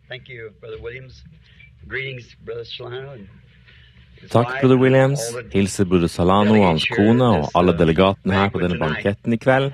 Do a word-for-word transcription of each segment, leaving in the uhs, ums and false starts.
Takk, broder Williams. Hilser broder Solano og hans kone og alle delegatene her på denne banketten i kveld.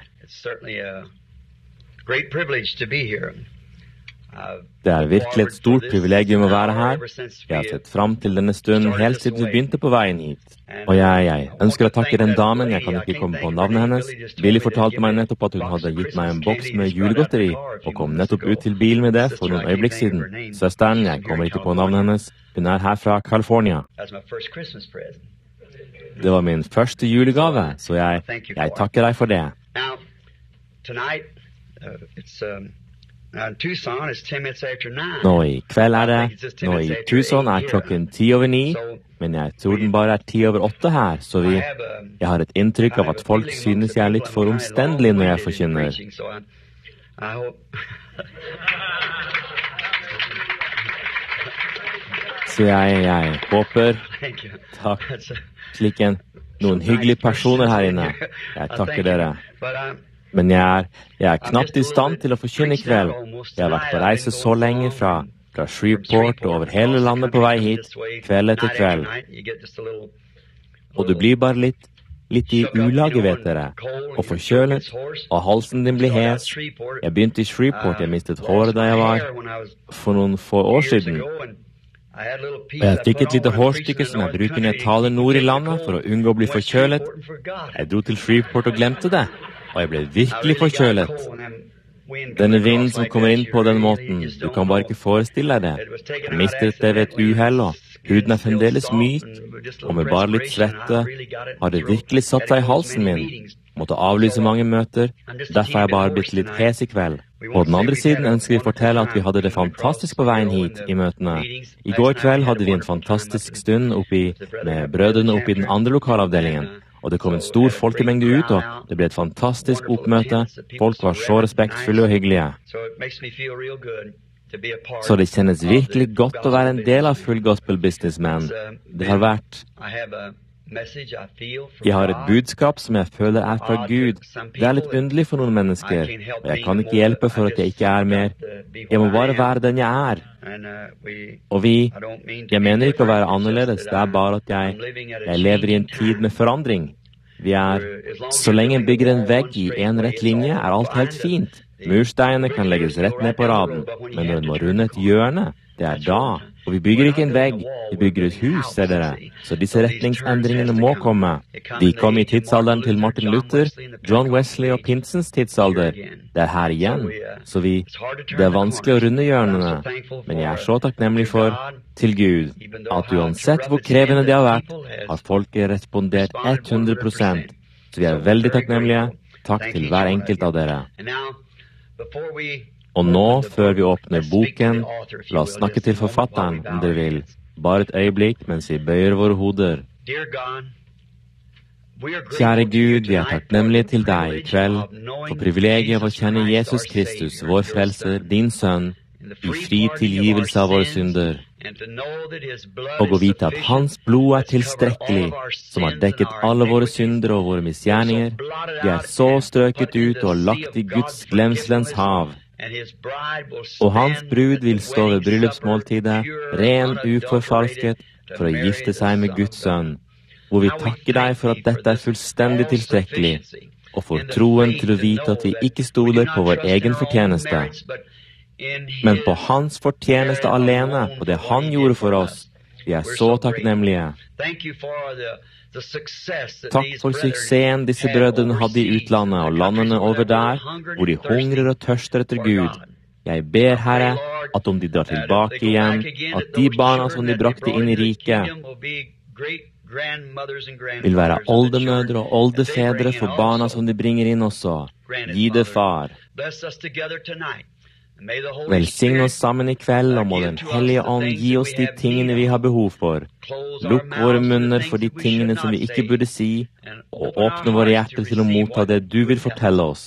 Det er virkelig et stort privilegium å være her. Jeg har sett fram til denne stunden helt siden vi begynte på veien hit. Og jeg, jeg ønsker å takke den damen, jeg kan ikke komme på navnet hennes. Billy fortalte meg nettopp at hun hadde gitt meg en boks med julegodteri, og kom nettopp ut til bilen med det for noen øyeblikk siden. Søsteren, jeg kommer ikke på navnet hennes, hun er her fra California. Det var min første julegave, så jeg, jeg takker deg for det. Nå i kveld er det, nå i Tucson er klokken ti over ni, men jeg tror den bare er ti over åtte her, så vi, jeg har et inntrykk av at folk synes jeg er litt for omstendelig når jeg forkynner. Så jeg, jeg håper, takk, slik en, noen hyggelige personer her inne, jeg takker dere. Men jeg er, jeg er knapt i stand til å forkynne i kveld. Jeg har vært på reise så lenge fra, fra Shreveport og over hele landet på vei hit, kveld etter kveld. Og du blir bare litt, litt i ulage, vet dere, og forkjølet, og halsen din blir hes. Jeg begynte i Shreveport, jeg mistet håret da jeg var for noen få år siden. Og jeg fikk et lite hårstykke som jeg bruker når jeg taler nord i landet for å unngå å bli forkjølet. Jeg dro til Shreveport og glemte det. Og jeg ble virkelig forkjølet. Denne vinden som kommer inn på den måten, du kan bare ikke forestille deg det. Jeg mistet det ved et uhell, og huden er fremdeles myk, og med bare litt svette har det virkelig satt seg i halsen min. Måtte avlyse mange møter, derfor har jeg bare blitt litt hes i kveld. På den andre siden ønsker vi å fortelle at vi hadde det fantastisk på veien hit i møtene. I går kveld hadde vi en fantastisk stund oppi, med brødrene oppi den andre lokalavdelingen. Og det kom en stor folkemengde ut, og det ble et fantastisk oppmøte. Folk var så respektfulle og hyggelige. Så det kjennes virkelig godt å være en del av Full Gospel Businessman. Det har vært... Jeg har et budskap som jeg føler er fra Gud. Det er litt underlig for noen mennesker, og jeg kan ikke hjelpe for at jeg ikke er mer. Jeg må bare være den jeg er. Og vi, jeg mener ikke å være annerledes, det er bare at jeg, jeg lever i en tid med forandring. Vi er, så lenge en bygger en vegg i en rett linje, er alt helt fint. Mursteinene kan legges rett ned på raden, men når en må runde et hjørne, det er da. Og vi bygger ikke en vegg, vi bygger et hus, ser dere. Så disse retningsendringene må komme. De kom i tidsalderen til Martin Luther, John Wesley og Pinsens tidsalder. Det er her igjen. Så vi, det er vanskelig å runde hjørnene. Men jeg er så takknemlig for, til Gud, at uansett hvor krevende det har vært, har folket respondert hundre prosent. Så vi er veldig takknemlige. Takk til hver enkelt av dere. Og nå, før vi åpner boken, la oss snakke til forfatteren, om dere vil. Bare et øyeblikk mens vi bøyer våre hoder. Kjære Gud, vi er takknemlige til deg i kveld for privilegiet av å kjenne Jesus Kristus, vår frelser, din sønn, i fri tilgivelse av våre synder. Og å vite at hans blod er tilstrekkelig, som har dekket alle våre synder og våre misgjerninger. De er så strøket ut og lagt i Guds glemselens hav. Og hans brud vil stå ved bryllupsmåltidet, ren, uforfalsket, for å gifte seg med Guds sønn. Hvor vi takker deg for at dette er fullstendig tilstrekkelig, og for troen til å vite at vi ikke stoler på vår egen fortjeneste, men på hans fortjeneste alene, på det han gjorde for oss. Vi er så takknemlige. Takk for suksessen disse brødrene hadde i utlandet og landene over der, hvor de hungrer og tørster etter Gud. Jeg ber, Herre, at om de drar tilbake igjen, at de barna som de brakte inn i riket, vil være oldemødre og oldefedre for barna som de bringer inn også. Gi det, far. Velsign oss sammen i kveld, og må den hellige ånd gi oss de tingene vi har behov for. Lukk våre munner for de tingene som vi ikke burde si, og åpne våre hjerter til å motta det du vil fortelle oss.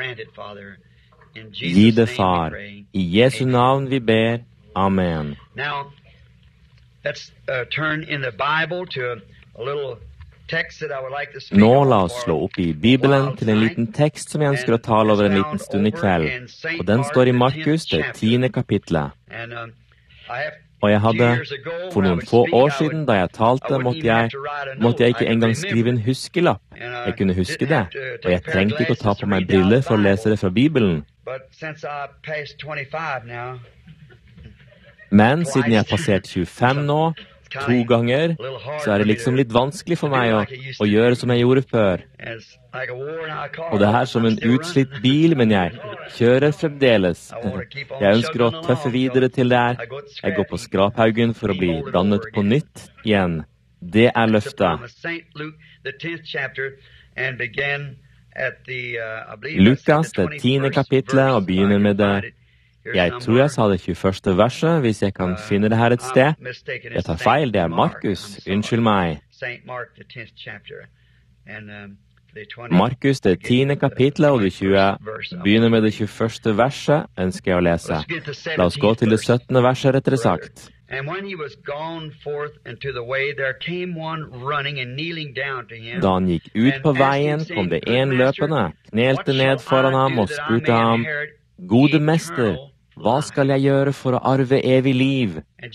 Gi det, far. I Jesu navn vi ber. Amen. Let's uh, turn in the Bible to a, a little Nå la oss slå opp i Bibelen til en liten tekst som jeg ønsker å tale over en liten stund i kveld. Og den står i Markus, det tiende kapitlet. Og jeg hadde, for noen få år siden, da jeg talte, måtte jeg, måtte jeg ikke engang skrive en huskelapp. Jeg kunne huske det, og jeg trengte ikke å ta på meg briller for å lese det fra Bibelen. Men siden jeg har passert tjuefem nå, to ganger, så er det liksom litt vanskelig for meg å, å gjøre som jeg gjorde før. Og det er som en utslitt bil, men jeg kjører fremdeles. Jeg ønsker å tøffe videre til det her. Jeg går på skraphaugen for å bli dannet på nytt igjen. Det er løftet. Lukas, det tiende kapitlet, og begynner med det. Jeg tror jeg sa det tjueførste verset, hvis jeg kan finne det her et sted. Jeg tar feil, det er Markus. Unnskyld meg. Markus, det tiende kapitlet, og det tjue, begynner med det tjueførste verset, ønsker jeg å lese. La oss gå til det syttende verset, rettere sagt. Da han gikk ut på veien, kom det en løpende, knelte ned foran ham og spurte ham, «Gode mester, hva skal jeg gjøre for å arve evig liv?»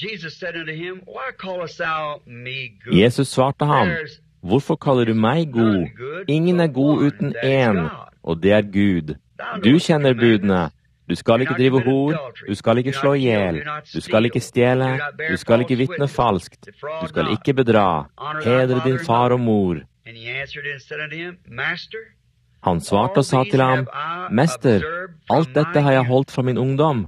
Jesus svarte ham, «Hvorfor kaller du meg god? Ingen er god uten en, og det er Gud. Du kjenner budene. Du skal ikke drive hor, du skal ikke slå ihjel, du skal ikke stjele, du skal ikke vitne falskt, du skal ikke bedra, hedre din far og mor.» Han svarte og sa til ham, «Mester, alt dette har jeg holdt fra min ungdom.»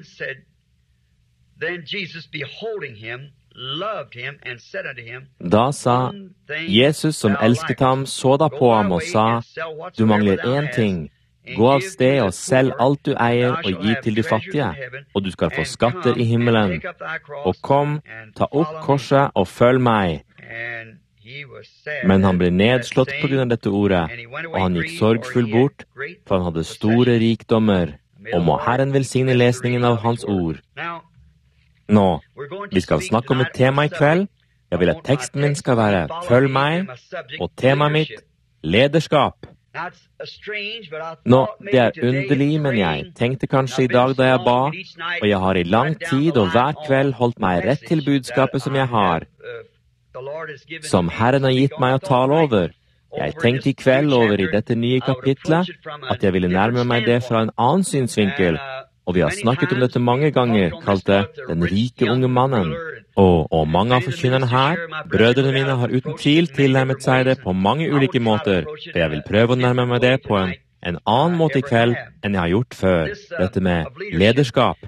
Da sa Jesus, som elsket ham, så da på ham og sa, «Du mangler én ting. Gå av sted og selg alt du eier og gi til de fattige, og du skal få skatter i himmelen. Og kom, ta opp korset og følg meg.» Men han ble nedslått på grunn av dette ordet, og han gikk sorgfull bort, for han hadde store rikdommer, og må Herren velsigne lesningen av hans ord. Nå, vi skal snakke om et tema i kveld. Jeg vil at teksten min skal være «Følg meg», og temaet mitt, lederskap. Nå, det er underlig, men jeg tenkte kanskje i dag da jeg ba, og jeg har i lang tid og hver kveld holdt meg rett til budskapet som jeg har, som Herren har gitt meg å tale over. Jeg tenkte i kveld over i dette nye kapitlet at jeg ville nærme meg det fra en annen synsvinkel, og vi har snakket om dette mange ganger, kalt det den rike unge mannen. Og, og mange av forkynnerne her, brødrene mine, har uten tvil tilnærmet seg det på mange ulike måter, og jeg vil prøve å nærme meg det på en, en annen måte i kveld enn jeg har gjort før, dette med lederskap.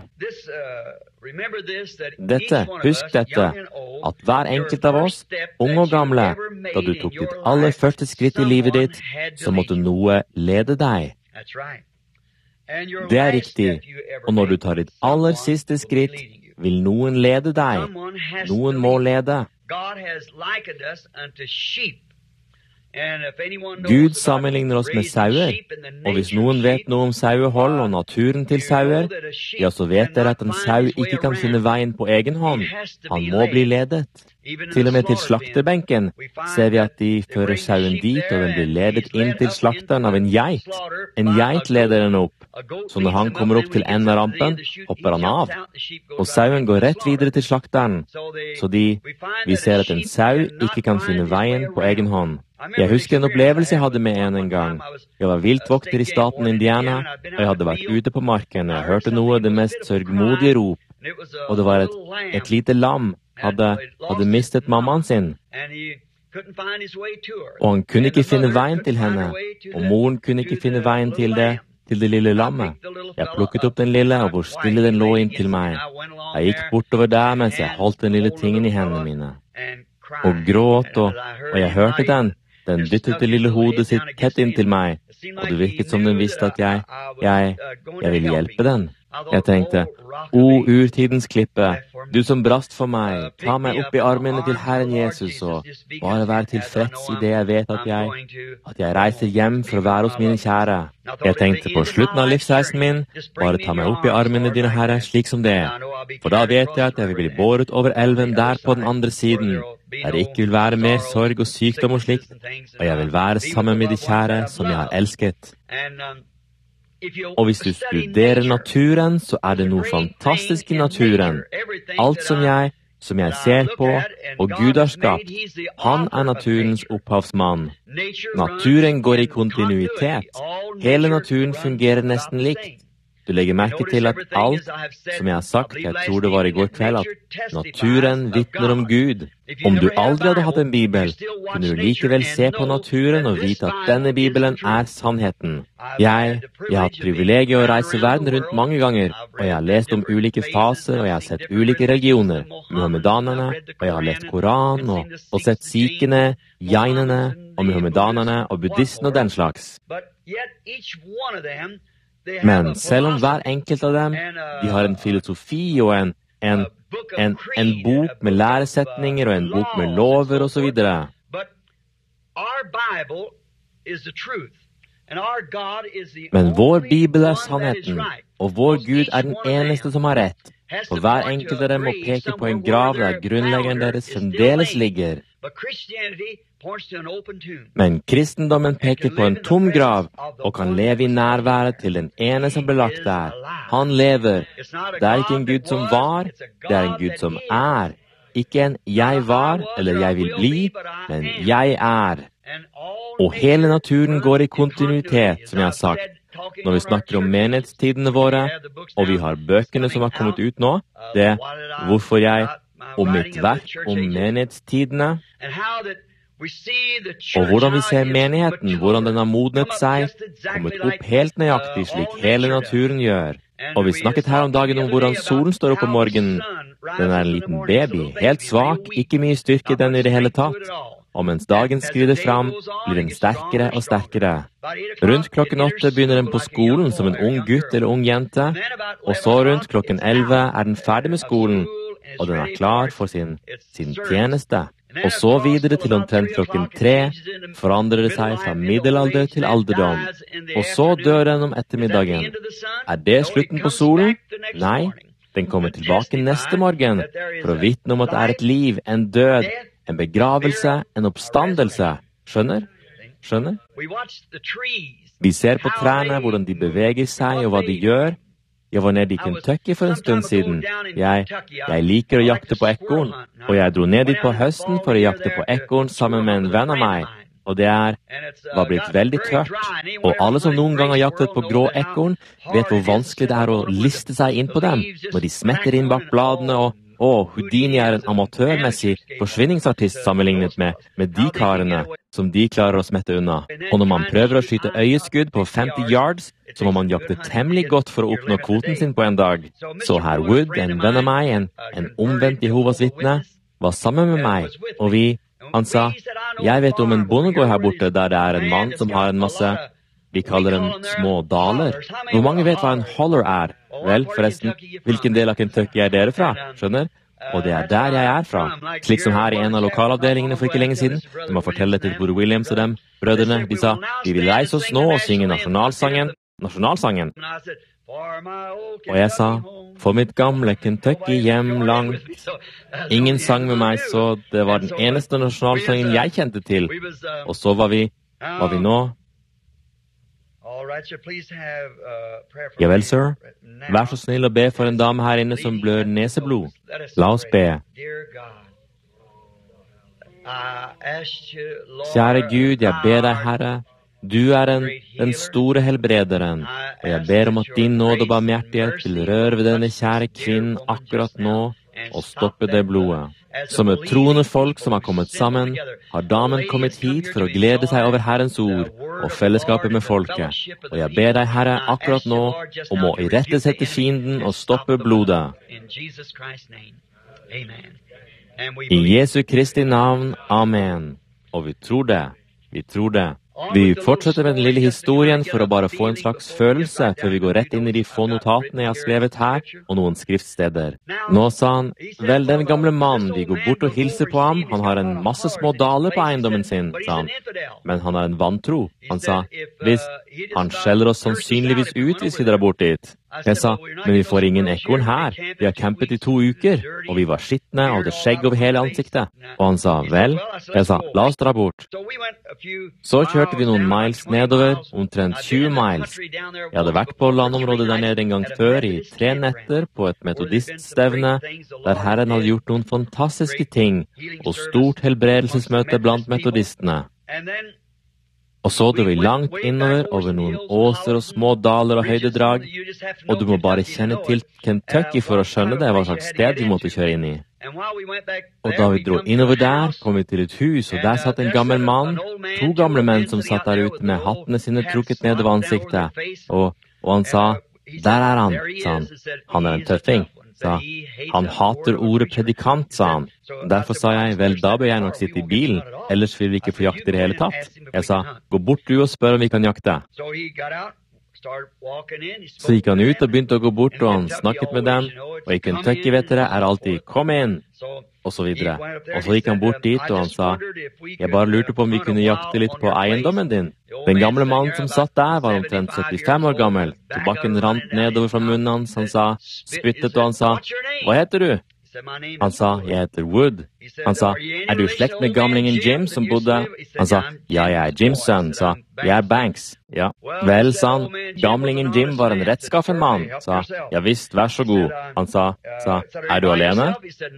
Dette, husk dette, at hver enkelt av oss, unge og gamle, da du tok ditt aller første skritt i livet ditt, så måtte noe lede deg. Det er riktig, og når du tar ditt aller siste skritt, vil noen lede deg. Noen må lede. Gud sammenligner oss med sauer, og hvis noen vet noe om sauehold og naturen til sauer, ja, så vet dere at en sau ikke kan finne veien på egen hånd. Han må bli ledet. Til og med til slakterbenken ser vi at de fører sauen dit, og den blir ledet inn til slakteren av en geit. En geit leder den opp, så når han kommer opp til enden av rampen, hopper han av. Og sauen går rett videre til slakteren, så de, vi ser at en sau ikke kan finne veien på egen hånd. Jeg husker en opplevelse jeg hadde med en en gang. Jeg var viltvokter i staten Indiana, og jeg hadde vært ute på marken, og jeg hørte noe av det mest sørgmodige rop. Og det var et, et lite lam, hadde, hadde mistet mammaen sin. Og han kunne ikke finne veien til henne, og moren kunne ikke finne veien til det, til det lille lammet. Jeg plukket opp den lille, og hvor stille den lå inn til meg. Jeg gikk bortover der mens jeg holdt den lille tingen i hendene mine. Og gråt, og, og jeg hørte den. Den dyttet det lille hodet sitt tett inn til meg, og det virket som den visste at jeg, jeg, jeg ville hjelpe den. Jeg tenkte, «O urtidens klippe, du som brast for meg, ta meg opp i armene til Herren Jesus, og bare vær tilfreds i det jeg vet at jeg, at jeg reiser hjem for å være hos mine kjære.» Jeg tenkte på slutten av livsreisen min, bare ta meg opp i armene dine, Herre, slik som det. For da vet jeg at jeg vil bli båret over elven der på den andre siden, der det ikke vil være mer sorg og sykdom og slikt, og jeg vil være sammen med de kjære som jeg har elsket. Og hvis du studerer naturen, så er det noe fantastisk i naturen. Alt som jeg, som jeg ser på, og Gud har skapt, han er naturens opphavsmann. Naturen går i kontinuitet. Hele naturen fungerer nesten likt. Du legger merke til at alt, som jeg har sagt, jeg tror det var i går kveld, at naturen vitner om Gud. Om du aldri hadde hatt en bibel, kunne du likevel se på naturen og vite at denne bibelen er sannheten. Jeg, jeg har hatt privilegiet å reise verden rundt mange ganger, og jeg har lest om ulike faser, og jeg har sett ulike religioner, muhammedanerne, og jeg har lest Koran, og, og sett sikhene, jainene, og muhammedanerne, og buddhistene og den slags. Men selv om hver enkelt av dem, de har en filosofi og en, en, en, en bok med læresetninger og en bok med lover og så videre. Men vår Bibel er sannheten, og vår Gud er den eneste som har rett. Og hver enkelt av dem må peke på en grav der grunnleggeren deres fremdeles ligger. Men kristendommen peker på en tom grav og kan leve i nærværet til den ene som ble lagt der. Han lever. Det er ikke en Gud som var, det er en Gud som er. Ikke en jeg var eller jeg vil bli, men jeg er. Og hele naturen går i kontinuitet, som jeg har sagt. Når vi snakker om menighetstidene våre, og vi har bøkene som har kommet ut nå, det er hvorfor jeg, og mitt verk om menighetstidene, og hvordan vi ser menigheten, hvordan den har modnet seg, kommet opp helt nøyaktig slik hele naturen gjør. Og vi snakket her om dagen om hvordan solen står opp om morgenen. Den er en liten baby, helt svak, ikke mye styrke den i det hele tatt. Og mens dagen skrider fram, blir den sterkere og sterkere. Rundt klokken åtte begynner den på skolen som en ung gutt eller ung jente, og så rundt klokken elleve er den ferdig med skolen, og den er klar for sin, sin tjeneste. Og så videre til omtrent klokken tre forandrer det seg fra middelalder til alderdom. Og så dør den om ettermiddagen. Er det slutten på solen? Nei, den kommer tilbake neste morgen for å vitne om at det er et liv, en død, en begravelse, en oppstandelse. Skjønner? Skjønner? Vi ser på trærne, hvordan de beveger seg og hva de gjør. Jeg var nede i Kentucky for en stund siden. Jeg, jeg liker å jakte på ekorn, og jeg dro ned dit på høsten for å jakte på ekorn sammen med en venn av meg. Og det er, var blitt veldig tørt. Og alle som noen gang har jaktet på grå ekorn, vet hvor vanskelig det er å liste seg inn på dem, når de smetter inn bak bladene og Å, Houdini er en amatørmessig forsvinningsartist sammenlignet med, med de karene som de klarer å smette unna. Og når man prøver å skyte øyeskudd på femti yards, så må man jakte temmelig godt for å oppnå kvoten sin på en dag. Så herr Wood, en venn av meg, en, en omvendt Jehovas vitne, var sammen med meg, og vi, han sa, jeg vet om en bondegård her borte der det er en mann som har en masse, vi kaller dem små daler. Hvor mange vet hva en holler er? Vel, forresten, hvilken del av Kentucky er dere fra, skjønner? Og det er der jeg er fra. Slik som her i en av lokalavdelingene for ikke lenge siden, de må fortelle til Bror Williams og dem, brødrene, de sa, vi vil reise oss nå og synge nasjonalsangen, nasjonalsangen. Og jeg sa, for mitt gamle Kentucky hjem langt. Ingen sang med meg, så det var den eneste nasjonalsangen jeg kjente til. Og så var vi, var vi nå, ja vel, sir. Vær så snill å be for en dame her inne som blør neseblod. La oss be. Kjære Gud, jeg ber deg, Herre, du er en, den store helbrederen, og jeg ber om at din nåde og barmhjertighet vil røre ved denne kjære kvinnen akkurat nå, og stoppe det blodet. Som et troende folk som har kommet sammen, har damen kommet hit for å glede seg over Herrens ord og fellesskapet med folket. Og jeg ber deg, Herre, akkurat nå, om å irettesette fienden og stoppe blodet. I Jesu Kristi navn, amen. Og vi tror det, vi tror det. Vi fortsetter med den lille historien for å bare få en slags følelse før vi går rett inn i de få notatene jeg har skrevet her, og noen skriftsteder. Nå sa han, vel, den gamle mannen, vi går bort og hilser på ham, han har en masse små daler på eiendommen sin, sa han. Men han har en vantro. Han sa, hvis han skjeller oss sannsynligvis ut hvis vi drar bort dit. Jeg sa, men vi får ingen ekorn her. Vi har campet i to uker, og vi var skitne og hadde skjegg over hele ansiktet. Og han sa, vel, jeg sa, la oss dra bort. Så kjørte vi noen miles nedover, omtrent tjue miles. Jeg hadde vært på landområdet der nede en gang før i tre netter på et metodiststevne, der Herren hadde gjort noen fantastiske ting, og stort helbredelsesmøte blant metodistene. Og så dro vi langt innover over noen åser og små daler og høydedrag, og du må bare kjenne til Kentucky for å skjønne det hva slags sted vi måtte kjøre inn i. Og da vi dro innover der, kom vi til et hus, og der satt en gammel mann, to gamle menn som satt der ute med hattene sine trukket ned over ansiktet, og, og han sa, der er han, sa han, han er en tøffing. Sa, han hater ordet predikant, sa han. Derfor sa jeg, vel, da bør jeg nok sitte i bilen, ellers vil vi ikke få jakte i det hele tatt. Jeg sa, gå bort du og spør om vi kan jakte. Så gikk han ut og begynte å gå bort, og han snakket med dem, og i Kentucky, vet dere, er alltid, kom inn, og så videre. Og så gikk han bort dit, og han sa, jeg bare lurte på om vi kunne jakte litt på eiendommen din. Den gamle mannen som satt der var omtrent syttifem år gammel. Tobakken rant nedover fra munnen hans, han sa, spyttet, og han sa, hva heter du? Han sa, jeg heter Wood. Han sa, er du slekt med gamlingen Jim som bodde? Han sa, ja, jeg er Jims sønn, sa, jeg er Banks. Ja, vel, sa han, gamlingen Jim var en rettskaffen mann, sa, ja visst, vær så god. Han sa, sa, er du alene?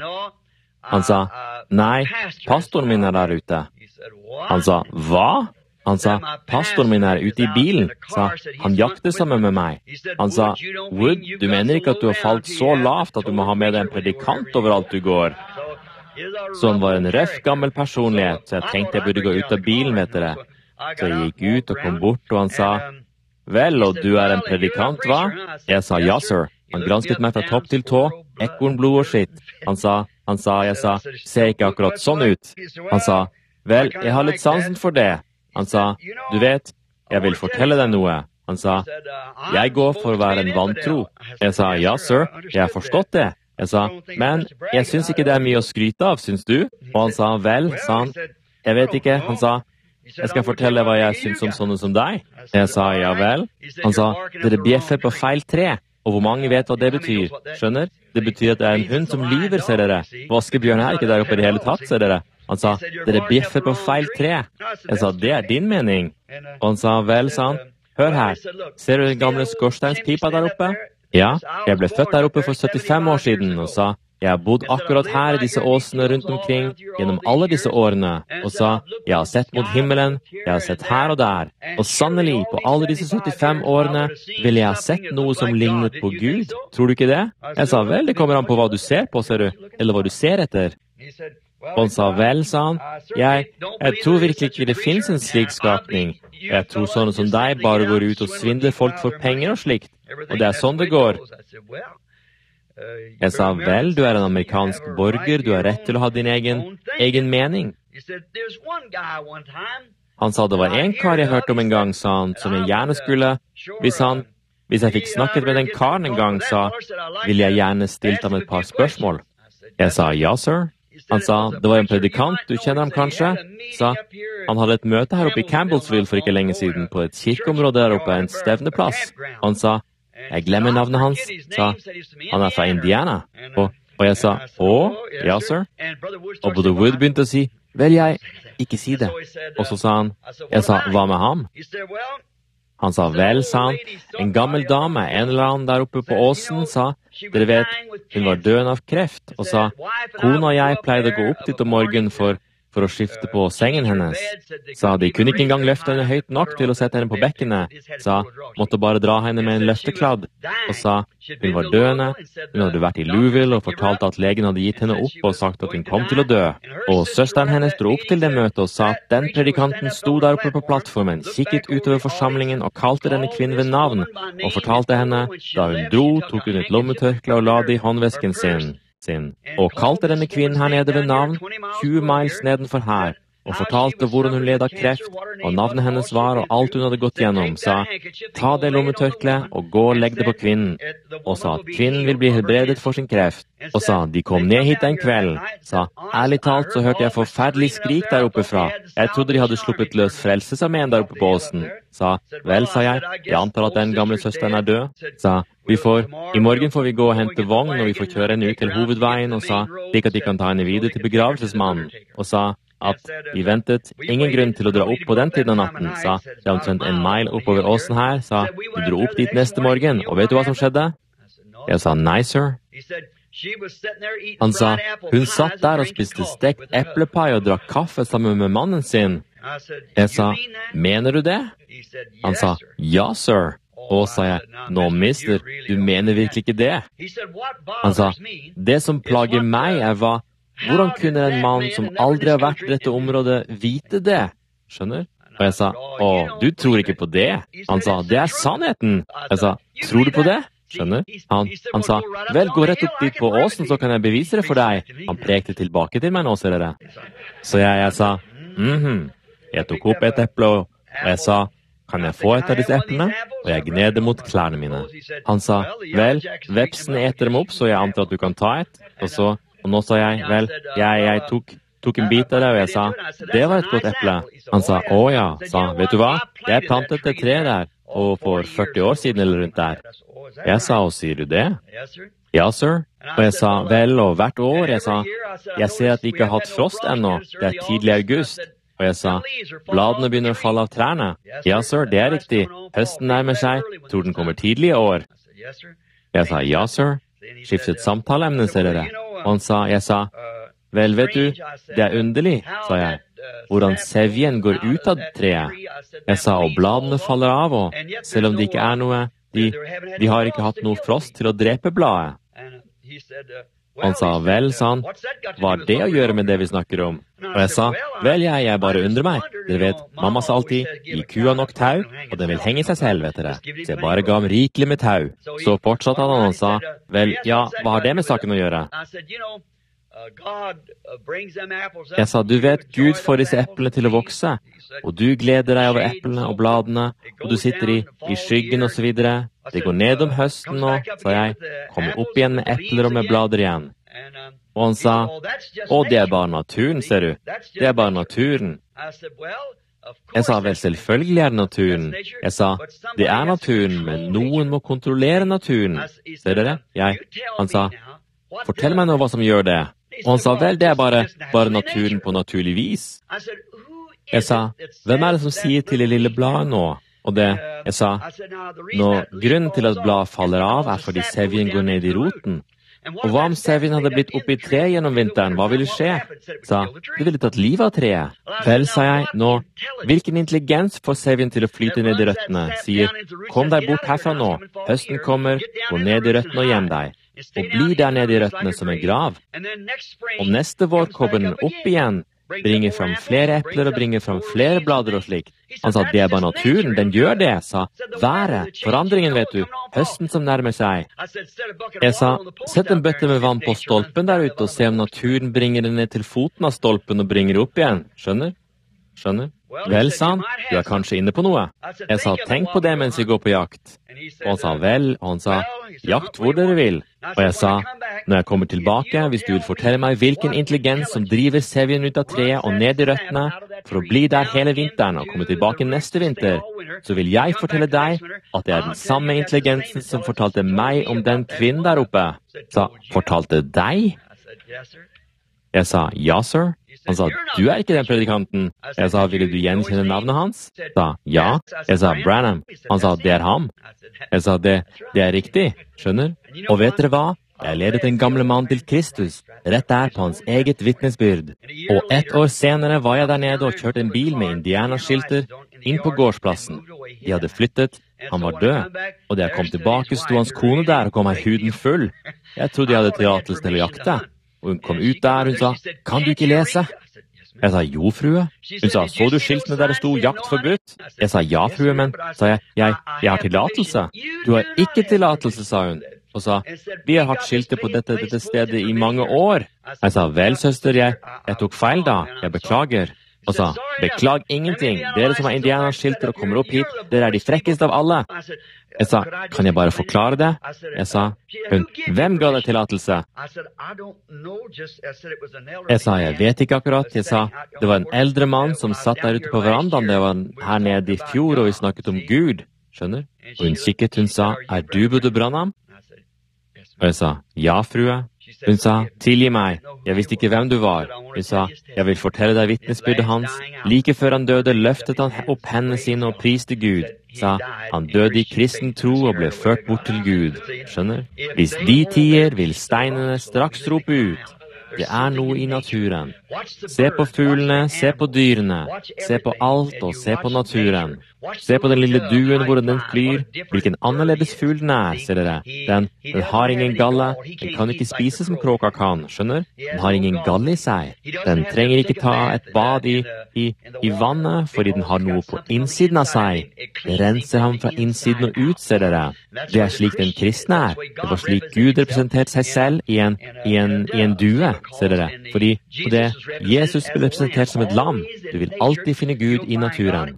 Han sa, nei, pastoren min er der ute. Han sa, hva? Han sa, pastoren min er ute i bilen, sa, han jakter sammen med meg. Han sa, Wood, du mener ikke at du har falt så lavt at du må ha med deg en predikant overalt du går? Så han var en røff gammel personlighet, så jeg tenkte jeg burde gå ut av bilen, vet dere. Så jeg gikk ut og kom bort, og han sa, vel, og du er en predikant, hva? Jeg sa, ja, sir. Han gransket meg fra topp til tå, ekornblod og skitt. Han sa, han sa, jeg sa, ser ikke akkurat sånn ut. Han sa, vel, jeg har litt sansen for det. Han sa, du vet, jeg vil fortelle deg noe. Han sa, jeg går for å være en vantro. Jeg sa, ja, sir, jeg har forstått det. Jeg sa, men jeg synes ikke det er mye å skryte av, synes du? Og han sa, vel, sa han, jeg vet ikke. Han sa, jeg skal fortelle hva jeg synes om sånne som deg. Jeg sa, ja vel. Han sa, dere bjeffer på feil tre. Og hvor mange vet hva det betyr? Skjønner? Det betyr at det er en hund som lyver, ser dere. Vaskebjørn er ikke der oppe i det hele tatt, ser dere. Han sa, dere bjeffer på feil tre. Jeg sa, det er din mening. Og han sa, vel, sa han, hør her, ser du den gamle skorsteinspipa der oppe? Ja, jeg ble født der oppe for syttifem år siden, og sa, jeg har bodd akkurat her i disse åsene rundt omkring, gjennom alle disse årene, og sa, jeg har sett mot himmelen, jeg har sett her og der, og sannelig, på alle disse syttifem årene, ville jeg ha sett noe som lignet på Gud. Tror du ikke det? Jeg sa, vel, det kommer an på hva du ser på, ser du, eller hva du ser etter. Og han sa, vel, sa han, jeg, jeg tror virkelig ikke det finnes en slik skapning. Jeg tror sånne som deg bare går ut og svindler folk for penger og slikt, og det er sånn det går. Jeg sa, vel, du er en amerikansk borger, du har rett til å ha din egen, egen mening. Han sa, det var en kar jeg hørte om en gang, sa han, som jeg gjerne skulle, hvis han, hvis jeg fikk snakket med den karen en gang, sa, ville jeg gjerne stilt ham et par spørsmål. Jeg sa, ja, sir. Han sa, det var en predikant, du kjenner ham kanskje? Sa, han hadde et møte her oppe i Campbellsville for ikke lenge siden, på et kirkeområde der oppe, en stevneplass. Han sa, jeg glemmer navnet hans, sa, han er fra Indiana. Og, og jeg sa, å, ja, sir. Og Brother Wood begynte å si, vel, jeg, ikke si det. Og så sa han, jeg sa, hva med ham? Han sa, vel, sa han, en gammel dame, en eller annen der oppe på åsen, sa, dere vet, hun var døende av kreft, og sa, kona og jeg pleide å gå opp dit om morgenen for, for å skifte på sengen hennes. Sa, de kunne ikke engang løfte henne høyt nok til å sette henne på bekkene. Sa, måtte bare dra henne med en løftekladd. Og sa, hun var døende, hun hadde vært i Louisville og fortalte at legen hadde gitt henne opp og sagt at hun kom til å dø. Og søsteren hennes dro opp til det møtet og sa at den predikanten sto der oppe på plattformen, kikket utover forsamlingen og kalte denne kvinnen ved navn, og fortalte henne, da hun dro, tok hun et lommetørkle og la det i håndvesken sin. sin, og kalte denne kvinnen her nede ved navn, tjue miles nedenfor her, og fortalte hvordan hun led av kreft, og navnet hennes var, og alt hun hadde gått gjennom, sa, ta det lommetørkle og gå og legg det på kvinnen, og sa at kvinnen vil bli helbredet for sin kreft, og sa, de kom ned hit den kvelden, sa, ærlig talt så hørte jeg forferdelig skrik der oppe fra, jeg trodde de hadde sluppet løs frelsesarmeen der oppe på åsen, sa, vel, sa jeg, jeg antar at den gamle søsteren er død, sa, vi får, i morgen får vi gå og hente vogn, og vi får kjøre henne ut til hovedveien, og sa, slik at de kan ta henne videre til begravelsesmannen, og sa, at vi ventet, ingen grunn til å dra opp på den tiden av natten, sa, det er omtrent en mile oppover åsen her, sa, vi dro opp dit neste morgen, og vet du hva som skjedde? Jeg sa, nei, sir. Han sa, hun satt der og spiste stekt eplepai og drakk kaffe sammen med mannen sin. Jeg sa, mener du det? Han sa, ja, sir. Og sa jeg, nå, mister, du mener virkelig ikke det? Han sa, det som plager meg er hva, hvordan kunne en mann som aldri har vært i dette området vite det? Skjønner? Og jeg sa, å, du tror ikke på det? Han sa, det er sannheten. Jeg sa, tror du på det? Skjønner? Han, han sa, vel, gå rett opp dit på åsen, så kan jeg bevise det for deg. Han prekte tilbake til meg nå, ser dere. Så jeg, jeg sa, mhm. Jeg tok opp et eple, og jeg sa, kan jeg få et av disse eplene? Og jeg gned det mot klærne mine. Han sa, vel, vepsene eter dem opp, så jeg antar at du kan ta et. Og så, og nå sa jeg, vel, jeg, jeg tok, tok en bit av det, og jeg sa, det var et godt eple. Han sa, å ja, sa, vet du hva? Jeg plantet et tre der, og for førti år siden eller rundt der. Jeg sa, og sier du det? Ja, sir. Og jeg sa, vel, og hvert år, jeg sa, jeg ser at vi ikke har hatt frost ennå, det er tidlig august. Og jeg sa, bladene begynner å falle av trærne. Ja, sir, det er riktig. Høsten nærmer seg, tror den kommer tidlig i år. Jeg sa, ja, sir. Skiftet samtaleemne, ser dere. Og han sa, jeg sa, vel, vet du, det er underlig, sa jeg, hvordan sevjen går ut av treet. Jeg sa, og bladene faller av, og selv om det ikke er noe, de, de har ikke hatt noe frost til å drepe bladet. Han sa, vel, sa han, hva har det å gjøre med det vi snakker om? Og jeg sa, vel, jeg, jeg bare undrer meg. Dere vet, mamma sa alltid, gi kua nok tau, og den vil henge seg selv, vet dere. Så jeg bare ga ham rikelig med tau. Så fortsatte han, og han sa, vel, ja, hva har det med saken å gjøre? Jeg sa, du vet, Gud får disse eplene til å vokse, og du gleder deg over eplene og bladene, og du sitter i, i skyggen og så videre. Det går ned om høsten nå, sa jeg, kommer opp igjen med epler og med blader igjen. Og han sa, å, det er bare naturen, ser du. Det er bare naturen. Jeg sa, vel, selvfølgelig er det naturen. Jeg sa, det er naturen, men noen må kontrollere naturen. Ser dere? Jeg, han sa, fortell meg nå hva som gjør det. Og han sa, vel, det er bare, bare naturen på naturlig vis. Jeg sa, hvem er det som sier til det lille bladet nå? Og det, jeg sa, nå, grunnen til at bladet faller av er fordi sevjen går ned i roten. Og hva om sevjen hadde blitt oppe i tre gjennom vinteren, hva ville skje? Sa, det ville tatt livet av treet. Vel, sa jeg, nå, hvilken intelligens får sevjen til å flyte ned i røttene, sier, kom deg bort herfra nå, høsten kommer, gå ned i røttene og gjem deg, og bli der nede i røttene som en grav. Og neste vår kommer den opp igjen, bringer fram flere epler og bringer fram flere blader og slikt. Han sa, det er bare naturen, den gjør det, sa, været, forandringen, vet du, høsten som nærmer seg. Jeg sa, sett en bøtte med vann på stolpen der ute og se om naturen bringer den ned til foten av stolpen og bringer opp igjen, skjønner? Skjønner? Vel, sa han, du er kanskje inne på noe. Jeg sa, tenk på det mens vi går på jakt. Og han sa, vel, og han sa, jakt hvor dere vil. Og jeg sa, når jeg kommer tilbake, hvis du vil fortelle meg hvilken intelligens som driver sevjen ut av treet og ned i røttene, for å bli der hele vinteren og komme tilbake neste vinter, så vil jeg fortelle deg at det er den samme intelligensen som fortalte meg om den kvinnen der oppe. Sa, fortalte deg? Jeg sa, ja, sir. Han sa, du er ikke den predikanten. Jeg sa, ville du gjenkjenne navnet hans? Sa, ja. Jeg sa, Branham. Han sa, det er ham. Jeg sa, det, det er riktig, skjønner? Og vet dere hva? Jeg ledet en gamle mann til Kristus, rett der på hans eget vittnesbyrd. Og ett år senere var jeg der nede og kjørte en bil med indianerskilter inn på gårdsplassen. De hadde flyttet, han var død, og da jeg kom tilbake sto hans kone der og kom her huden full. Jeg trodde jeg hadde tillatelse til å jakte. Og hun kom ut der, hun sa, kan du ikke lese? Jeg sa, jo, frue. Hun sa, så du skiltene der det sto jakt forbudt? Jeg sa, ja, frue, men, sa jeg, jeg, jeg har tillatelse. Du har ikke tillatelse, sa hun. Og sa, vi har hatt skilter på dette, dette stedet i mange år. Jeg sa, vel, søster, jeg, jeg tok feil da, jeg beklager. og sa, «Beklag ingenting, dere som har indianerskilter og kommer opp hit, dere er de frekkeste av alle.» Jeg sa, «Kan jeg bare forklare det?» Jeg sa, «Hun, hvem ga deg tillatelse?» Jeg sa, «Jeg vet ikke akkurat.» Jeg sa, «Det var en eldre mann som satt der ute på verandaen, det var her nede i fjor, og vi snakket om Gud.» Skjønner? Og hun kikket, hun sa, «Er du Brødre Branham?» Og jeg sa, «Ja, frue.» Hun sa, «Tilgi meg, jeg visste ikke hvem du var.» Hun sa, «Jeg vil fortelle deg vitnesbyrdet hans. Like før han døde, løftet han opp hendene sine og priste Gud. Sa, han døde i kristen tro og ble ført bort til Gud. Skjønner? Hvis de tier, vil steinene straks rope ut. Det er noe i naturen. Se på fuglene, se på dyrene, se på alt og se på naturen. Se på den lille duen hvordan den flyr, hvilken annerledes fugl den er, ser dere. Den, den har ingen galle, den kan ikke spise som kråka kan, skjønner? Den har ingen galle i seg. Den trenger ikke ta et bad i, i, i vannet, fordi den har noe på innsiden av seg. Det renser ham fra innsiden og ut, ser dere. Det er slik den kristne er. Det var slik Gud representerte seg selv i en, i en, i en due, ser dere. Fordi på det Jesus ble representert som et lam. Du vil alltid finne Gud i naturen.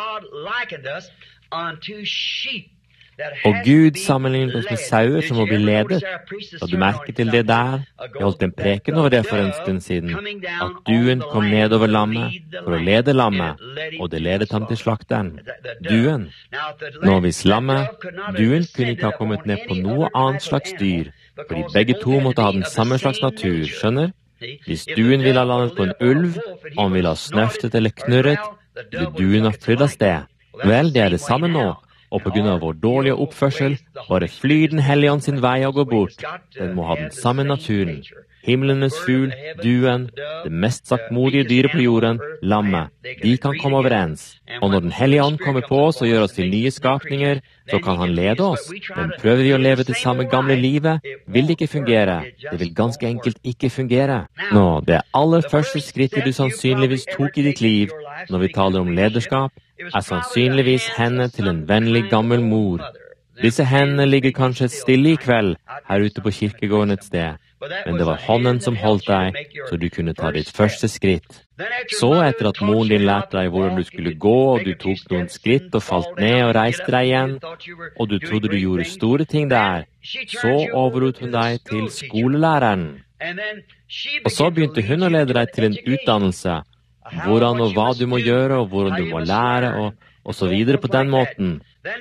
Og Gud sammenlignet oss med sauer som må bli ledet. Og du merker til det der, jeg holdt en preken over det for en stund siden, at duen kom ned over lammet for å lede lammet, og det ledet ham til slakteren. Duen. Nå hvis lammet, duen kunne ikke ha kommet ned på noe annet slags dyr, fordi begge to måtte ha den samme slags natur, skjønner? Hvis duen ville ha landet på en ulv, og han ville ha snøftet eller knurret, ville duen ha flydd av sted. Vel, det er det samme nå, og på grunn av vår dårlige oppførsel, bare flyr den hellige ånd sin vei og går bort. Den må ha den samme naturen. Himmelenes fugl, duen, det mest saktmodige dyret på jorden, lammet, de kan komme overens. Og når den hellige ånd kommer på oss og gjør oss til nye skapninger, så kan han lede oss. Men prøver vi å leve det samme gamle livet, vil det ikke fungere. Det vil ganske enkelt ikke fungere. Nå, det aller første skrittet du sannsynligvis tok i ditt liv, når vi taler om lederskap, er sannsynligvis hendene til en vennlig gammel mor. Disse hendene ligger kanskje stille i kveld, her ute på kirkegården et sted. Men det var hånden som holdt deg, så du kunne ta ditt første skritt. Så etter at moren din lærte deg hvordan du skulle gå, og du tok noen skritt og falt ned og reiste deg igjen, og du trodde du gjorde store ting der, så overlot hun deg til skolelæreren. Og så begynte hun å lede deg til en utdannelse, hvordan og hva du må gjøre, og hvordan du må lære, og, og så videre på den måten.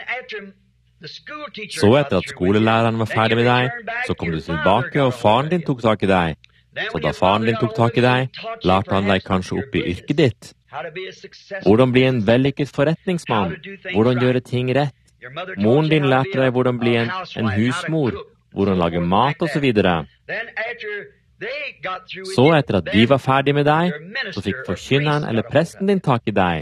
Så etter at skolelæreren var ferdig med deg, så kom du tilbake, og faren din tok tak i deg. Så da faren din tok tak i deg, lærte han deg kanskje opp i yrket ditt. Hvordan bli en vellykket forretningsmann, hvordan gjøre ting rett. Moren din lærte deg hvordan bli en, en husmor, hvordan lage mat og så videre. Så etter at de var ferdig med deg, så fikk forkynneren eller presten din tak i deg.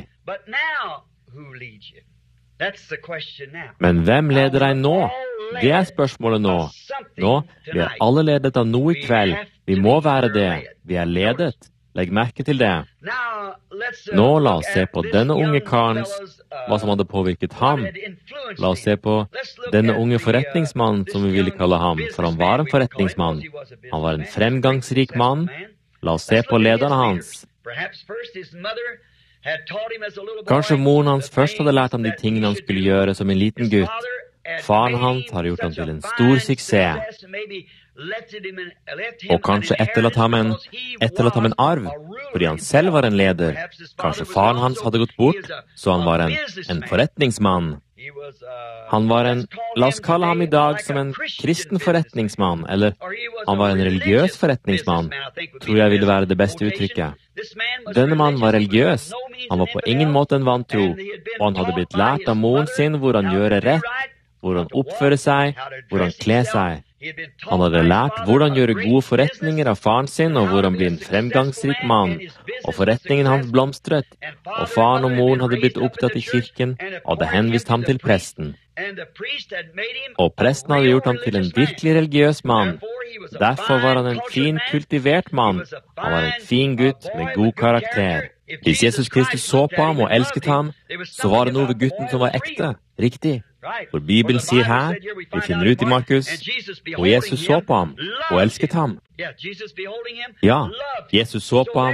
Men hvem leder deg nå? Det er spørsmålet nå. Nå, vi er alle ledet av noe i kveld. Vi må være det. Vi er ledet. Legg merke til det. Nå la oss se på denne unge karens, hva som hadde påvirket ham. La oss se på denne unge forretningsmannen, som vi ville kalle ham, for han var en forretningsmann. Han var en fremgangsrik mann. La oss se på lederne hans. Kanskje moren hans først hadde lært ham de tingene han skulle gjøre som en liten gutt. Faren hans har gjort ham til en stor suksess. Og kanskje etterlatt ham en, etterlatt ham en arv, fordi han selv var en leder. Kanskje faren hans hadde gått bort, så han var en, en forretningsmann. Han var en, la oss kalle ham i dag som en kristen forretningsmann, eller han var en religiøs forretningsmann, tror jeg ville være det beste uttrykket. Denne mannen var religiøs, han var på ingen måte en vantro, og han hadde blitt lært av moren sin hvordan gjøre rett, hvordan oppføre seg, hvordan kle seg. Han hadde lært hvordan gjøre gode forretninger av faren sin, og hvordan bli en fremgangsrik mann, og forretningen hans blomstret, og faren og moren hadde blitt opptatt i kirken, og hadde henvist ham til presten. Og presten hadde gjort ham til en virkelig religiøs mann. Derfor var han en fin, kultivert mann. Han var en fin gutt med god karakter. Hvis Jesus Kristus så på ham og elsket ham, så var det noe ved gutten som var ekte, riktig. For Bibelen sier her, vi finner ut i Markus, og Jesus så på ham og elsket ham. Ja, Jesus så på ham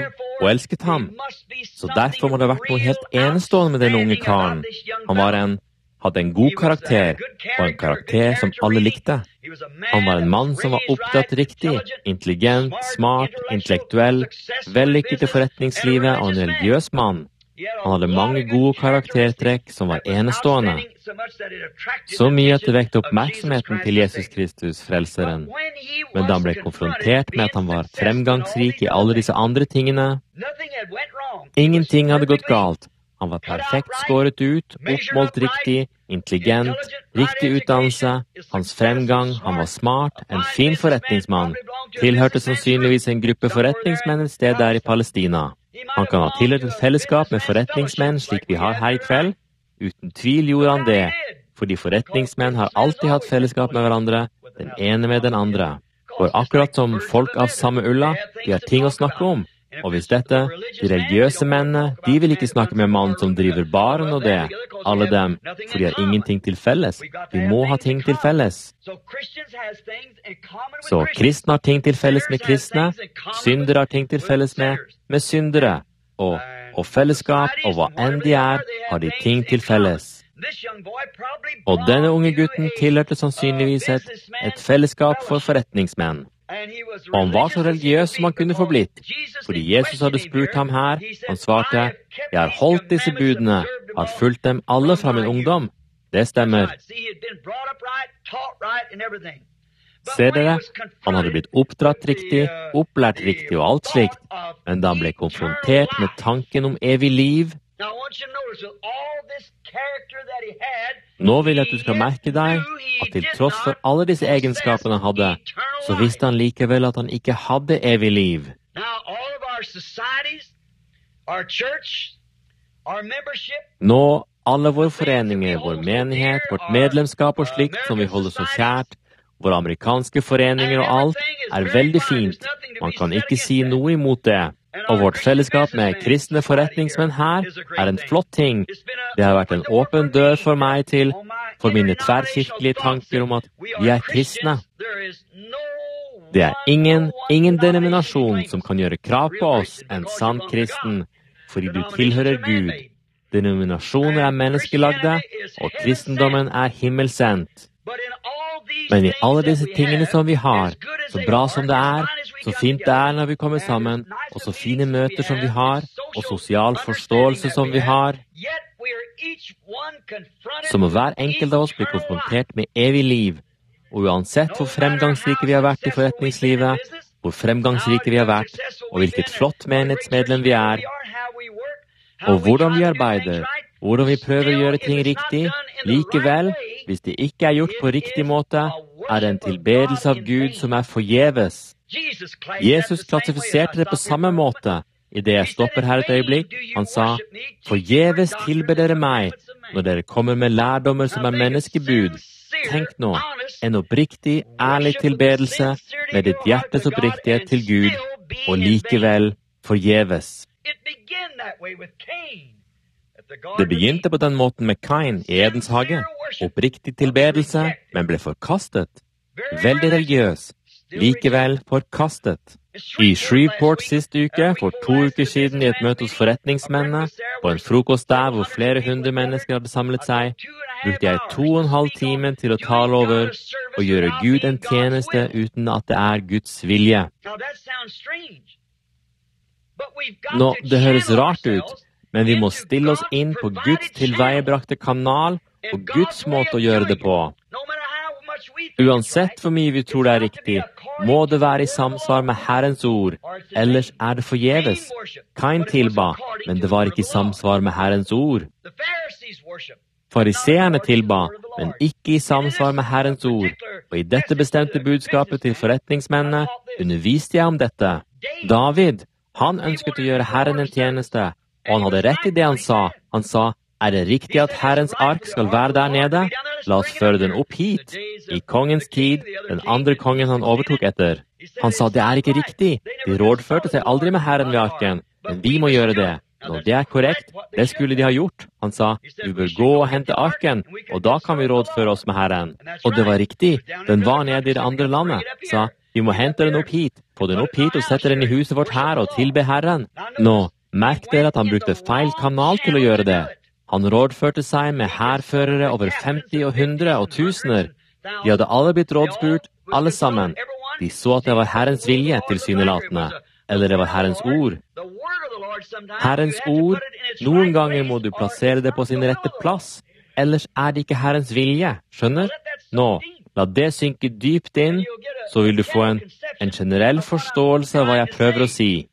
og elsket ham. Så derfor må det ha vært noe helt enestående med den unge karen. Han var en, hadde en god karakter, og en karakter som alle likte. Han var en mann som var oppdratt riktig, intelligent, smart, intellektuell, vellykket i forretningslivet og en religiøs mann. Han hadde mange gode karaktertrekk som var enestående. Så mye at det vekte oppmerksomheten til Jesus Kristus, frelseren. Men da han ble konfrontert med at han var fremgangsrik i alle disse andre tingene, ingenting hadde gått galt. Han var perfekt skåret ut, oppmålt riktig, intelligent, riktig utdannelse, hans fremgang, han var smart, en fin forretningsmann, tilhørte sannsynligvis en gruppe forretningsmenn et sted der i Palestina. Han kan ha tilhørt et fellesskap med forretningsmenn slik vi har her i kveld. Uten tvil gjorde han det, fordi forretningsmenn har alltid hatt fellesskap med hverandre, den ene med den andre. For akkurat som folk av samme ulla, de har ting å snakke om. Og hvis dette, de religiøse mennene, de vil ikke snakke med mannen som driver baren og det, alle dem, for de har ingenting til felles. De må ha ting til felles. Så kristne har ting til felles med kristne, syndere har ting til felles med, med syndere, og, og fellesskap, og hva enn de er, har de ting til felles. Og denne unge gutten tilhørte sannsynligvis et, et fellesskap for forretningsmenn. Og han var så religiøs som han kunne få blitt, fordi Jesus hadde spurt ham her. Han svarte, «Jeg har holdt disse budene, har fulgt dem alle fra min ungdom.» Det stemmer. Ser dere? Han hadde blitt oppdratt riktig, opplært riktig og alt slikt, men da han ble konfrontert med tanken om evig liv, nå vil jeg at du skal merke deg at til tross for alle disse egenskapene han hadde, så visste han likevel at han ikke hadde evig liv. Nå, alle våre foreninger, vår menighet, vårt medlemskap og slikt som vi holder så kjært, våre amerikanske foreninger og alt, er veldig fint. Man kan ikke si noe imot det. Og vårt fellesskap med kristne forretningsmenn her er en flott ting. Det har vært en åpen dør for meg til, for mine tverrkirkelige tanker om at vi er kristne. Det er ingen, ingen denominasjon som kan gjøre krav på oss, en sann kristen, fordi du tilhører Gud. Denominasjoner er menneskelagde, og kristendommen er himmelsendt. Men i alle disse tingene som vi har, så bra som det er, så fint det er når vi kommer sammen, og så fine møter som vi har, og sosial forståelse som vi har, så må hver enkelt av oss bli konfrontert med evig liv. Og uansett hvor fremgangsrike vi har vært i forretningslivet, hvor fremgangsrike vi har vært, og hvilket flott menighetsmedlem vi er, og hvordan vi arbeider, hvordan vi prøver å gjøre ting riktig, likevel, hvis det ikke er gjort på riktig måte, er det en tilbedelse av Gud som er forgjeves. Jesus klassifiserte det på samme måte. I det jeg stopper her et øyeblikk, han sa, «Forgjeves tilber dere meg, når dere kommer med lærdommer som er menneskebud. Tenk nå, en oppriktig, ærlig tilbedelse med ditt hjertes oppriktighet til Gud, og likevel forgjeves.» Det begynte på den måten med Kain i Edens hage. Oppriktig tilbedelse, men ble forkastet. Veldig religiøs, likevel forkastet. I Shreveport siste uke, for to uker siden i et møte hos forretningsmennene, på en frokost der hvor flere hundre mennesker hadde samlet seg, brukte jeg to og en halv time til å tale over og gjøre Gud en tjeneste uten at det er Guds vilje. Nå, det høres rart ut, men vi må stille oss inn på Guds tilveiebrakte kanal og Guds måte å gjøre det på. Uansett hvor mye vi tror det er riktig, må det være i samsvar med Herrens ord, ellers er det forgjeves. Kain tilba, men det var ikke i samsvar med Herrens ord. Fariseerne tilba, men ikke i samsvar med Herrens ord, og i dette bestemte budskapet til forretningsmennene underviste jeg om dette. David, han ønsket å gjøre Herren en tjeneste, og han hadde rett i det han sa. Han sa, er det riktig at Herrens ark skal være der nede? La oss føre den opp hit. I kongens tid, den andre kongen han overtok etter. Han sa, det er ikke riktig. De rådførte seg aldri med Herren ved arken, men vi må gjøre det. Når det er korrekt, det skulle de ha gjort. Han sa, du bør gå og hente arken, og da kan vi rådføre oss med Herren. Og det var riktig. Den var nede i det andre landet. Sa, Vi må hente den opp hit, få den opp hit og sette den i huset vårt her og tilbe Herren. Nå, merk dere at han brukte feil kanal til å gjøre det. Han rådførte seg med hærførere over femti og hundre og tusener. De hadde alle blitt rådspurt, alle sammen. De så at det var Herrens vilje tilsynelatende, eller det var Herrens ord. Herrens ord, noen ganger må du plassere det på sin rette plass, ellers er det ikke Herrens vilje, skjønner? Nå, la det synke dypt inn, så vil du få en, en generell forståelse av hva jeg prøver å si.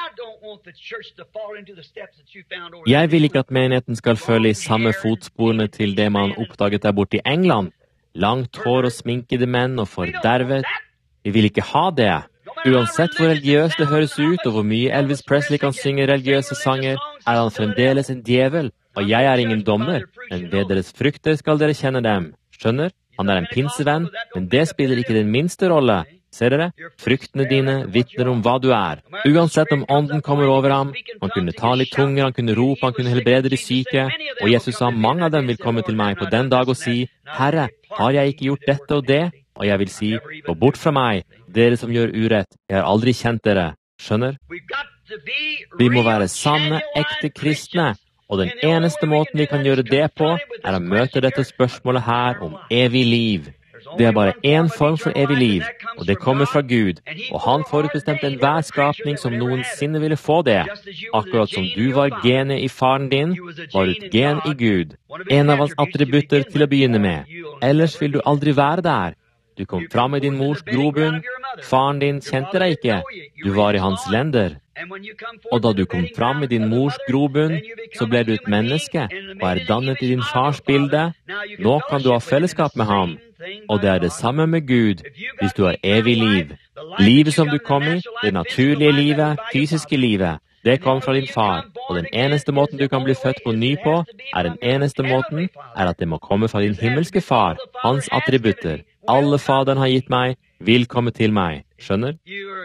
Jeg vil ikke at menigheten skal følge i samme fotsporene til det man oppdaget der borte i England. Langt hår og sminkede menn og fordervet. Vi vil ikke ha det. Uansett hvor religiøst det høres ut, og hvor mye Elvis Presley kan synge religiøse sanger, er han fremdeles en djevel, og jeg er ingen dommer, men ved deres frukter skal dere kjenne dem. Skjønner? Han er en pinsevenn, men det spiller ikke den minste rolle. Ser dere? Fruktene dine vitner om hva du er. Uansett om ånden kommer over ham, han kunne tale i tunger, han kunne rope, han kunne helbrede de syke, og Jesus sa, mange av dem vil komme til meg på den dag og si, Herre, har jeg ikke gjort dette og det? Og jeg vil si, gå bort fra meg, dere som gjør urett, jeg har aldri kjent dere. Skjønner? Vi må være sanne, ekte kristne, og den eneste måten vi kan gjøre det på, er å møte dette spørsmålet her om evig liv. Det er bare en form for evig liv, og det kommer fra Gud, og han forutbestemte enhver skapning som noensinne ville få det. Akkurat som du var genet i faren din, var du et gen i Gud. En av hans attributter til å begynne med. Ellers vil du aldri være der. Du kom fram i din mors grobunn. Faren din kjente deg ikke. Du var i hans lender. Og da du kom fram i din mors grobunn, så ble du et menneske og er dannet i din fars bilde. Nå kan du ha fellesskap med ham. Og det er det samme med Gud, hvis du har evig liv. Livet som du kom i, det naturlige livet, fysiske livet, det kom fra din far. Og den eneste måten du kan bli født på ny på, er den eneste måten, er at det må komme fra din himmelske far, hans attributter. Alle Faderen har gitt meg, vil komme til meg. Skjønner?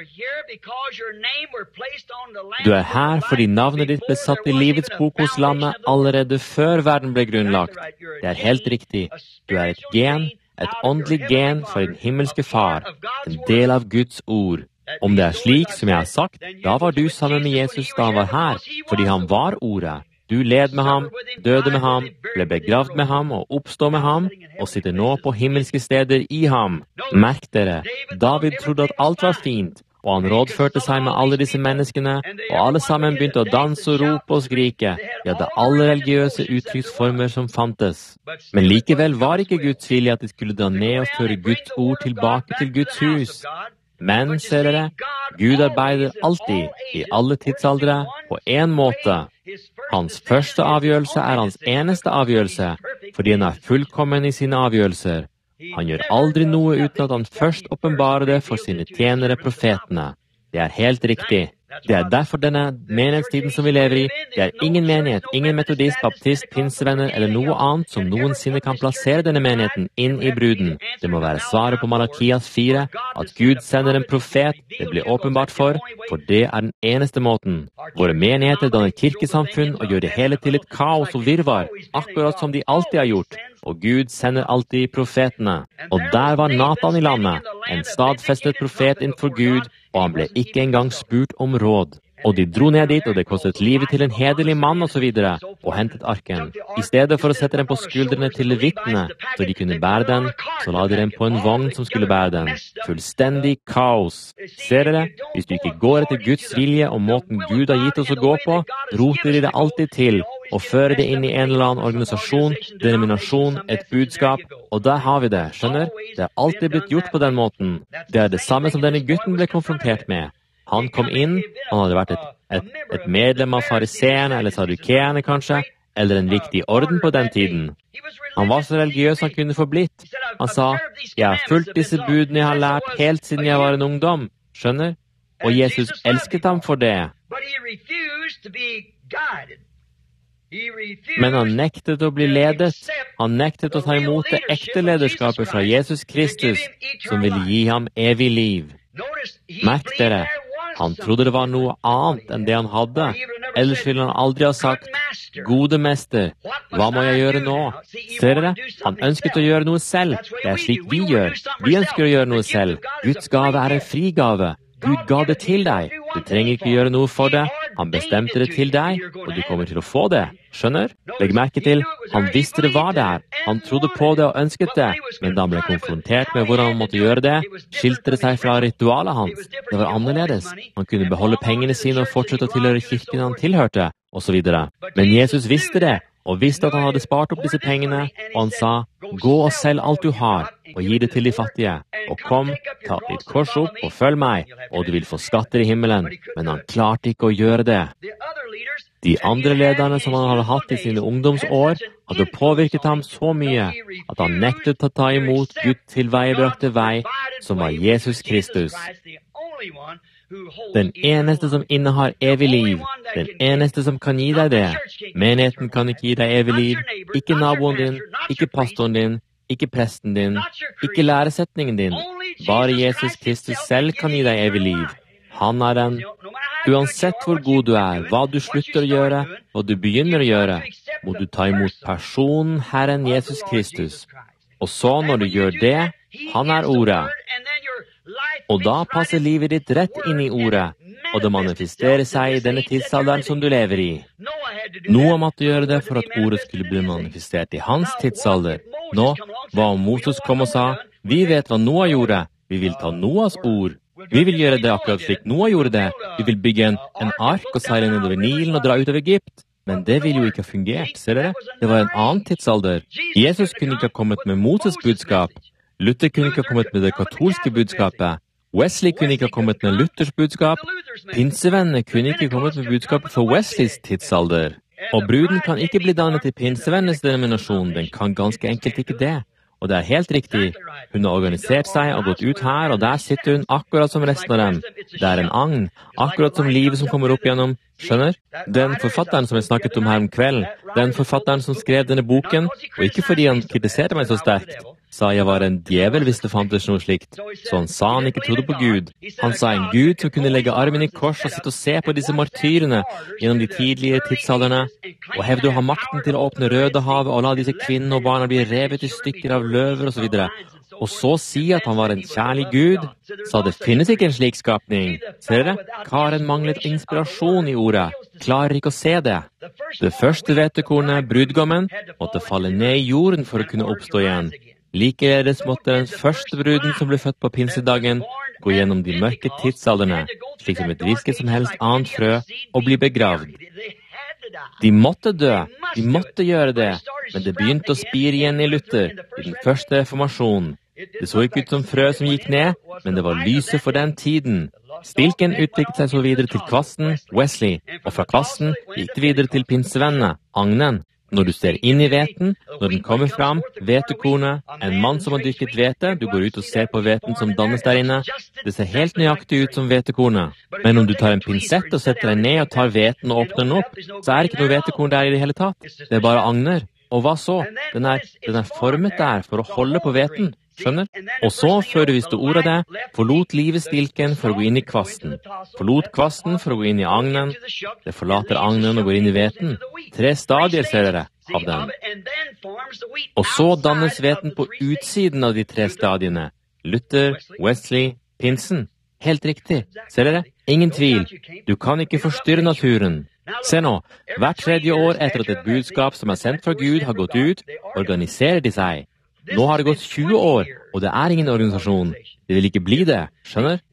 Du er her fordi navnet ditt ble satt i livets bok hos lammet allerede før verden ble grunnlagt. Det er helt riktig. Du er et gen, et åndelig gen for din himmelske far, en del av Guds ord. Om det er slik som jeg har sagt, da var du sammen med Jesus da han var her, fordi han var ordet. Du led med ham, døde med ham, ble begravd med ham og oppstod med ham, og sitter nå på himmelske steder i ham. Merk dere, David trodde at alt var fint, og han rådførte seg med alle disse menneskene, og alle sammen begynte å danse og rope og skrike. De hadde alle religiøse uttrykksformer som fantes. Men likevel var ikke Guds vilje at de skulle dra ned og føre Guds ord tilbake til Guds hus. Men, ser dere, Gud arbeider alltid, i alle tidsaldre, på en måte. Hans første avgjørelse er hans eneste avgjørelse, fordi han er fullkommen i sine avgjørelser. Han gjør aldri noe uten at han først åpenbarer det for sine tjenere profetene. Det er helt riktig. Det er derfor denne menighetstiden som vi lever i, det er ingen menighet, ingen metodist, baptist, pinsevenner eller noe annet som noensinne kan plassere denne menigheten inn i bruden. Det må være svaret på Malakias fire, at Gud sender en profet, det blir åpenbart for, for det er den eneste måten. Våre menigheter danner kirkesamfunn og gjør det hele til et kaos og virvar, akkurat som de alltid har gjort. Og Gud sender alltid profetene. Og der var Nathan i landet, en stadfestet profet innenfor Gud, og han ble ikke engang spurt om råd. Og de dro ned dit, og det kostet livet til en hederlig mann og så videre, og hentet arken. I stedet for å sette den på skuldrene til levittene, så de kunne bære den, så la de den på en vogn som skulle bære den. Fullstendig kaos. Ser dere? Hvis du ikke går etter Guds vilje og måten Gud har gitt oss å gå på, roter de det alltid til, og fører det inn i en eller annen organisasjon, denominasjon, et budskap, og der har vi det, skjønner? Det er alltid blitt gjort på den måten. Det er det samme som denne gutten ble konfrontert med. Han kom inn, han hadde vært et, et, et medlem av fariseerne eller sadukeerne kanskje, eller en viktig orden på den tiden. Han var så religiøs han kunne få blitt. Han sa, jeg har fulgt disse budene jeg har lært helt siden jeg var en ungdom, skjønner? Og Jesus elsket ham for det. Men han nektet å bli ledet. Han nektet å ta imot det ekte lederskapet fra Jesus Kristus, som ville gi ham evig liv. Merk dere, han trodde det var noe annet enn det han hadde, ellers ville han aldri ha sagt, Gode mester, hva må jeg gjøre nå? Ser dere? Han ønsket å gjøre noe selv. Det er slik vi gjør. Vi ønsker å gjøre noe selv. Guds gave er en frigave. Gud ga det til deg. Du trenger ikke gjøre noe for det. Han bestemte det til deg, og du kommer til å få det. Skjønner? Legg merke til, han visste det var der. Han trodde på det og ønsket det, men da han ble konfrontert med hvordan han måtte gjøre det, skilte det seg fra ritualet hans. Det var annerledes. Han kunne beholde pengene sine og fortsette å tilhøre kirken han tilhørte, og så videre. Men Jesus visste det, og visste at han hadde spart opp disse pengene, og han sa, gå og selg alt du har, og gi det til de fattige, og kom, ta ditt kors opp og følg meg, og du vil få skatter i himmelen. Men han klarte ikke å gjøre det. De andre lederne som han hadde hatt i sine ungdomsår, hadde påvirket ham så mye at han nektet å ta imot Guds tilveiebrakte vei, som var Jesus Kristus. Den eneste som innehar evig liv, den eneste som kan gi deg det. Menigheten kan ikke gi deg evig liv, ikke naboen din, ikke pastoren din, ikke presten din, ikke læresetningen din. Bare Jesus Kristus selv kan gi deg evig liv. Han er den. Uansett hvor god du er, hva du slutter å gjøre, hva du begynner å gjøre, må du ta imot personen Herren Jesus Kristus. Og så når du gjør det, han er ordet. Og da passer livet ditt rett inn i ordet, og det manifesterer seg i denne tidsalderen som du lever i. Noe måtte gjøre det for at ordet skulle bli manifestert i hans tidsalder. Nå, hva om Moses kom og sa, vi vet hva Noah gjorde, vi vil ta Noahs ord. Vi vil gjøre det akkurat slik Noah gjorde det. Vi vil bygge en, en ark og seile nedover Nilen og dra ut av Egypt. Men det ville jo ikke ha fungert, ser dere? Det var en annen tidsalder. Jesus kunne ikke ha kommet med Moses budskap. Luther kunne ikke ha kommet med det katolske budskapet. Wesley kunne ikke ha kommet med Luthers budskap. Pinsevennene kunne ikke ha kommet med budskapet for Wesleys tidsalder. Og bruden kan ikke bli dannet i pinsevennenes denominasjon. Den kan ganske enkelt ikke det. Og det er helt riktig. Hun har organisert seg og gått ut her, og der sitter hun akkurat som resten av dem. Det er en agn, akkurat som livet som kommer opp gjennom. Skjønner? Den forfatteren som jeg snakket om her om kvelden, den forfatteren som skrev denne boken, og ikke fordi han kritiserte meg så sterkt, sa jeg var en djevel hvis det fantes noe slikt. Så han sa han ikke trodde på Gud. Han sa en Gud som kunne legge armen i kors og sitte og se på disse martyrene gjennom de tidlige tidsalderne, og hevde å ha makten til å åpne Rødehavet og la disse kvinnene og barna bli revet i stykker av løver og så videre. Og så si at han var en kjærlig Gud, sa det finnes ikke en slik skapning. Ser dere? Karen manglet inspirasjon i ordet, klarer ikke å se det. Det første hvetekornet, brudgommen, måtte falle ned i jorden for å kunne oppstå igjen. Likeledes måtte den første bruden som ble født på pinsedagen gå gjennom de mørke tidsalderne, slik som et hvilket som helst annet frø, og bli begravd. De måtte dø, de måtte gjøre det, men det begynte å spire igjen i Luther, i den første reformasjonen. Det så ikke ut som frø som gikk ned, men det var lyset for den tiden. Stilken utviklet seg så videre til kvasten, Wesley, og fra kvasten gikk det videre til pinsevennene, agnen. Når du ser inn i hveten, når den kommer fram, hvetekornet, en mann som har dyrket hvete, du går ut og ser på hveten som dannes der inne, det ser helt nøyaktig ut som hvetekornet. Men om du tar en pinsett og setter deg ned og tar hveten og åpner den opp, så er det ikke noe hvetekorn der i det hele tatt. Det er bare agner. Og hva så? Den er, den er formet der for å holde på hveten. Skjønner? Og så, før du visste ordet av det, forlot livet stilken for å gå inn i kvasten. Forlot kvasten for å gå inn i agnen. Det forlater agnen og går inn i hveten. Tre stadier, ser dere, av den. Og så dannes hveten på utsiden av de tre stadiene. Luther, Wesley, pinsen. Helt riktig. Ser dere? Ingen tvil. Du kan ikke forstyrre naturen. Se nå, hvert tredje år etter at et budskap som er sendt fra Gud har gått ut, organiserer de seg. Nå har det gått tjue år, og det er ingen organisasjon. Det vil ikke bli det, skjønner?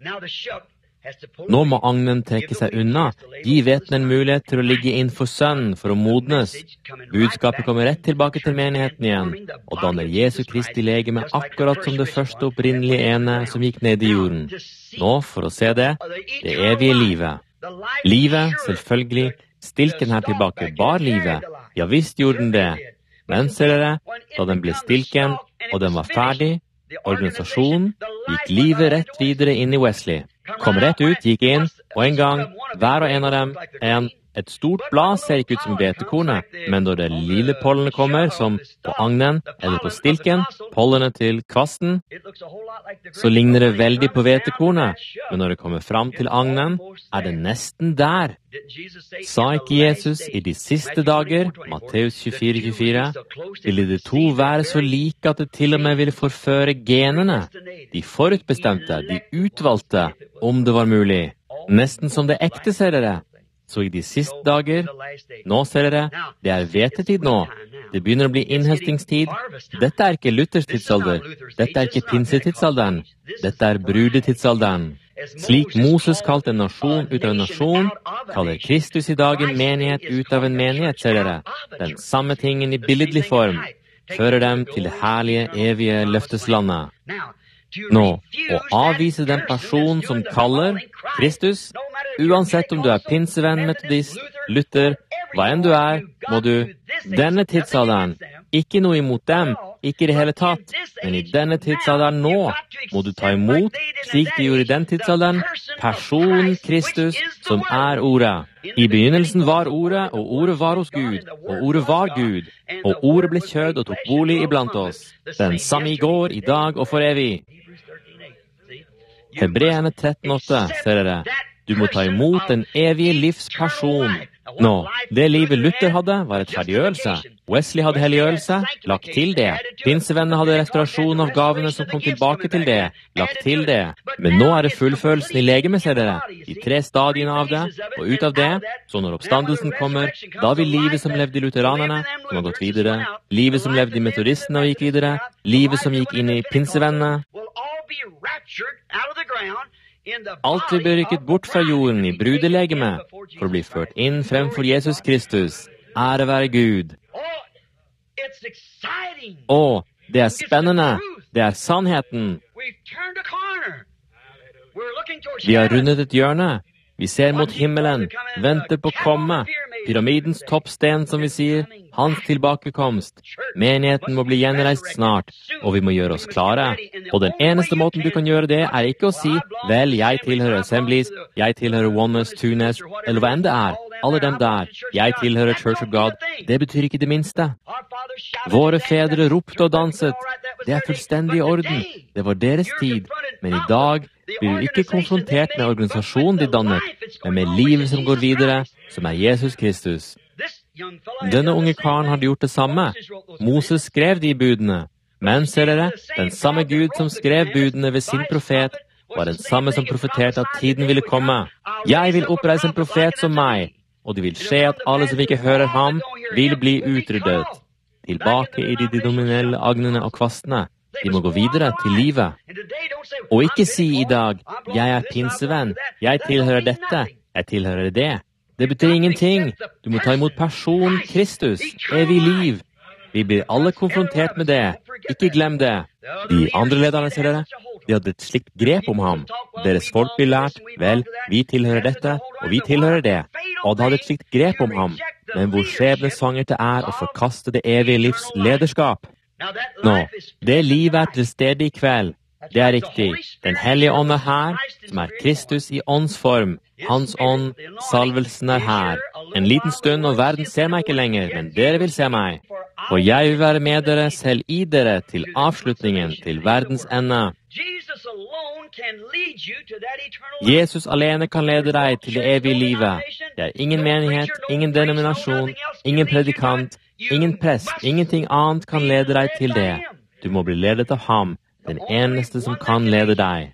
Nå må agnen trekke seg unna, gi hveten en mulighet til å ligge innenfor sønnen for å modnes. Budskapet kommer rett tilbake til menigheten igjen, og danner Jesu Kristi legeme akkurat som det første opprinnelige ene som gikk ned i jorden. Nå, for å se det, det evige livet. Livet, selvfølgelig, stilken her tilbake bar livet. Ja visst gjorde den det. Men ser dere, da den ble stilken, og den var ferdig, organisasjonen, gikk livet rett videre inn i Wesley. Kom rett ut, gikk inn, og en gang, hver og en av dem, en, Et stort blad ser ikke ut som hvetekornet, men når det lille pollenet kommer, som på agnen eller på stilken, pollenet til kvasten, så ligner det veldig på hvetekornet, men når det kommer fram til agnen, er det nesten der. Sa ikke Jesus i de siste dager, Matteus tjuefire tjuefire, ville de to være så like at det til og med ville forføre genene, de forutbestemte, de utvalgte, om det var mulig. Nesten som det ekte, ser dere. Så i de siste dager, nå ser dere, det er hvetetid nå. Det begynner å bli innhøstingstid. Dette er ikke Luthers tidsalder. Dette er ikke pinsetidalderen. Dette er brudetidsalderen. Slik Moses kalte en nasjon ut av en nasjon, kaller Kristus i dag en menighet ut av en menighet, ser dere. Den samme tingen i billedlig form. Fører dem til det herlige, evige løfteslandet. Nå, å avvise den person som kaller Kristus, uansett om du er pinsevenn, metodist, Luther, hva enn du er, må du, denne tidsalderen, ikke noe imot dem, ikke i det hele tatt, men i denne tidsalderen nå, må du ta imot, slik de gjorde i den tidsalderen, personen Kristus, som er ordet. I begynnelsen var ordet, og ordet var hos Gud, og ordet var Gud, og ordet ble kjød og tok bolig iblant oss. Den samme i går, i dag og for evig. Hebreerne tretten åtte, ser dere. Du må ta imot den evige livsperson. Nå, det livet Luther hadde, var rettferdiggjørelse. Wesley hadde helliggjørelse, lagt til det. Pinsevennene hadde restaurasjon av gavene som kom tilbake til det, lagt til det. Men nå er det fullfølelsen i legeme, ser dere. De tre stadiene av det, og ut av det, så når oppstandelsen kommer, da vil livet som levde i lutheranerne, som har gått videre, livet som levde i metodistene og gikk videre, livet som gikk inn i pinsevennene, alt vil bli rykket bort fra jorden i brudelegeme for å bli ført inn fremfor Jesus Kristus. Ære være Gud. Å, det er spennende. Det er sannheten. Vi har rundet et hjørne. Vi ser mot himmelen, venter på å komme. Pyramidens toppsten, som vi sier, hans tilbakekomst. Menigheten må bli gjenreist snart, og vi må gjøre oss klare. Og den eneste måten du kan gjøre det, er ikke å si, vel, jeg tilhører Assemblies, jeg tilhører Oneness, Two-ness, eller hva enn det er. Alle dem der. Jeg tilhører Church of God. Det betyr ikke det minste. Våre fedre ropte og danset. Det er fullstendig i orden. Det var deres tid. Men i dag blir du ikke konfrontert med organisasjonen de dannet, men med livet som går videre, som er Jesus Kristus. Denne unge karen hadde gjort det samme. Moses skrev de budene. Men, ser dere, den samme Gud som skrev budene ved sin profet, var den samme som profeterte at tiden ville komme. Jeg vil oppreise en profet som meg, og det vil skje at alle som ikke hører ham, vil bli utryddet. Tilbake i de dominelle agnene og kvastene. De må gå videre til livet. Og ikke si i dag, jeg er pinsevenn, jeg tilhører dette, jeg tilhører det. Det betyr ingenting. Du må ta imot personen Kristus, evig liv. Vi blir alle konfrontert med det. Ikke glem det. De andre lederne, ser dere, de hadde et slikt grep om ham. Deres folk blir lært, vel, vi tilhører dette, og vi tilhører det. Og de hadde et slikt grep om ham. Men hvor skjebnesvangert det er å forkaste det evige livs lederskap. Nå, det livet er til stede i kveld. Det er riktig. Den hellige ånd er her, som er Kristus i åndsform. Hans ånd, salvelsen er her. En liten stund, og verden ser meg ikke lenger, men dere vil se meg. Og jeg vil være med dere, selv i dere, til avslutningen, til verdens ende. Jesus alene kan lede deg til det evige livet. Det er ingen menighet, ingen denominasjon, ingen predikant, ingen prest, ingenting annet kan lede deg til det. Du må bli ledet av ham, den eneste som kan lede deg.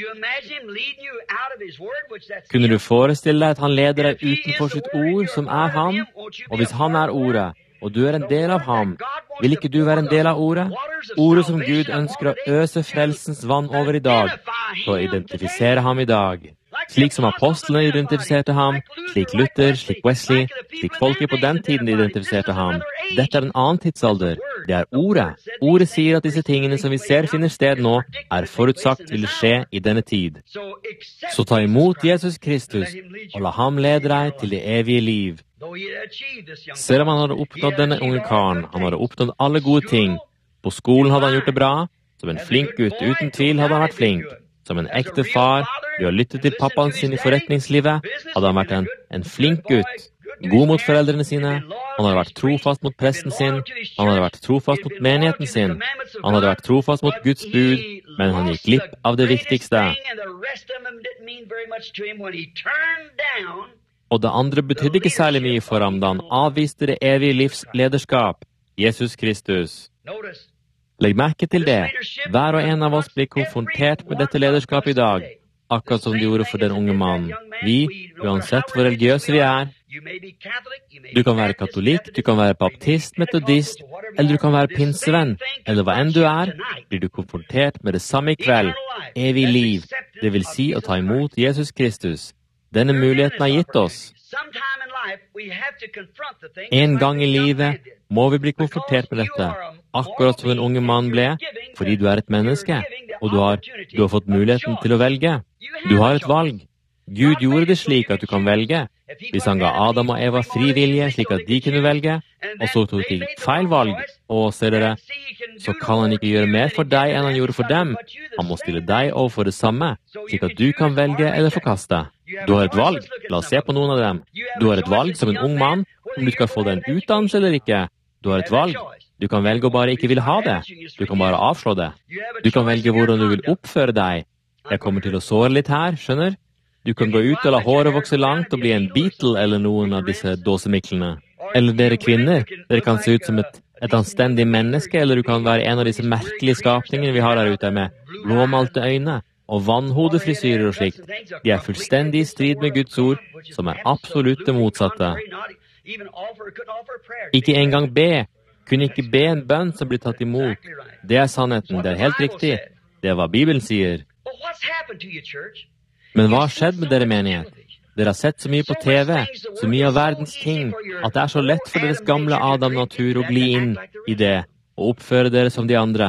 Kunne du forestille deg at han leder deg utenfor sitt ord, som er ham? Og hvis han er ordet, og du er en del av ham, vil ikke du være en del av ordet? Ordet som Gud ønsker å øse frelsens vann over i dag, for å identifisere ham i dag. Slik som apostlene identifiserte ham, slik Luther, slik Wesley, slik folket på den tiden identifiserte ham. Dette er en annen tidsalder. Det er ordet. Ordet sier at disse tingene som vi ser finner sted nå, er forutsagt vil skje i denne tid. Så ta imot Jesus Kristus, og la ham lede deg til det evige liv. Selv om han hadde oppnådd denne unge karen, han hadde oppnådd alle gode ting. På skolen hadde han gjort det bra. Som en flink gutt, uten tvil hadde han vært flink. Som en ekte far, ved å lytte til pappaen sin i forretningslivet, hadde han vært en, en flink gutt. god mot foreldrene sine, han hadde vært trofast mot presten sin, han hadde vært trofast mot menigheten sin, han hadde vært trofast mot Guds bud, men han gikk glipp av det viktigste. Og det andre betydde ikke særlig mye for ham da han avviste det evige livs lederskap, Jesus Kristus. Legg merke til det. Hver og en av oss blir konfrontert med dette lederskapet i dag, akkurat som de gjorde for den unge mannen. Vi, uansett hvor religiøse vi er, du kan være katolikk, du kan være baptist, metodist, eller du kan være pinsevenn, eller hva enn du er, blir du konfrontert med det samme i kveld, evig liv, det vil si å ta imot Jesus Kristus. Denne muligheten er gitt oss. En gang i livet må vi bli konfrontert med dette, akkurat som den unge mannen ble, fordi du er et menneske, og du har, du har fått muligheten til å velge. Du har et valg. Gud gjorde det slik at du kan velge. Hvis han ga Adam og Eva fri vilje slik at de kunne velge, og så tok de feil valg, og ser dere, så kan han ikke gjøre mer for deg enn han gjorde for dem. Han må stille deg overfor det samme, slik at du kan velge eller forkaste. Du har et valg. La oss se på noen av dem. Du har et valg som en ung mann, om du skal få deg en utdannelse eller ikke. Du har et valg. Du kan velge å bare ikke vil ha det. Du kan bare avslå det. Du kan velge hvordan du vil oppføre deg. Jeg kommer til å såre litt her, skjønner? Du kan gå ut og la håret vokse langt og bli en Beatle eller noen av disse dåsemiklene. Eller dere kvinner, dere kan se ut som et, et anstendig menneske, eller du kan være en av disse merkelige skapningene vi har her ute med blåmalte øyne og vannhodefrisyrer og slikt. De er fullstendig i strid med Guds ord, som er absolutt det motsatte. Ikke engang be. Kunne ikke be en bønn som blir tatt imot. Det er sannheten, det er helt riktig. Det er hva Bibelen sier. Men hva har skjedd med dere menighet? Dere har sett så mye på T V, så mye av verdens ting, at det er så lett for deres gamle Adam-natur å gli inn i det, og oppføre dere som de andre.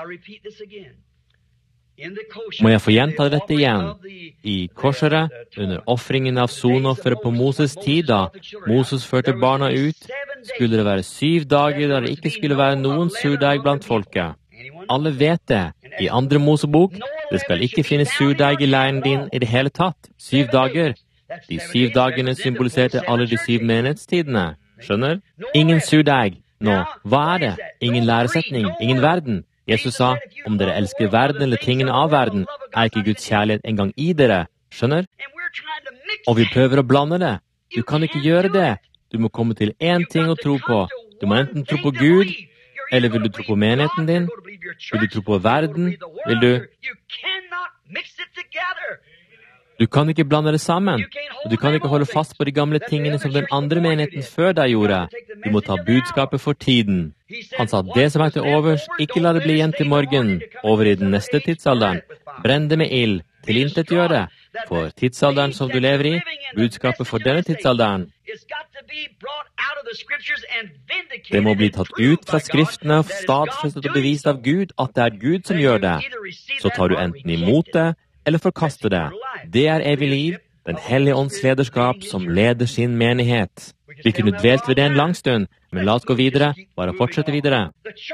Må jeg få gjenta dette igjen? I korseret, under offringen av sonoffere på Moses tid, da Moses førte barna ut, skulle det være syv dager der det ikke skulle være noen surdeig blant folket. Alle vet det. I andre Mosebok, det skal ikke finnes surdeig i leiren din i det hele tatt. Syv dager. De syv dagene symboliserte alle de syv menighetstidene. Skjønner? Ingen surdeig. Nå, hva er det? Ingen læresetning, ingen verden. Jesus sa, om dere elsker verden eller tingene av verden, er ikke Guds kjærlighet engang i dere. Skjønner? Og vi prøver å blande det. Du kan ikke gjøre det. Du må komme til én ting å tro på. Du må enten tro på Gud, eller vil du tro på menigheten din? Vil du tro på verden? Vil du? Du kan ikke blande det sammen, og du kan ikke holde fast på de gamle tingene som den andre menigheten før deg gjorde. Du må ta budskapet for tiden. Han sa, det som er til overs, ikke la det bli igjen til morgen, over i den neste tidsalderen. Brenn det med ild, tilintetgjør det. For tidsalderen som du lever i, budskapet for denne tidsalderen. Det må bli tatt ut fra skriftene og stadfestet og bevist av Gud at det er Gud som gjør det. Så tar du enten imot det, eller forkaster det. Det er evig liv, den hellige ånds lederskap som leder sin menighet. Vi kunne dvelt ved det en lang stund, men la oss gå videre, bare fortsette videre.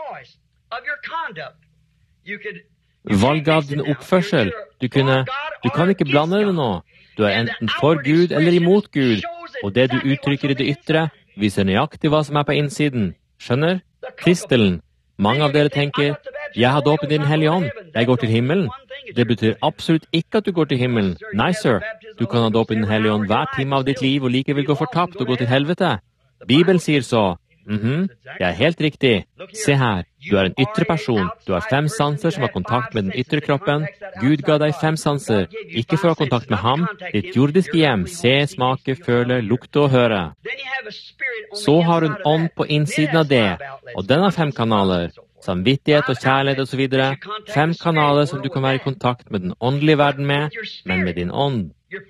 Valget av din oppførsel. Du kunne, du kan ikke blande det nå. Du er enten for Gud eller imot Gud, og det du uttrykker i det ytre, viser nøyaktig hva som er på innsiden. Skjønner? Kristelen. Mange av dere tenker, jeg har dåpen i den hellige ånd, jeg går til himmelen. Det betyr absolutt ikke at du går til himmelen. Nei, sir. Du kan ha dåpen i den hellige ånd hver time av ditt liv og likevel gå fortapt og gå til helvete. Bibelen sier så. Mhm, det er helt riktig. Se her, du er en ytre person. Du har fem sanser som har kontakt med den ytre kroppen. Gud ga deg fem sanser, ikke for å ha kontakt med ham. Ditt jordiske hjem, se, smake, føle, lukte og høre. Så har du en ånd på innsiden av det, og den har fem kanaler. Samvittighet og kjærlighet og så videre. Fem kanaler som du kan være i kontakt med den åndelige verden med, men med din ånd.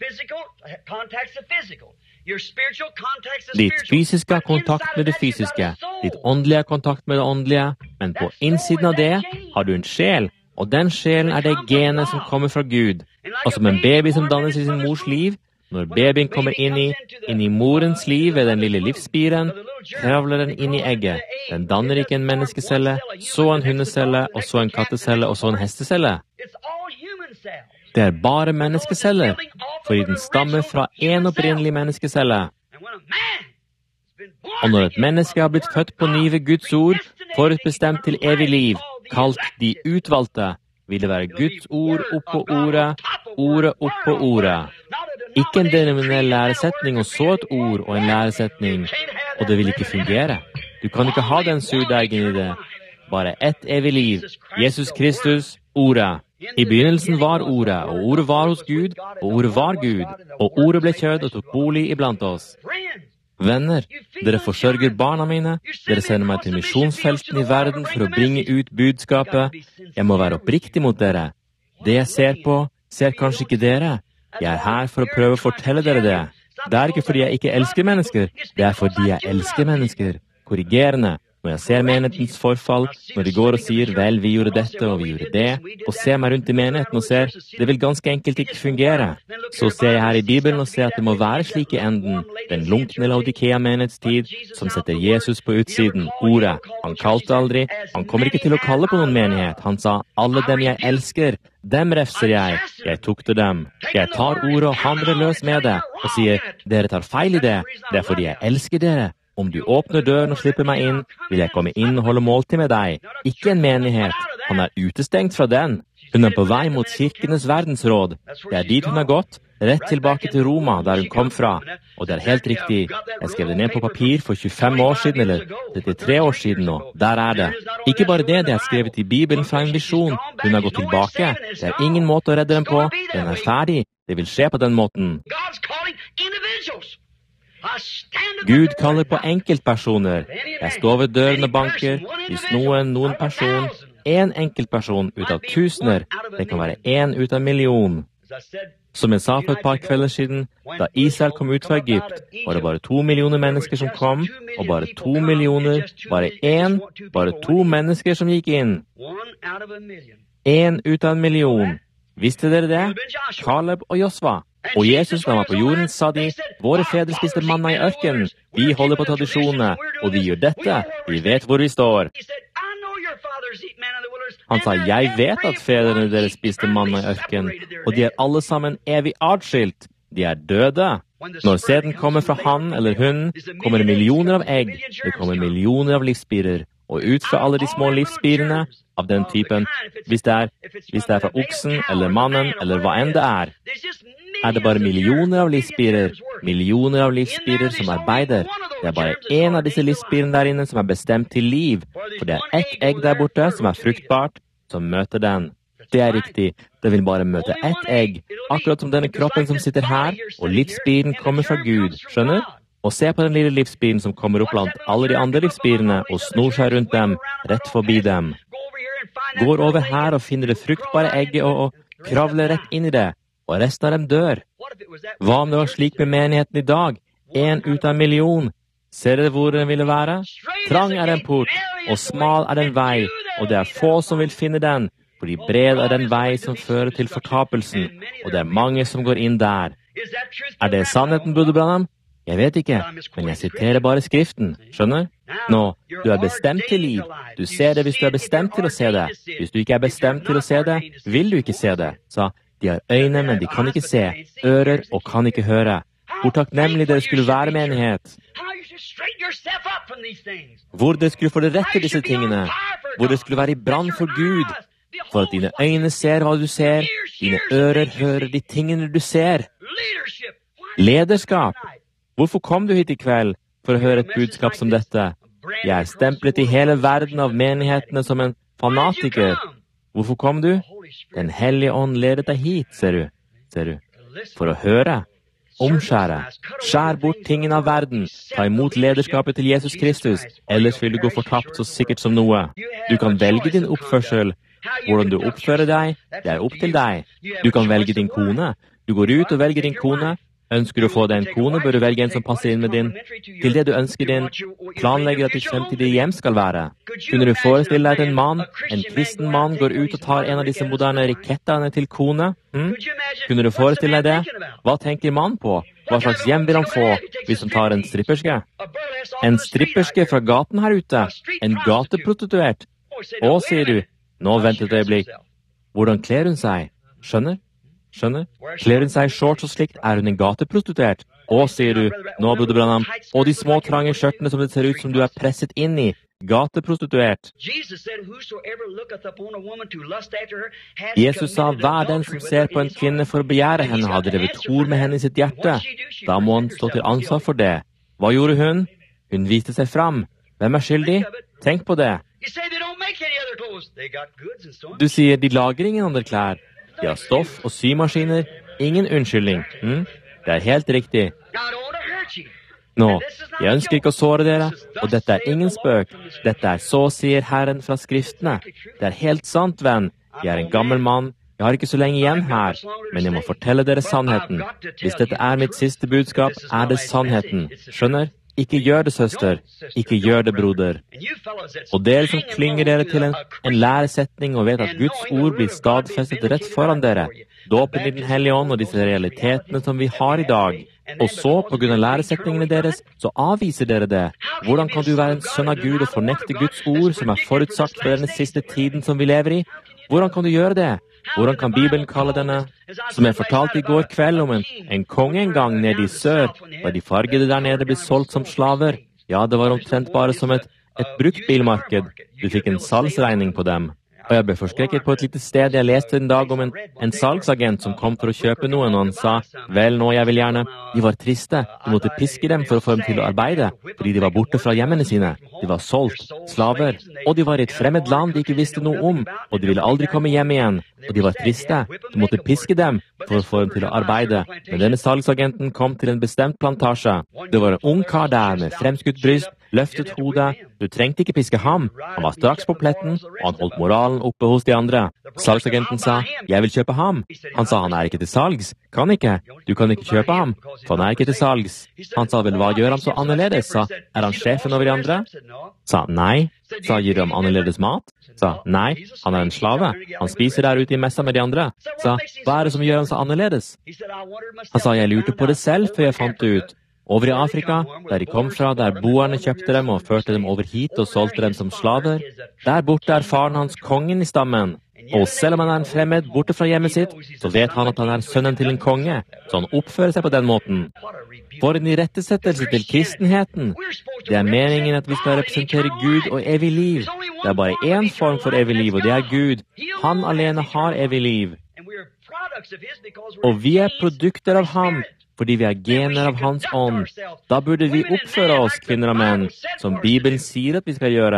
Ditt fysiske har kontakt med det fysiske. Ditt åndelige har kontakt med det åndelige. Men på innsiden av det har du en sjel, og den sjelen er det genet som kommer fra Gud. Og som en baby som dannes i sin mors liv, når babyen kommer inn i, inn i morens liv ved den lille livsspiren, kravler den inn i egget. Den danner ikke en menneskecelle, så en hundecelle, og så en kattecelle, og så en hestecelle. Det er bare menneskeceller, fordi den stammer fra en opprinnelig menneskecelle. Og når et menneske har blitt født på ny ved Guds ord, forutbestemt til evig liv, kalt de utvalgte, vil det være Guds ord oppå ordet, ordet oppå ordet. Ikke en denominell læresetning og så et ord og en læresetning, og det vil ikke fungere. Du kan ikke ha den surdeigen i det. Bare ett evig liv. Jesus Kristus, ordet. I begynnelsen var ordet, og ordet var hos Gud, og ordet var Gud, og ordet ble kjød og tok bolig iblant oss. Venner, dere forsørger barna mine, dere sender meg til misjonsfelten i verden for å bringe ut budskapet. Jeg må være oppriktig mot dere. Det jeg ser på, ser kanskje ikke dere. Jeg er her for å prøve å fortelle dere det. Det er ikke fordi jeg ikke elsker mennesker, det er fordi jeg elsker mennesker. Korrigerende. Når jeg ser menighetens forfall, når de går og sier, vel, vi gjorde dette og vi gjorde det, og ser meg rundt i menigheten og ser, det vil ganske enkelt ikke fungere. Så ser jeg her i Bibelen og ser at det må være slik i enden, den lunkne Laodikea-menighetstid, som setter Jesus på utsiden, ordet. Han kalte aldri, han kommer ikke til å kalle på noen menighet. Han sa, alle dem jeg elsker, dem refser jeg, jeg tukter dem. Jeg tar ordet og hamrer løs med det, og sier, dere tar feil i det, det er fordi jeg elsker dere. Om du åpner døren og slipper meg inn, vil jeg komme inn og holde måltid med deg. Ikke en menighet. Han er utestengt fra den. Hun er på vei mot kirkenes verdensråd. Det er dit hun har gått, rett tilbake til Roma, der hun kom fra. Og det er helt riktig. Jeg skrev det ned på papir for tjuefem år siden, eller trettitre år siden nå. Der er det. Ikke bare det, det er skrevet i Bibelen fra en visjon. Hun har gått tilbake. Det er ingen måte å redde den på. Den er ferdig. Det vil skje på den måten. Gud kaller på enkeltpersoner. Jeg står ved døren og banker. Hvis noen, noen person, en enkeltperson ut av tusener, det kan være en ut av million. Som jeg sa for et par kvelder siden, da Israel kom ut fra Egypt, var det bare to millioner mennesker som kom, og bare to millioner, bare en, bare to mennesker som gikk inn. En ut av en million. Visste dere det? Kaleb og Josva. Og Jesus, da han var på jorden, sa de, våre fedre spiste manna i ørkenen. Vi holder på tradisjonene, og vi gjør dette. Vi vet hvor vi står. Han sa, jeg vet at fedrene deres spiste manna i ørkenen, og de er alle sammen evig atskilt. De er døde. Når sæden kommer fra han eller hun, kommer det millioner av egg. Det kommer millioner av livsspirer. Og ut fra alle de små livsspirene av den typen, hvis det er, hvis det er fra oksen eller mannen eller hva enn det er, er det bare millioner av livsspirer, millioner av livsspirer som arbeider. Det er bare en av disse livsspirene der inne som er bestemt til liv, for det er ett egg der borte som er fruktbart, som møter den. Det er riktig, det vil bare møte ett egg, akkurat som denne kroppen som sitter her, og livsspiren kommer fra Gud, skjønner? Og se på den lille livsspiren som kommer opp blant alle de andre livsspirene og snor seg rundt dem, rett forbi dem. Går over her og finner det fruktbare egget og, og kravler rett inn i det, og resten av dem dør. Hva om det var slik med menigheten i dag? En ut av en million. Ser dere hvor den ville være? Trang er den port, og smal er den vei, og det er få som vil finne den, fordi bred er den vei som fører til fortapelsen, og det er mange som går inn der. Er det sannheten, Broder Branham? Jeg vet ikke, men jeg siterer bare skriften, skjønner? Nå, du er bestemt til liv. Du ser det hvis du er bestemt til å se det. Hvis du ikke er bestemt til å se det, vil du ikke se det. Så, de har øyne, men de kan ikke se, ører og kan ikke høre. Hvor takknemlig dere skulle være, menighet. Hvor dere skulle få det rett til disse tingene. Hvor dere skulle være i brann for Gud. For at dine øyne ser hva du ser, dine ører hører de tingene du ser. Lederskap. Hvorfor kom du hit i kveld for å høre et budskap som dette? Jeg er stemplet i hele verden av menighetene som en fanatiker. Hvorfor kom du? Den hellige ånd ledet deg hit, ser du. Ser du. For å høre. Omskjære. Skjær bort tingene av verden. Ta imot lederskapet til Jesus Kristus. Ellers vil du gå fortapt så sikkert som noe. Du kan velge din oppførsel. Hvordan du oppfører deg, det er opp til deg. Du kan velge din kone. Du går ut og velger din kone. Ønsker du å få deg en kone, bør du velge en som passer inn med din. Til det du ønsker din, planlegger at ditt fremtidige hjem skal være. Kunne du forestille deg at en mann, en kristen mann, går ut og tar en av disse moderne rikettene til kone? Hm? Kunne du forestille deg det? Hva tenker mann på? Hva slags hjem vil han få hvis han tar en stripperske? En stripperske fra gaten her ute? En gateprostituert? Å, sier du. Nå vent et øyeblikk. Hvordan kler hun seg? Skjønner? Skjønner? Kler hun seg i shorts og slikt, er hun en gateprostituert. Å, sier du, nå, broder Branham, og de små trange skjørtene som det ser ut som du er presset inn i. Gateprostituert. Jesus sa, hver den som ser på en kvinne for å begjære henne, har drevet hor med henne i sitt hjerte. Da må han stå til ansvar for det. Hva gjorde hun? Hun viste seg fram. Hvem er skyldig? Tenk på det. Du sier, de lager ingen andre klær. De har stoff og symaskiner. Ingen unnskyldning. Hm? Det er helt riktig. Nå, jeg ønsker ikke å såre dere, og dette er ingen spøk. Dette er så, sier Herren fra Skriftene. Det er helt sant, venn. Jeg er en gammel mann. Jeg har ikke så lenge igjen her, men jeg må fortelle dere sannheten. Hvis dette er mitt siste budskap, er det sannheten. Skjønner? Ikke gjør det, søster. Ikke gjør det, broder. Og dere som klynger dere til en, en læresetning og vet at Guds ord blir stadfestet rett foran dere, dåpen i den hellige ånd og disse realitetene som vi har i dag, og så, på grunn av læresetningene deres, så avviser dere det. Hvordan kan du være en sønn av Gud og fornekte Guds ord som er forutsagt for denne siste tiden som vi lever i? Hvordan kan du gjøre det? Hvordan kan Bibelen kalle denne? Som jeg fortalte i går kveld om en, en konge en gang nede i sør, da de fargede der nede ble solgt som slaver. Ja, det var omtrent bare som et, et bruktbilmarked. Du fikk en salgsregning på dem. Og jeg ble forskrekket på et lite sted jeg leste en dag om en, en salgsagent som kom for å kjøpe noen, og han sa, vel nå, jeg vil gjerne. De var triste, du måtte piske dem for å få dem til å arbeide, fordi de var borte fra hjemmene sine. De var solgt, slaver, og de var i et fremmed land de ikke visste noe om, og de ville aldri komme hjem igjen. Og de var triste, du måtte piske dem for å få dem til å arbeide. Men denne salgsagenten kom til en bestemt plantasje. Det var en ung kar der med fremskutt bryst, løftet hodet. Du trengte ikke piske ham. Han var straks på pletten, og han holdt moralen oppe hos de andre. Salgsagenten sa, jeg vil kjøpe ham. Han sa, han er ikke til salgs. Kan ikke. Du kan ikke kjøpe ham, for han er ikke til salgs. Han sa, vel, hva gjør han så annerledes? Sa, er han sjefen over de andre? Sa, nei. Sa, gir han annerledes mat? Sa, nei, han er en slave. Han spiser der ute i messa med de andre. Sa, hva er det som gjør han så annerledes? Han sa, jeg lurte på det selv før jeg fant det ut. Over i Afrika, der de kom fra, der boerne kjøpte dem og førte dem over hit og solgte dem som slaver. Der borte er faren hans kongen i stammen. Og selv om han er en fremmed borte fra hjemmet sitt, så vet han at han er sønnen til en konge, så han oppfører seg på den måten. For en irettesettelse til kristenheten. Det er meningen at vi skal representere Gud og evig liv. Det er bare én form for evig liv, og det er Gud. Han alene har evig liv. Og vi er produkter av ham, fordi vi er gener av hans ånd. Da burde vi oppføre oss, kvinner og menn, som Bibelen sier at vi skal gjøre.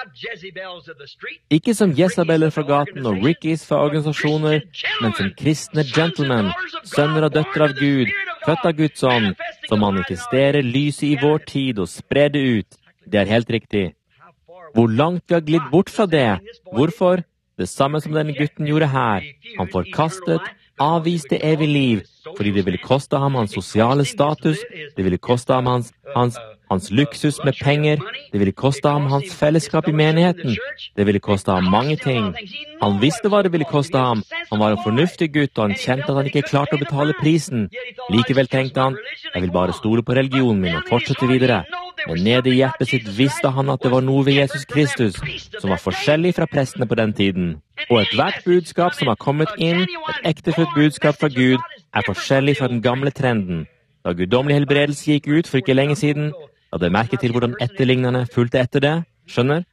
Ikke som Jezabeller fra gaten og Rickies fra organisasjoner, men som kristne gentlemen, sønner og døtre av Gud, født av Guds ånd, som manifesterer lyset i vår tid og sprer det ut. Det er helt riktig. Hvor langt vi har glidd bort fra det. Hvorfor? Det samme som denne gutten gjorde her. Han forkastet, avviste evig liv, fordi det ville koste ham hans sosiale status, det ville koste ham hans, hans, hans luksus med penger, det ville koste ham hans fellesskap i menigheten, det ville koste ham mange ting. Han visste hva det ville koste ham, han var en fornuftig gutt, og han kjente at han ikke klarte å betale prisen. Likevel tenkte han, jeg vil bare stole på religionen min og fortsette videre. Men nede i hjertet sitt visste han at det var noe ved Jesus Kristus som var forskjellig fra prestene på den tiden. Og et hvert budskap som har kommet inn, et ektefødt budskap fra Gud, er forskjellig fra den gamle trenden. Da guddommelig helbredelse gikk ut for ikke lenge siden, la det merke til hvordan etterlignerne fulgte etter det, skjønner?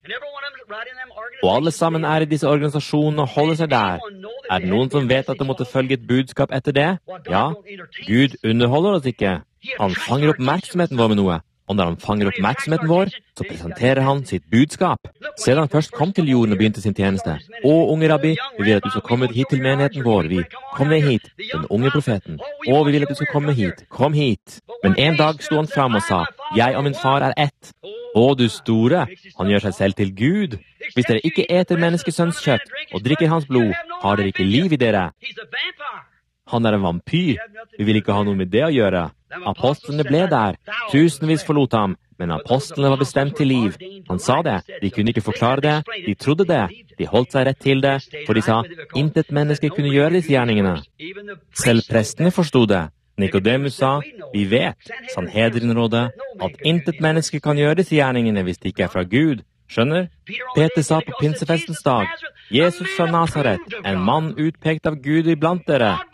Og alle sammen er i disse organisasjonene og holder seg der. Er det noen som vet at det måtte følge et budskap etter det? Ja, Gud underholder oss ikke. Han fanger oppmerksomheten vår med noe. Og når han fanger oppmerksomheten vår, så presenterer han sitt budskap. Siden han først kom til jorden og begynte sin tjeneste. Å, unge rabbi, vi vil at du skal komme hit til menigheten vår. Vi, kom ned hit, den unge profeten. Å, vi vil at du skal komme hit. Kom hit. Men en dag sto han fram og sa, jeg og min far er ett. Å, du store, han gjør seg selv til Gud. Hvis dere ikke eter menneskesønns kjøtt og drikker hans blod, har dere ikke liv i dere. Han er en vampyr. Vi vil ikke ha noe med det å gjøre. Apostlene ble der. Tusenvis forlot ham, men apostlene var bestemt til liv. Han sa det. De kunne ikke forklare det. De trodde det. De holdt seg rett til det, for de sa, intet menneske kunne gjøre disse gjerningene. Selv prestene forstod det. Nikodemus sa, vi vet, Sanhedrin-rådet, at intet menneske kan gjøre disse gjerningene hvis det ikke er fra Gud. Skjønner? Peter sa på pinsefestens dag, Jesus fra Nazaret, en mann utpekt av Gud iblant dere.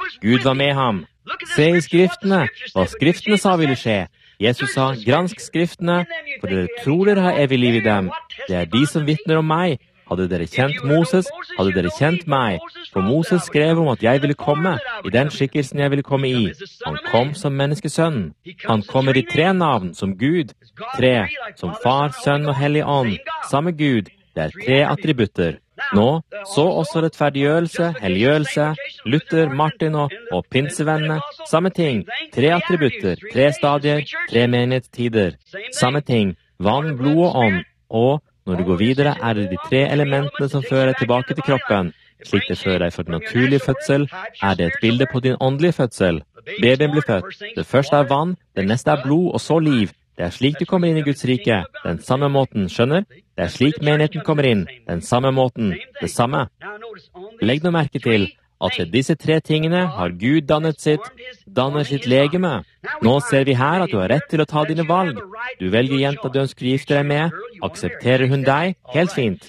Gud var med ham. Se i skriftene, hva skriftene sa ville skje. Jesus sa, gransk skriftene, for dere tror dere har evig liv i dem. Det er de som vitner om meg. Hadde dere kjent Moses, hadde dere kjent meg. For Moses skrev om at jeg ville komme, i den skikkelsen jeg ville komme i. Han kom som menneskesønnen. Han kommer i tre navn, som Gud. Tre, som Far, Sønn og Hellig Ånd. Samme Gud. Det er tre attributter. Nå, så også rettferdiggjørelse, helliggjørelse, Luther, Martin og, og pinsevennene. Samme ting. Tre attributter, tre stadier, tre menighetstider. Samme ting. Vann, blod og ånd. Og når du går videre, er det de tre elementene som fører deg tilbake til kroppen. Slik det fører deg for den naturlige fødsel, er det et bilde på din åndelige fødsel. Babyen blir født. Det første er vann, det neste er blod, og så liv. Det er slik du kommer inn i Guds rike. Den samme måten, skjønner? Det er slik menigheten kommer inn. Den samme måten. Det samme. Legg nå merke til at ved disse tre tingene har Gud dannet sitt, danner sitt legeme. Nå ser vi her at du har rett til å ta dine valg. Du velger jenta du ønsker å gifte deg med. Aksepterer hun deg? Helt fint.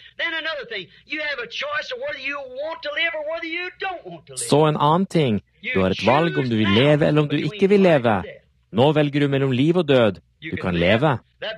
Så en annen ting. Du har et valg om du vil leve eller om du ikke vil leve. Nå velger du mellom liv og død. Du kan leve.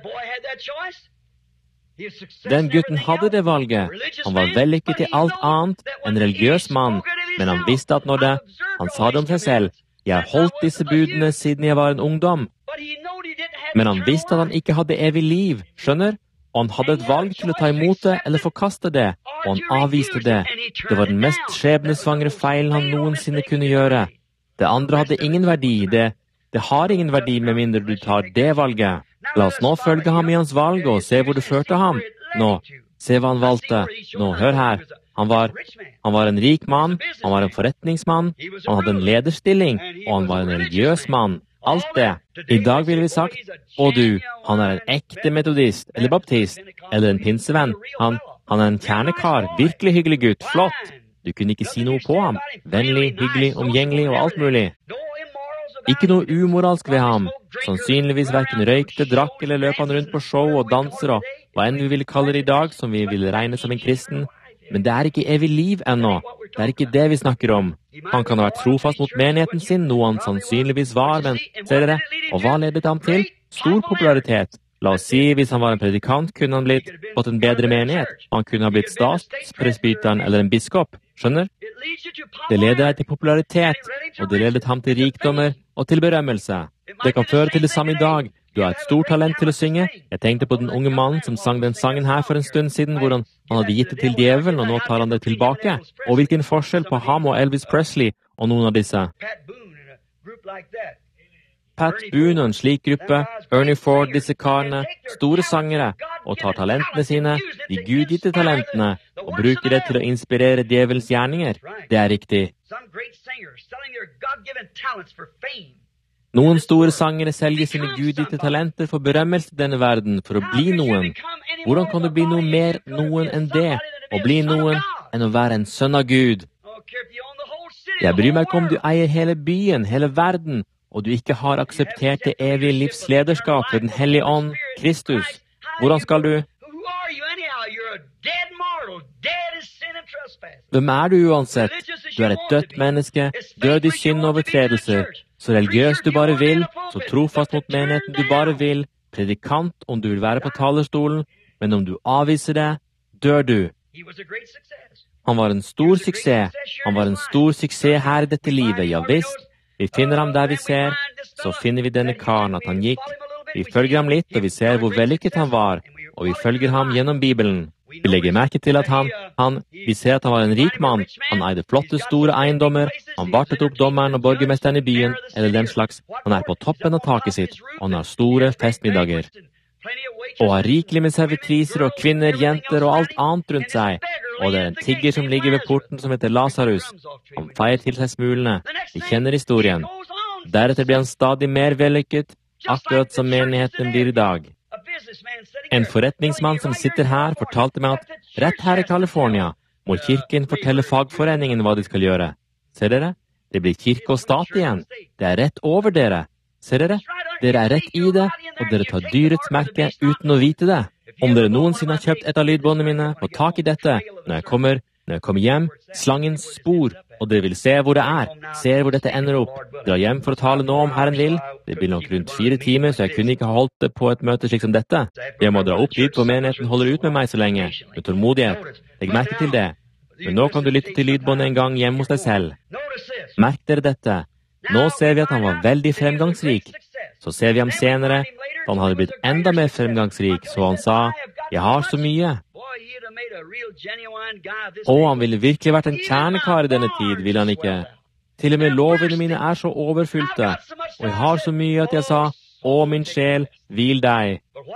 Den gutten hadde det valget. Han var vellykket i alt annet enn religiøs mann, men han visste at når det, han sa det om seg selv, jeg har holdt disse budene siden jeg var en ungdom. Men han visste at han ikke hadde evig liv, skjønner? Og han hadde et valg til å ta imot det eller forkaste det, og han avviste det. Det var den mest skjebnesvangre feilen han noensinne kunne gjøre. Det andre hadde ingen verdi, det Det har ingen verdi med mindre du tar det valget. La oss nå følge ham i hans valg og se hvor det førte ham. Nå, se hva han valgte. Nå, hør her. Han var, han var en rik mann, han var en forretningsmann, han hadde en lederstilling, og han var en religiøs mann. Alt det. I dag ville vi sagt, og du, han er en ekte metodist, eller baptist, eller en pinsevenn. Han, han er en kjernekar, virkelig hyggelig gutt, flott. Du kunne ikke si noe på ham. Vennlig, hyggelig, omgjengelig og alt mulig. Ikke noe umoralsk ved ham. Sannsynligvis hverken røykte, drakk eller løp han rundt på show og danser og hva enn vi ville kalle det i dag, som vi ville regne som en kristen. Men det er ikke evig liv ennå. Det er ikke det vi snakker om. Han kan ha vært trofast mot menigheten sin, noe han sannsynligvis var, men ser dere, og hva ledet ham til? Stor popularitet. La oss si, hvis han var en predikant, kunne han blitt fått en bedre menighet. Han kunne ha blitt statspresbyteren eller en biskop. Skjønner? Det leder deg til popularitet, og det ledet ham til rikdommer og til berømmelse. Det kan føre til det samme i dag. Du har et stort talent til å synge. Jeg tenkte på den unge mannen som sang den sangen her for en stund siden, hvor han, han hadde gitt det til djevelen, og nå tar han det tilbake. Og hvilken forskjell på ham og Elvis Presley og noen av disse. Pat Boone og en slik gruppe, Ernie Ford, disse karene, store sangere, og tar talentene sine, de gudgitte talentene, og bruker det til å inspirere djevelens gjerninger. Det er riktig. Noen store sangere selger sine gudgitte talenter for berømmelse i denne verden, for å bli noen. Hvordan kan du bli noe mer noen enn det, og bli noen enn å være en sønn av Gud? Jeg bryr meg ikke om du eier hele byen, hele verden, og du ikke har akseptert det evige livslederskap ved den hellige ånd, Kristus. Hvordan skal du? Hvem er du uansett? Du er et dødt menneske, død i synd og overtredelser. Så religiøs du bare vil, så trofast mot menigheten du bare vil, predikant om du vil være på talerstolen, men om du avviser det, dør du. Han var en stor suksess. Han var en stor suksess her i dette livet, ja visst. Vi finner ham der vi ser, så finner vi denne karen at han gikk. Vi følger ham litt, og vi ser hvor vellykket han var, og vi følger ham gjennom Bibelen. Vi legger merke til at han, han, vi ser at han var en rik mann. Han eide flotte, store eiendommer. Han vartet opp dommeren og borgermesteren i byen, eller den slags. Han er på toppen av taket sitt, og han har store festmiddager. Og har rikelig med servitriser og kvinner, jenter og alt annet rundt seg. Og det er en tigger som ligger ved porten som heter Lazarus. Han feier til seg smulene. Vi kjenner historien. Deretter blir han stadig mer vellykket, akkurat som menigheten blir i dag. En forretningsmann som sitter her fortalte meg at rett her i California må kirken fortelle fagforeningen hva de skal gjøre. Ser dere? Det blir kirke og stat igjen. Det er rett over dere. Ser dere? Dere er rett i det, og dere tar dyrets merke uten å vite det. Om dere noensinne har kjøpt et av lydbåndene mine, få tak i dette. Når jeg kommer, Når jeg kommer hjem, slangens spor, og dere vil se hvor det er, ser hvor dette ender opp. Dra hjem for å tale nå om Herren vil. Det blir nok rundt fire timer, så jeg kunne ikke ha holdt det på et møte slik som dette. Jeg må dra opp dit hvor menigheten holder ut med meg så lenge, med tålmodighet. Legg merke til det. Men nå kan du lytte til lydbåndet en gang hjemme hos deg selv. Merk dere dette. Nå ser vi at han var veldig fremgangsrik. Så ser vi ham senere, da han hadde blitt enda mer fremgangsrik, så han sa, jeg har så mye. Og han ville virkelig vært en kjernekar i denne tid, ville han ikke. Til og med lovene mine er så overfylte, og jeg har så mye at jeg sa, å min sjel, hvil deg.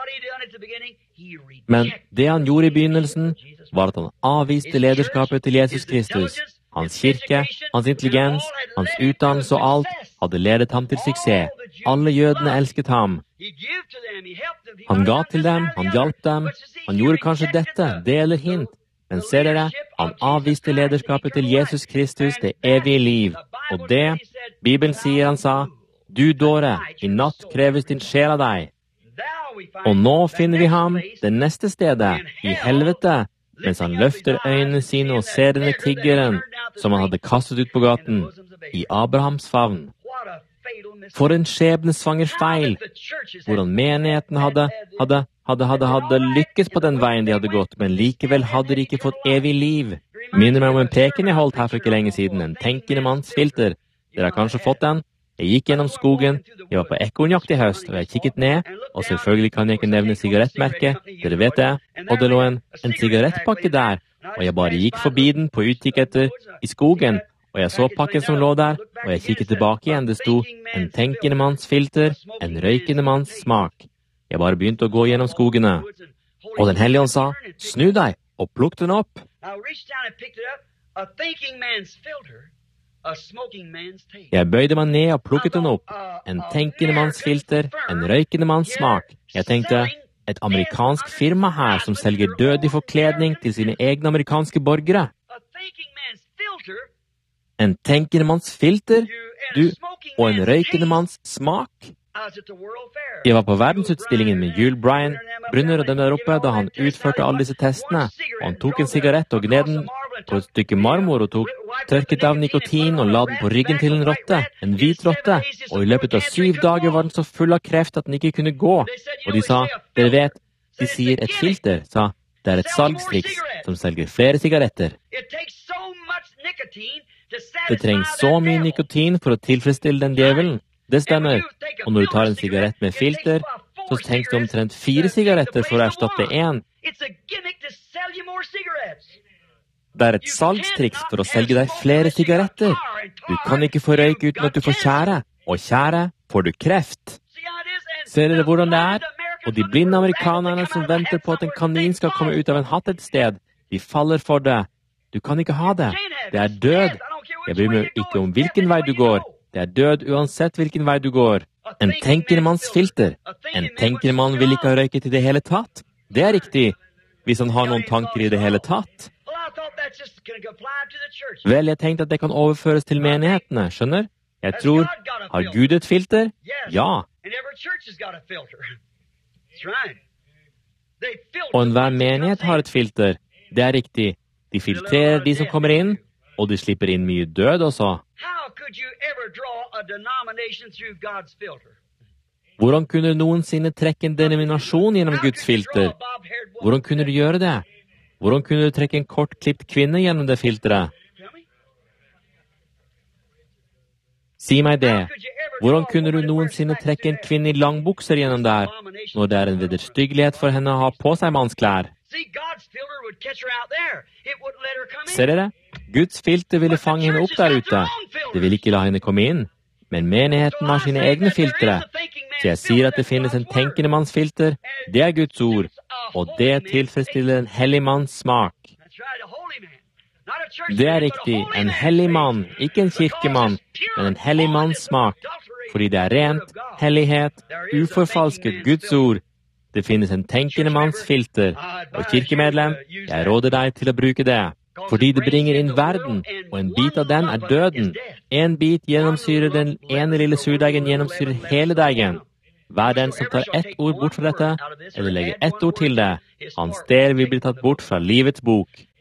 Men det han gjorde i begynnelsen, var at han avviste lederskapet til Jesus Kristus. Hans kirke, hans intelligens, hans utdannelse og alt hadde ledet ham til suksess. Alle jødene elsket ham. Han ga til dem, han hjalp dem. Han gjorde kanskje dette, det eller hint. Men ser dere, han avviste lederskapet til Jesus Kristus, det evige liv. Og det, Bibelen sier han sa, du dåre, i natt kreves din sjel av deg. Og nå finner vi ham det neste stedet, i helvete, mens han løfter øynene sine og ser denne tiggeren som han hadde kastet ut på gaten, i Abrahams favn. For en skjebnesvanger feil, hvordan menigheten hadde, hadde, hadde, hadde, hadde lykkes på den veien de hadde gått, men likevel hadde de ikke fått evig liv. Minner meg om en preken jeg holdt her for ikke lenge siden, en tenkende manns filter. Dere har kanskje fått den? Jeg gikk gjennom skogen, jeg var på ekornjakt i høst, og jeg kikket ned, og selvfølgelig kan jeg ikke nevne sigarettmerket, dere vet det, og det lå en, en sigarettpakke der, og jeg bare gikk forbi den på utkikk etter i skogen, og jeg så pakken som lå der, og jeg kikket tilbake igjen, det sto en tenkende manns filter, en røykende manns smak. Jeg bare begynte å gå gjennom skogene, og den hellige ånd sa, snu deg, og plukk den opp. Jeg bøyde meg ned og plukket den opp. En tenkende manns filter, en røykende manns smak. Jeg tenkte, et amerikansk firma her som selger dødig forkledning til sine egne amerikanske borgere. En tenkende manns filter, du, og en røykende manns smak. Jeg var på verdensutstillingen med Jules Bryan, Brunner og den der oppe, da han utførte alle disse testene, og han tok en sigarett og gned den på et stykke marmor og tok tørket av nikotin og la den på ryggen til en rotte, en hvit rotte, og i løpet av syv dager var den så full av kreft at den ikke kunne gå. Og de sa, dere vet, de sier et filter, sa, det er et salgstriks som selger flere sigaretter. Det trengs så mye nikotin for å tilfredsstille den djevelen. Det stemmer, og når du tar en sigarett med filter, så trengs det omtrent fire sigaretter for å erstatte en. Det er et salgstriks for å selge deg flere sigaretter. Du kan ikke få røyk uten at du får tjære, og tjære får du kreft. Ser dere hvordan det er? Og de blinde amerikanerne som venter på at en kanin skal komme ut av en hatt et sted, de faller for det. Du kan ikke ha det. Det er død. Jeg bryr meg ikke om hvilken vei du går. Det er død uansett hvilken vei du går. En tenkende manns filter. En tenkende mann vil ikke ha røyket i det hele tatt. Det er riktig, hvis han har noen tanker i det hele tatt. Vel, jeg tenkte at det kan overføres til menighetene, skjønner? Jeg tror, har Gud et filter? Ja. Og enhver menighet har et filter. Det er riktig. De filtrerer de som kommer inn, og de slipper inn mye død også. Hvordan kunne du noensinne trekke en denominasjon gjennom Guds filter? Hvordan kunne du gjøre det? Hvordan kunne du trekke en kortklipt kvinne gjennom det filteret? Si meg det. Hvordan kunne du noensinne trekke en kvinne i langbukser gjennom der, når det er en vederstyggelighet for henne å ha på seg mannsklær? Ser dere? Guds filter ville fange henne opp der ute. Det ville ikke la henne komme inn. Men menigheten har sine egne filtre. Så jeg sier at det finnes en tenkende manns filter. Det er Guds ord. Og det tilfredsstiller en hellig manns smak. Det er riktig. En hellig mann. Ikke en kirkemann, men en hellig manns smak. Fordi det er rent, hellighet, uforfalsket Guds ord. Det finnes en tenkende manns filter. Og kirkemedlem, jeg råder deg til å bruke det. Fordi det bringer inn verden, og en bit av den er døden. En bit gjennomsyrer den ene lille surdeigen gjennomsyrer hele deigen. Hver den som tar ett ord bort fra dette, eller legger ett ord til det, hans del vil bli tatt bort fra livets bok.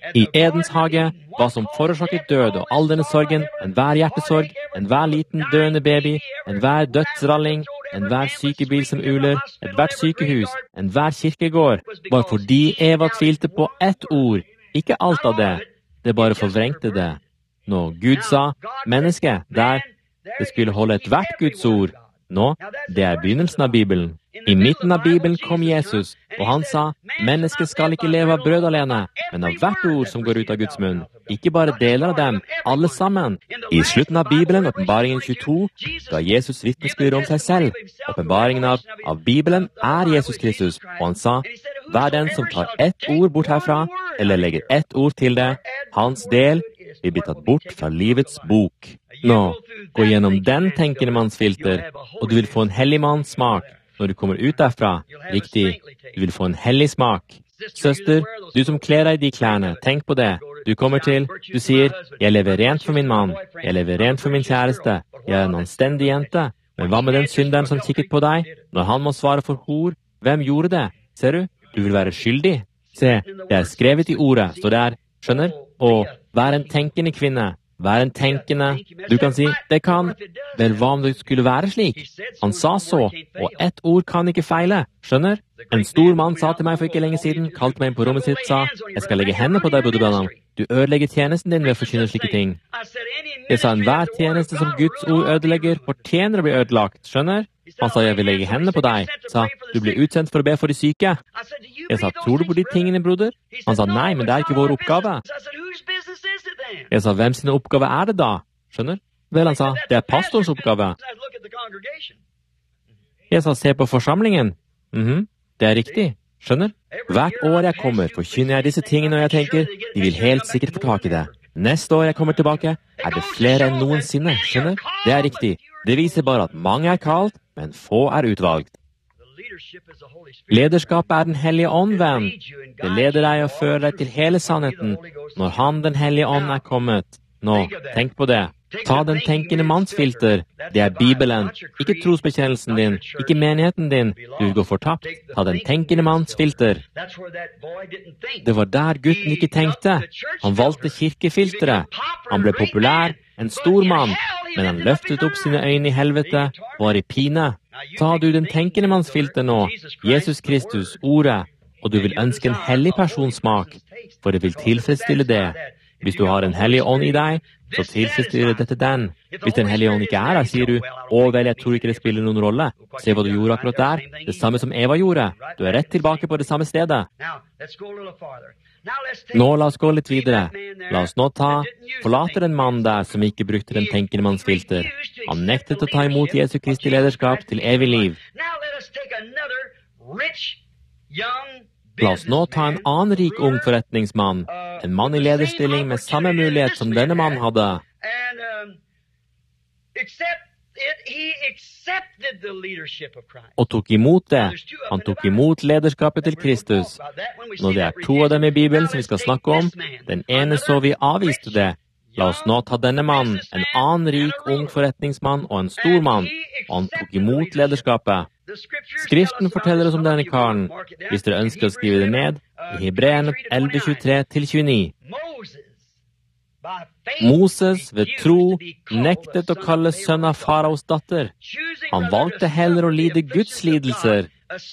I Edens hage, hva som forårsaket død og all denne sorgen, enhver hjertesorg, enhver liten døende baby, enhver dødsralling, enhver sykebil som uler, ethvert sykehus, enhver kirkegård, var fordi Eva tvilte på ett ord, ikke alt av det, det bare forvrengte det. Nå, Gud sa, menneske, der, det skulle holde ethvert Guds ord. Nå, det er begynnelsen av Bibelen. I midten av Bibelen kom Jesus, og han sa, mennesket skal ikke leve av brød alene, men av hvert ord som går ut av Guds munn. Ikke bare deler av dem, alle sammen. I slutten av Bibelen, åpenbaringen tjueto, ga Jesus vitnesbyrd om seg selv. Åpenbaringen av, av Bibelen er Jesus Kristus, og han sa, hver den som tar ett ord bort herfra, eller legger ett ord til det, hans del vil bli tatt bort fra livets bok. Nå, gå gjennom den tenkende manns filter, og du vil få en hellig manns smak. Når du kommer ut derfra, riktig, du vil få en hellig smak. Søster, du som kler deg i de klærne, tenk på det. Du kommer til, du sier, jeg lever rent for min mann, jeg lever rent for min kjæreste, jeg er en anstendig jente. Men hva med den synderen som kikket på deg? Når han må svare for hor, hvem gjorde det? Ser du, du vil være skyldig. Se, det er skrevet i ordet, så det er, skjønner? Og vær en tenkende kvinne. Vær en tenkende. Du kan si, det kan. Vel, hva om det skulle være slik? Han sa så, og ett ord kan ikke feile. Skjønner? En stor mann sa til meg for ikke lenge siden, kalte meg inn på rommet sitt, sa, jeg skal legge hendene på deg, Broder Branham. Du ødelegger tjenesten din ved å forkynne slike ting. Jeg sa, enhver tjeneste som Guds ord ødelegger, fortjener å bli ødelagt. Skjønner? Han sa, jeg vil legge hendene på deg. Sa, du blir utsendt for å be for de syke. Jeg sa, tror du på de tingene, broder? Han sa, nei, men det er ikke vår oppgave. Jeg sa, hvem sin oppgave er det da? Skjønner? Vel, han sa, det er pastorens oppgave. Jeg sa, se på forsamlingen. Mhm, det er riktig. Skjønner? Hvert år jeg kommer, forkynner jeg disse tingene, og jeg tenker, de vil helt sikkert få tak i det. Neste år jeg kommer tilbake, er det flere enn noensinne. Skjønner? Det er riktig. Det viser bare at mange er kalt, men få er utvalgt. Lederskapet er den hellige ånd, venn. Det leder deg og fører deg til hele sannheten, når han, den hellige ånd, er kommet. Nå, tenk på det. Ta den tenkende mannsfilter. Det er Bibelen, ikke trosbekjennelsen din, ikke menigheten din. Du går fortapt. Ta den tenkende mannsfilter. Det var der gutten ikke tenkte. Han valgte kirkefilteret. Han ble populær, en stor mann, men han løftet opp sine øyne i helvete, var i pine. Ta du den tenkende mannsfilter nå, Jesus Kristus, ordet, og du vil ønske en hellig personsmak, for det vil tilfredsstille det. Hvis du har en hellig ånd i deg, så tilfredsstiller dette den. Hvis den hellige ånd ikke er her, sier du, å vel, jeg tror ikke det spiller noen rolle. Se hva du gjorde akkurat der, det samme som Eva gjorde. Du er rett tilbake på det samme stedet. Nå la oss gå litt videre. La oss nå ta, forlater en mann der som ikke brukte den tenkende manns filter. Han nektet å ta imot Jesu Kristi lederskap til evig liv. La oss nå ta en annen rik ung forretningsmann, en mann i lederstilling med samme mulighet som denne mannen hadde. Og tok imot det. Han tok imot lederskapet til Kristus. Når det er to av dem i Bibelen som vi skal snakke om, den ene så vi avviste det. La oss nå ta denne mannen, en annen rik ung forretningsmann og en stor mann, og han tok imot lederskapet. Skriften forteller oss om denne karen, hvis dere ønsker å skrive det ned, i Hebreerne elleve tjuetre til tjueni. Moses ved tro nektet å kalle sønn av faraos datter. Han valgte heller å lide Guds lidelser.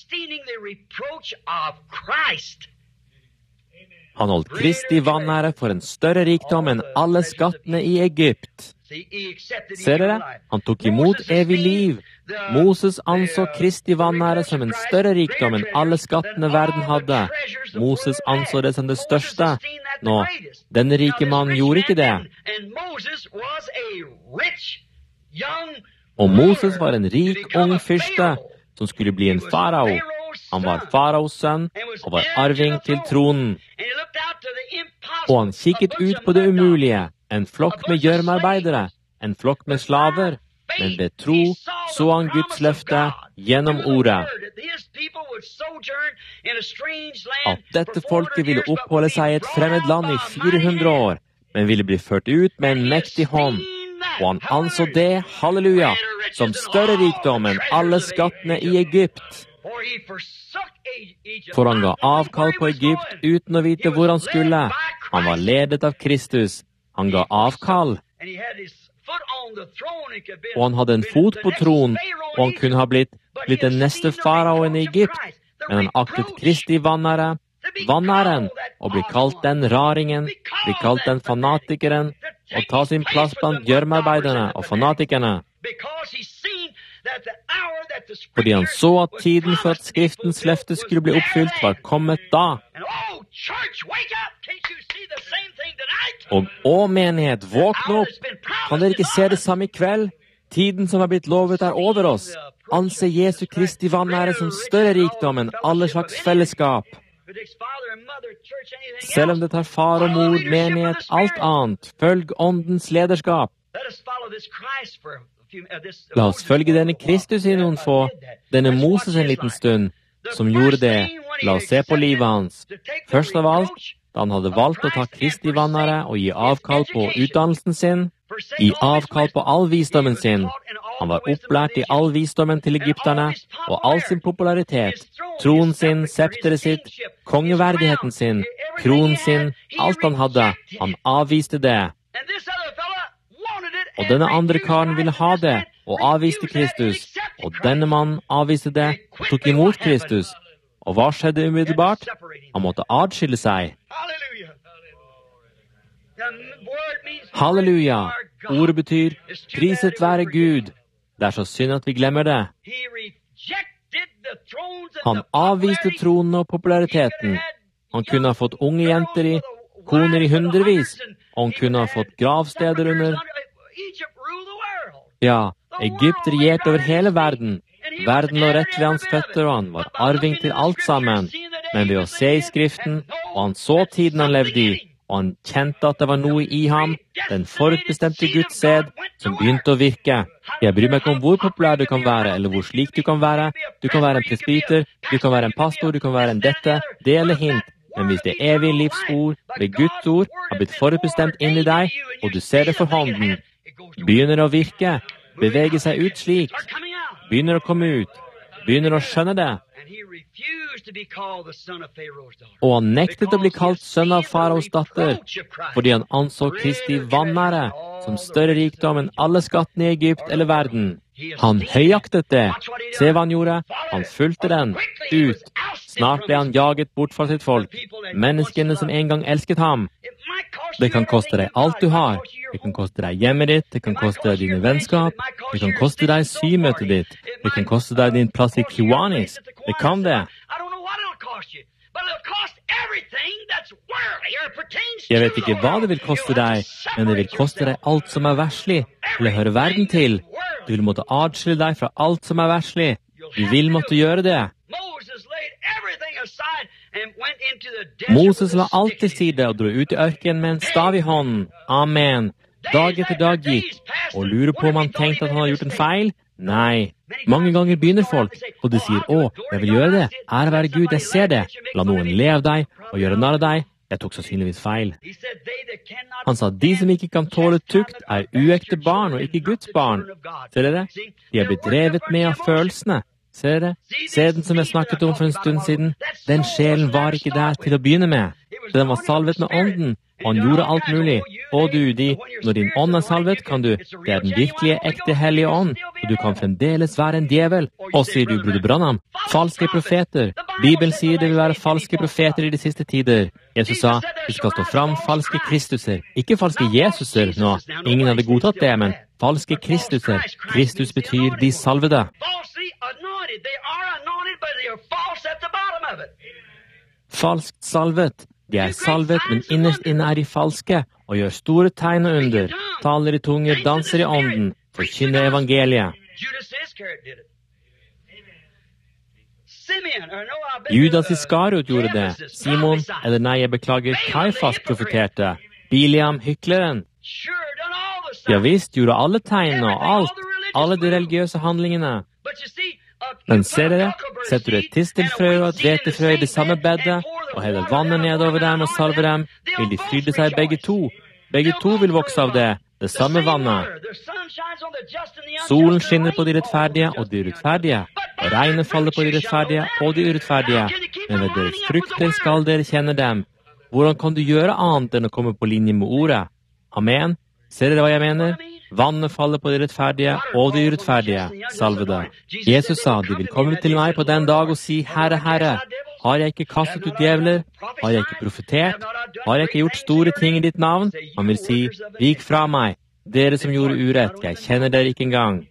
Han holdt Kristi vanære for en større rikdom enn alle skattene i Egypt. Ser dere? Han tok imot evig liv. Moses anså Kristi vanære som en større rikdom enn alle skattene verden hadde. Moses anså det som det største. Nå, denne rike mannen gjorde ikke det. Og Moses var en rik, ung fyrste som skulle bli en farao. Han var faraos sønn og var arving til tronen. Og han kikket ut på det umulige, en flokk med gjørmearbeidere, en flokk med slaver, men ved tro så han Guds løfte gjennom ordet. At dette folket ville oppholde seg i et fremmed land i fire hundre år, men ville bli ført ut med en mektig hånd. Og han anså det, halleluja, som større rikdom enn alle skattene i Egypt. For han ga avkall på Egypt uten å vite hvor han skulle. Han var ledet av Kristus. Han ga avkall. Og han hadde en fot på tronen, og han kunne ha blitt, blitt den neste faraoen i Egypt. Men han aktet Kristi vanære, vanæren, og blir kalt den raringen, blir kalt den fanatikeren, og ta sin plass blant gjørmearbeiderne og fanatikerne. Fordi han så at tiden for at Skriftens løfte skulle bli oppfylt var kommet da. Og å menighet, våkne opp! Kan dere ikke se det samme i kveld? Tiden som har blitt lovet er over oss. Anse Jesu Kristi vanære som større rikdom enn alle slags fellesskap. Selv om det tar far og mor, menighet, alt annet, følg åndens lederskap. La oss følge denne Kristus i noen få, denne Moses en liten stund, som gjorde det. La oss se på livet hans. Først av alt, da han hadde valgt å ta Kristi vanære og gi avkall på utdannelsen sin, gi avkall på all visdommen sin. Han var opplært i all visdommen til egypterne, og all sin popularitet, troen sin, septeret sitt, kongeverdigheten sin, kronen sin, alt han hadde. Han avviste det. Og denne andre karen ville ha det, og avviste Kristus. Og denne mannen avviste det, og tok imot Kristus. Og hva skjedde umiddelbart? Han måtte adskille seg. Halleluja! Ordet betyr, priset være Gud. Det er så synd at vi glemmer det. Han avviste tronen og populariteten. Han kunne ha fått unge jenter i, koner i hundrevis, og han kunne ha fått gravsteder under. Ja, Egypt regjerte over hele verden. Verden lå rett ved hans føtter, og han var arving til alt sammen. Men ved å se i Skriften, og han så tiden han levde i, og han kjente at det var noe i ham, den forutbestemte Guds sæd, som begynte å virke. Jeg bryr meg ikke om hvor populær du kan være, eller hvor slik du kan være. Du kan være en presbyter, du kan være en pastor, du kan være en dette, det eller hint. Men hvis det evige livsord, ved Guds ord, har blitt forutbestemt inn i deg, og du ser det for hånden, begynner å virke, bevege seg ut slik, begynner å komme ut, begynner å skjønne det. Og han nektet å bli kalt sønn av faraos datter, fordi han anså Kristi vanære som større rikdom enn alle skattene i Egypt eller verden. Han høyaktet det. Se hva han gjorde. Han fulgte den ut. Snart ble han jaget bort fra sitt folk, menneskene som en gang elsket ham. Det kan koste deg alt du har. Det kan koste deg hjemmet ditt, det kan koste deg dine vennskap, det kan koste deg symøtet ditt, det kan koste deg din plass i Kiwanis. Det kan det. Jeg vet ikke hva det vil koste deg, men det vil koste deg alt som er verslig, eller hører verden til. Du vil måtte adskille deg fra alt som er verslig. Du vil måtte gjøre det. Moses la alt til side og dro ut i ørkenen med en stav i hånden. Amen. Dag etter dag gikk, og lurer på om han tenkte at han hadde gjort en feil? Nei. Mange ganger begynner folk, og de sier, å, jeg vil gjøre det. Ære være Gud, jeg ser det. La noen le av deg og gjøre narr av deg. Jeg tok sannsynligvis feil. Han sa, de som ikke kan tåle tukt er uekte barn og ikke Guds barn. Ser dere? De er blitt drevet med av følelsene. Ser dere? Sæden som jeg snakket om for en stund siden, den sjelen var ikke der til å begynne med. Den var salvet med ånden, og han gjorde alt mulig. Og du, de, når din ånd er salvet, kan du, det er den virkelige, ekte, hellige ånd, og du kan fremdeles være en djevel. Og sier du, Broder Branham, falske profeter. Bibelen sier det vil være falske profeter i de siste tider. Jesus sa, det skal stå fram falske Kristuser. Ikke falske Jesuser nå. Ingen hadde godtatt det, men falske Kristuser. Kristus betyr de salvede. Falskt salvet. De er salvet, men innerst inne er de falske, og gjør store tegn og under, taler i tunger, danser i ånden, forkynner evangeliet. Judas Iskariot gjorde det. Simon, eller nei, jeg beklager, Kaifas profeterte. Biliam, hykleren. Ja visst, gjorde alle tegn og alt, alle de religiøse handlingene. Men ser dere, setter du et tistelfrø og et hvetefrø i det samme beddet, og heller vannet nedover dem og salver dem, vil de fryde seg begge to. Begge to vil vokse av det. det samme vannet. Solen skinner på de rettferdige og de urettferdige, og regnet faller på de rettferdige og de urettferdige, men ved deres frukter skal dere kjenne dem. Hvordan kan du gjøre annet enn å komme på linje med ordet? Amen. Ser dere hva jeg mener? Vannet faller på de rettferdige og de urettferdige, salvede. Jesus sa, de vil komme til meg på den dag og si, Herre, Herre, har jeg ikke kastet ut djevler? Har jeg ikke profetert? Har jeg ikke gjort store ting i ditt navn? Han vil si, vik fra meg, dere som gjorde urett, jeg kjenner dere ikke engang.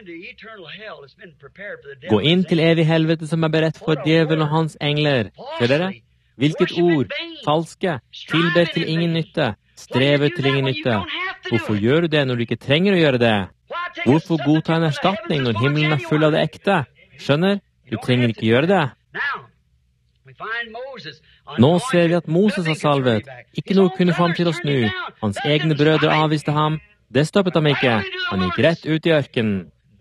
Gå inn til evig helvete som er beredt for djevelen og hans engler. Ser dere? Hvilket ord? Falske, tilber til ingen nytte, strever til ingen nytte. Hvorfor gjør du det når du ikke trenger å gjøre det? Hvorfor godta en erstatning når himmelen er full av det ekte? Skjønner? Du trenger ikke gjøre det. Nå ser vi at Moses har salvet. Ikke noe kunne få ham til å snu. Hans egne brødre avviste ham. Det stoppet ham ikke. Han gikk rett ut i ørkenen.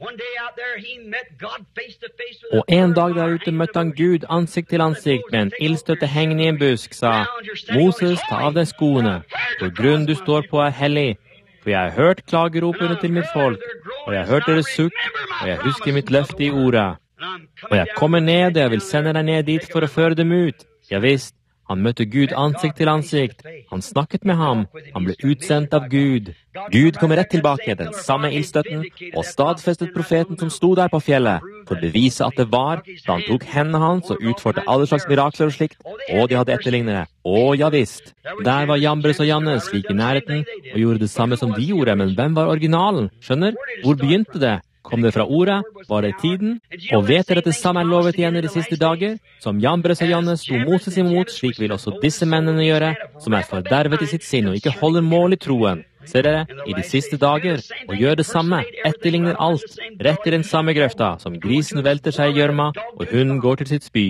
Og en dag der ute møtte han Gud ansikt til ansikt med en ildstøtte hengende i en busk, sa, Moses, ta av deg skoene, for grunnen du står på er hellig. For jeg har hørt klageropene til mitt folk, og jeg har hørt deres sukk, og jeg husker mitt løfte i ordet. Og jeg kommer ned, og jeg vil sende deg ned dit for å føre dem ut. Ja visst, han møtte Gud ansikt til ansikt. Han snakket med ham. Han ble utsendt av Gud. Gud kom rett tilbake, den samme ildstøtten, og stadfestet profeten som sto der på fjellet, for å bevise at det var, da han tok hendene hans og utførte alle slags mirakler og slikt, og de hadde etterlignere. Å, ja visst. Der var Jambres og Jannes like i nærheten, og gjorde det samme som de gjorde, men hvem var originalen? Skjønner? Hvor begynte det? Kom det fra ordet? Var det tiden? Og vet dere at det samme er lovet igjen i de siste dager? Som Jambres og Jannes sto Moses imot, slik vil også disse mennene gjøre, som er fordervet i sitt sinn og ikke holder mål i troen. Ser dere, i de siste dager, og gjør det samme, etterligner alt, rett i den samme grøfta, som grisen velter seg i gjørma, og hunden går til sitt spy.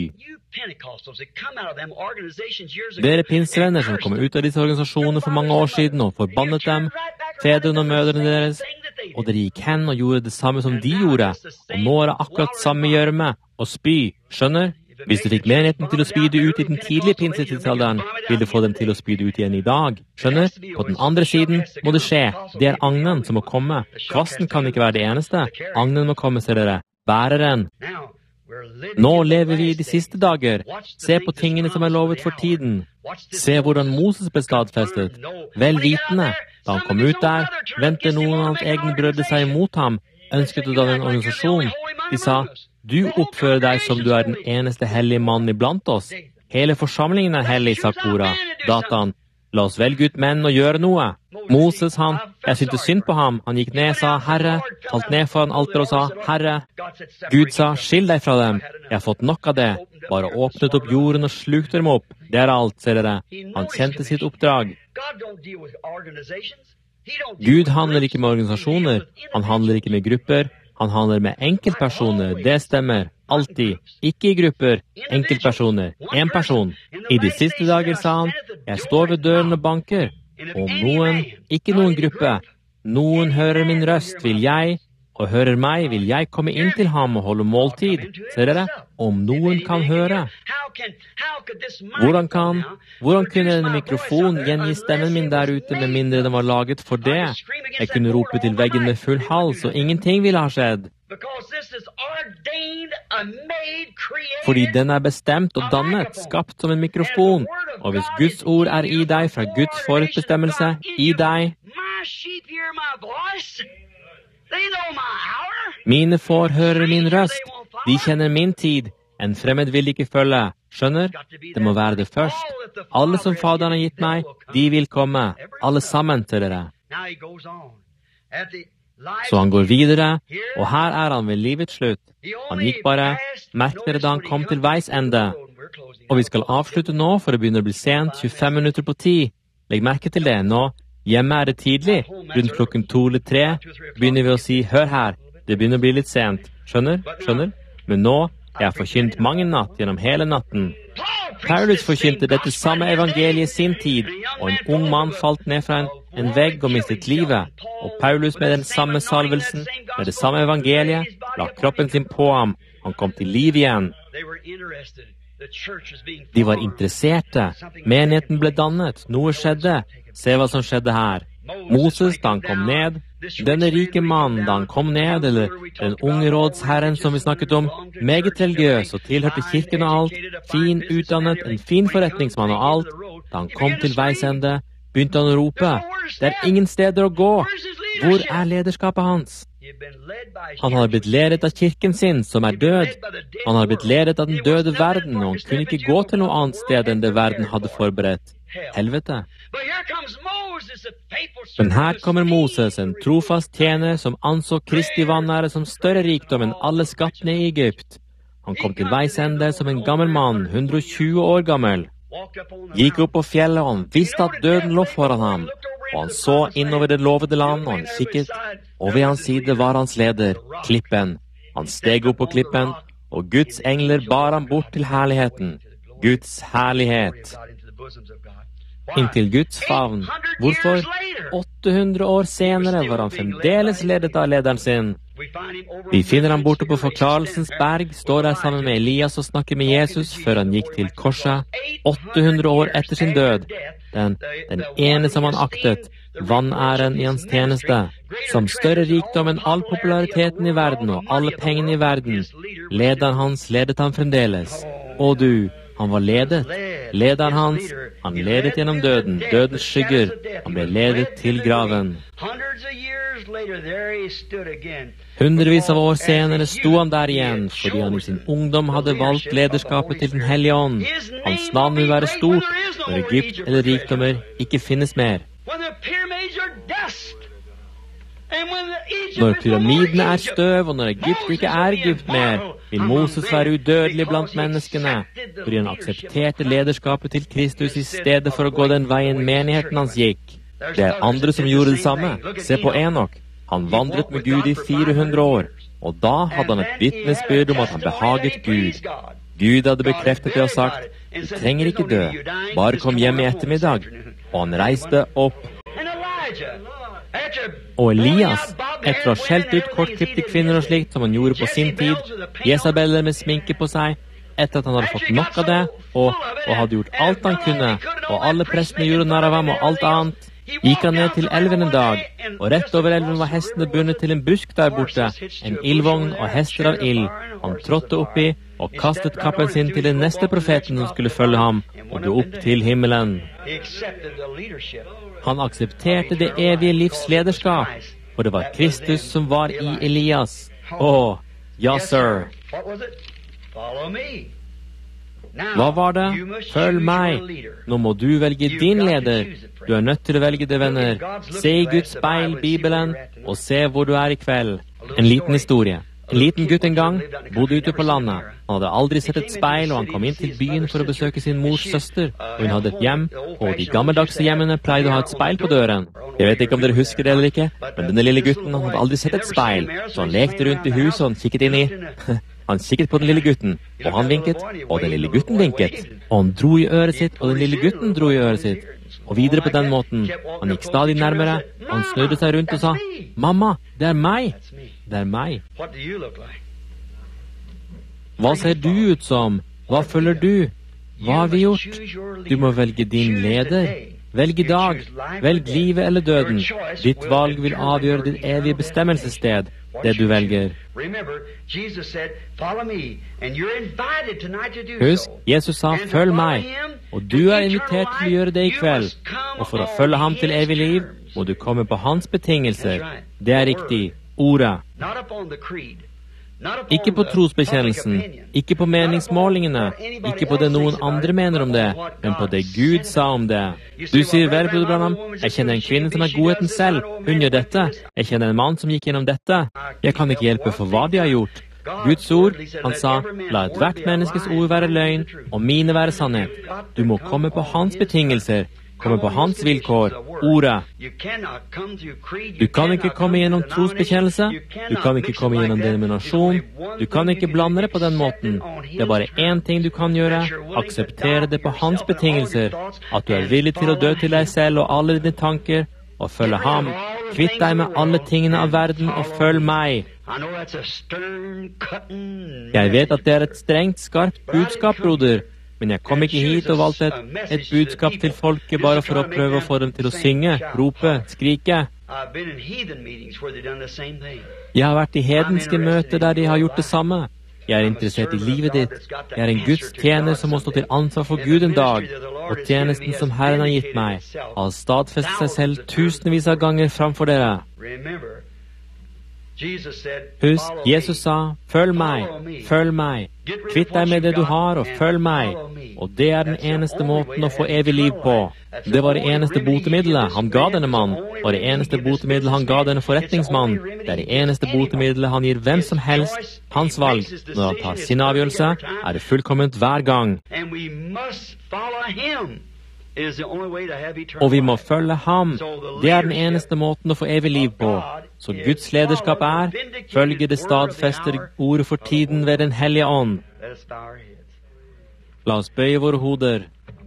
Dere pinsevenner som kom ut av disse organisasjonene for mange år siden og forbannet dem, fedrene og mødrene deres, og dere gikk hen og gjorde det samme som de gjorde, og nå er det akkurat samme gjørme og spy, skjønner? Hvis du fikk menigheten til å spyde ut i den tidlige pinsetidsalderen, vil du få dem til å spyde ut igjen i dag. Skjønner? På den andre siden må det skje. Det er agnen som må komme. Kvasten kan ikke være det eneste. Agnen må komme, ser dere. Bæreren. Nå lever vi i de siste dager. Se på tingene som er lovet for tiden. Se hvordan Moses ble stadfestet. Vel vitende. Da han kom ut der, ventet noen av hans egne brødre seg imot ham, ønsket å danne en organisasjon. De sa, du oppfører deg som du er den eneste hellige mannen iblant oss. Hele forsamlingen er hellig, sa Kora. Datan, la oss velge ut menn og gjøre noe. Moses, han, jeg syntes synd på ham. Han gikk ned, sa, Herre, falt ned foran alteret og sa, Herre. Gud sa, skill deg fra dem. Jeg har fått nok av det. Bare åpnet opp jorden og slukte dem opp. Det er alt, ser dere. Han kjente sitt oppdrag. Gud handler ikke med organisasjoner. Han handler ikke med grupper. Han handler med enkeltpersoner, det stemmer, alltid, ikke i grupper, enkeltpersoner, en person. I de siste dager sa han, jeg står ved døren og banker, om noen, ikke noen gruppe, noen hører min røst, vil jeg, og hører meg, vil jeg komme inn til ham og holde måltid. Ser dere? Om noen kan høre. Hvordan kan, hvordan kunne en mikrofon gjengi stemmen min der ute med mindre den var laget for det? Jeg kunne rope til veggen med full hals, og ingenting ville ha skjedd. Fordi den er bestemt og dannet, skapt som en mikrofon. Og hvis Guds ord er i deg fra Guds forutbestemmelse, i deg, mine får hører min røst, de kjenner min tid, en fremmed vil ikke følge, skjønner? Det må være det først. Alle som Faderen har gitt meg, de vil komme, alle sammen til dere. Så han går videre, og her er han ved livets slutt. Han gikk bare, merk dere da han kom til veis ende. Og vi skal avslutte nå, for det begynner å bli sent, tjuefem minutter på ti. Legg merke til det nå. Hjemme er det tidlig, rundt klokken to eller tre, begynner vi å si, hør her, det begynner å bli litt sent, skjønner, skjønner? Men nå, jeg har forkynt mange natt gjennom hele natten. Paulus forkynte dette samme evangeliet sin tid, og en ung mann falt ned fra en, en vegg og mistet livet, og Paulus med den samme salvelsen, med det samme evangeliet, la kroppen sin på ham, han kom til liv igjen. De var interesserte, menigheten ble dannet, noe skjedde. Se hva som skjedde her. Moses da han kom ned, denne rike mannen da han kom ned, eller den unge rådsherren som vi snakket om, meget religiøs og tilhørte kirken og alt, fin utdannet, en fin forretningsmann og alt, da han kom til veis ende, begynte han å rope, det er ingen steder å gå, hvor er lederskapet hans? Han hadde blitt ledet av kirken sin, som er død. Han hadde blitt ledet av den døde verden, og han kunne ikke gå til noe annet sted enn det verden hadde forberedt. Helvete. Men her kommer Moses, en trofast tjener som anså Kristi vanære som større rikdom enn alle skattene i Egypt. Han kom til veis ende som en gammel mann, hundre og tjue år gammel. Gikk opp på fjellet, og han visste at døden lå foran ham. Og han så innover det lovede land, og han kikket, og ved hans side var hans leder, klippen. Han steg opp på klippen, og Guds engler bar ham bort til herligheten. Guds herlighet. Inntil Guds favn. Hvorfor? åtte hundre år senere var han fremdeles ledet av lederen sin. Vi finner ham borte på Forklarelsens berg, står der sammen med Elias og snakker med Jesus før han gikk til korset, åtte hundre år etter sin død. Den, den ene som han aktet, vanæren i hans tjeneste, som større rikdom enn all populariteten i verden og alle pengene i verden. Lederen hans ledet han fremdeles. Og du, han var ledet. Lederen hans, han ledet gjennom døden, dødens skygger. Han ble ledet til graven. Hundrevis av år senere sto han der igjen, fordi han i sin ungdom hadde valgt lederskapet til den hellige ånd. Hans navn vil være stort, når Egypt eller rikdommer ikke finnes mer. Når pyramidene er støv, og når Egypt ikke er Egypt mer, vil Moses være udødelig blant menneskene, fordi han aksepterte lederskapet til Kristus i stedet for å gå den veien menigheten hans gikk. Det er andre som gjorde det samme. Se på Enok. Han vandret med Gud i fire hundre år, og da hadde han et vitnesbyrd om at han behaget Gud. Gud hadde bekreftet det og sagt, du trenger ikke dø, bare kom hjem i ettermiddag. Og han reiste opp. Og Elias, etter å ha skjelt ut kortklipte kvinner og slikt som han gjorde på sin tid, Jesabeller med sminke på seg, etter at han hadde fått nok av det, og, og hadde gjort alt han kunne, og alle prestene gjorde narr av ham og alt annet, gikk han ned til elven en dag, og rett over elven var hestene bundet til en busk der borte, en ildvogn og hester av ild. Han trådte oppi og kastet kappen sin til den neste profeten som skulle følge ham, og gå opp til himmelen. Han aksepterte det evige livs lederskap, og det var Kristus som var i Elias. Åh, ja, sir. Hva var det? Følg meg. Nå må du velge din leder. Du er nødt til å velge det, venner. Se i Guds speil, Bibelen, og se hvor du er i kveld. En liten historie. En liten gutt en gang bodde ute på landet. Han hadde aldri sett et speil, og han kom inn til byen for å besøke sin mors søster. Og hun hadde et hjem, og de gammeldagse hjemmene pleide å ha et speil på døren. Jeg vet ikke om dere husker det eller ikke, men denne lille gutten han hadde aldri sett et speil. Så han lekte rundt i huset, og han kikket inn i. Han kikket på den lille gutten, og han vinket, og den lille gutten vinket. Og han dro i øret sitt, og den lille gutten dro i øret sitt. Og videre på den måten. Han gikk stadig nærmere. Han snudde seg rundt og sa, «Mamma, det er meg! Det er meg!» Hva ser du ut som? Hva føler du? Hva har vi gjort? Du må velge din leder. Velg i dag. Velg livet eller døden. Ditt valg vil avgjøre ditt evige bestemmelsessted, det du velger. Husk, Jesus sa, følg meg, og du er invitert til å gjøre det i kveld. Og for å følge ham til evig liv, må du komme på hans betingelser. Det er riktig, ordet. Ikke på trosbekjennelsen, ikke på meningsmålingene, ikke på det noen andre mener om det, men på det Gud sa om det. Du sier vel, Broder Branham, jeg kjenner en kvinne som er godheten selv, hun gjør dette, jeg kjenner en mann som gikk gjennom dette, jeg kan ikke hjelpe for hva de har gjort. Guds ord, han sa, la et hvert menneskes ord være løgn, og mine være sannhet. Du må komme på hans betingelser, komme på hans vilkår, ordet. Du kan ikke komme gjennom trosbekjennelse, du kan ikke komme gjennom denominasjon, du kan ikke blande det på den måten. Det er bare én ting du kan gjøre, akseptere det på hans betingelser, at du er villig til å dø til deg selv og alle dine tanker, og følge ham. Kvitt deg med alle tingene av verden, og følg meg. Jeg vet at det er et strengt, skarpt budskap, broder, Men jeg kom ikke hit og valgte et, et budskap til folket bare for å prøve å få dem til å synge, rope, skrike. Jeg har vært i hedenske møter der de har gjort det samme. Jeg er interessert i livet ditt. Jeg er en Guds tjener som må stå til ansvar for Gud en dag. Og tjenesten som Herren har gitt meg, har stadfestet seg selv tusenvis av ganger framfor dere. Husk, Jesus sa, følg meg, følg meg. Kvitt deg med det du har, og følg meg. Og det er den eneste måten å få evig liv på. Det var det eneste botemiddelet han ga denne mann. Det var det eneste botemiddelet han ga denne forretningsmann. Det er det eneste botemiddelet han gir hvem som helst. Hans valg, når han tar sin avgjørelse, er det fullkomment hver gang. Og vi må følge ham. Det er den eneste måten å få evig liv på. Så Guds lederskap er, følge det stadfester ordet for tiden ved den hellige ånd. La oss bøye våre hoder.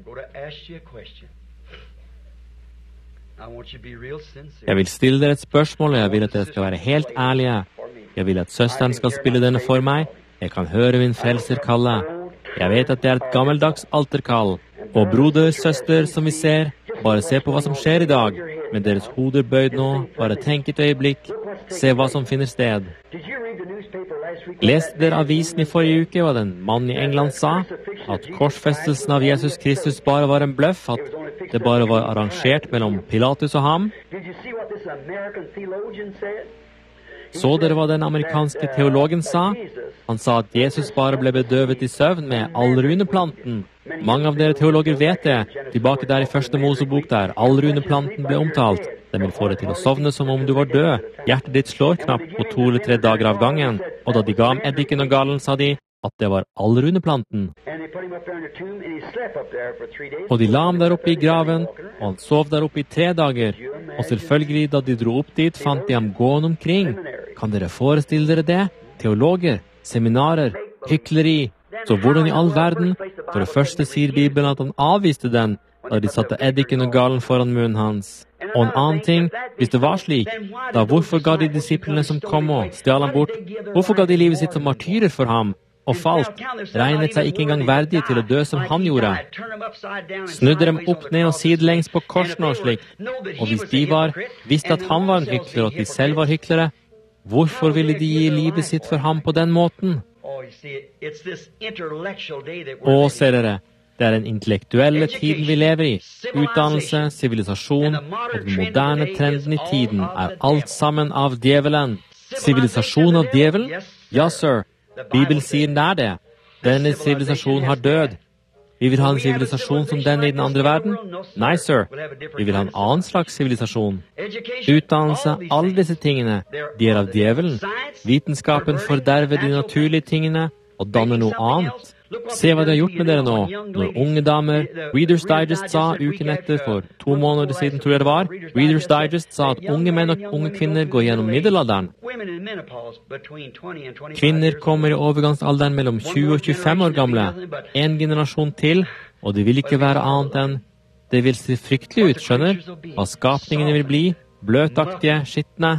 Jeg vil stille dere et spørsmål, og jeg vil at dere skal være helt ærlige. Jeg vil at søsteren skal spille denne for meg. Jeg kan høre min frelser kalle. Jeg vet at det er et gammeldags alterkall. Og broder, søster, som vi ser, bare se på hva som skjer i dag. Med deres hoder bøyd nå, bare tenk et øyeblikk. Se hva som finner sted. Leste dere avisen i forrige uke, hva den mann i England sa? At korsfestelsen av Jesus Kristus bare var en bløff, at det bare var arrangert mellom Pilatus og ham? Så dere hva den amerikanske teologen sa? Han sa at Jesus bare ble bedøvet i søvn med allruneplanten. Mange av dere teologer vet det. Tilbake der i første Mosebok der allruneplanten ble omtalt. Den vil få deg til å sovne som om du var død. Hjertet ditt slår knapt på to eller tre dager av gangen. Og da de ga ham eddiken og galen, sa de at det var allruneplanten. Og de la ham der oppe i graven, og han sov der oppe i tre dager. Og selvfølgelig, da de dro opp dit, fant de ham gående omkring. Kan dere forestille dere det? Teologer, seminarer, hykleri. Så hvordan i all verden? For det første sier Bibelen at han avviste den, da de satte eddiken og galen foran munnen hans. Og en annen ting, hvis det var slik, da hvorfor ga de disiplene som kom og stjal ham bort? Hvorfor ga de livet sitt som martyrer for ham? Og falt, regnet seg ikke engang verdig til å dø som han gjorde. Snudde dem opp ned og sidelengs på korsene og slik. Og hvis de var, visste at han var en hykler og at de selv var hyklere, hvorfor ville de gi livet sitt for ham på den måten? Og ser dere, det er den intellektuelle tiden vi lever i. Utdannelse, sivilisasjon og den moderne trenden i tiden er alt sammen av djevelen. Sivilisasjon av djevelen? Ja, sir. Bibelen sier det er det. Denne sivilisasjonen har død. Vi vil ha en sivilisasjon som den i den andre verden? Nei, sir. Vi vil ha en annen slags sivilisasjon. Utdannelse, alle disse tingene, de er av djevelen. Vitenskapen forderver de naturlige tingene og danner noe annet. Se hva de har gjort med dere nå. Når unge damer, Reader's Digest sa uken etter, for to måneder siden tror jeg det var, Reader's Digest sa at unge menn og unge kvinner går gjennom middelalderen. Kvinner kommer i overgangsalderen mellom tjue og tjuefem år gamle. En generasjon til, og det vil ikke være annet enn det vil se fryktelig ut, skjønner? Hva skapningene vil bli, bløtaktige, skittende.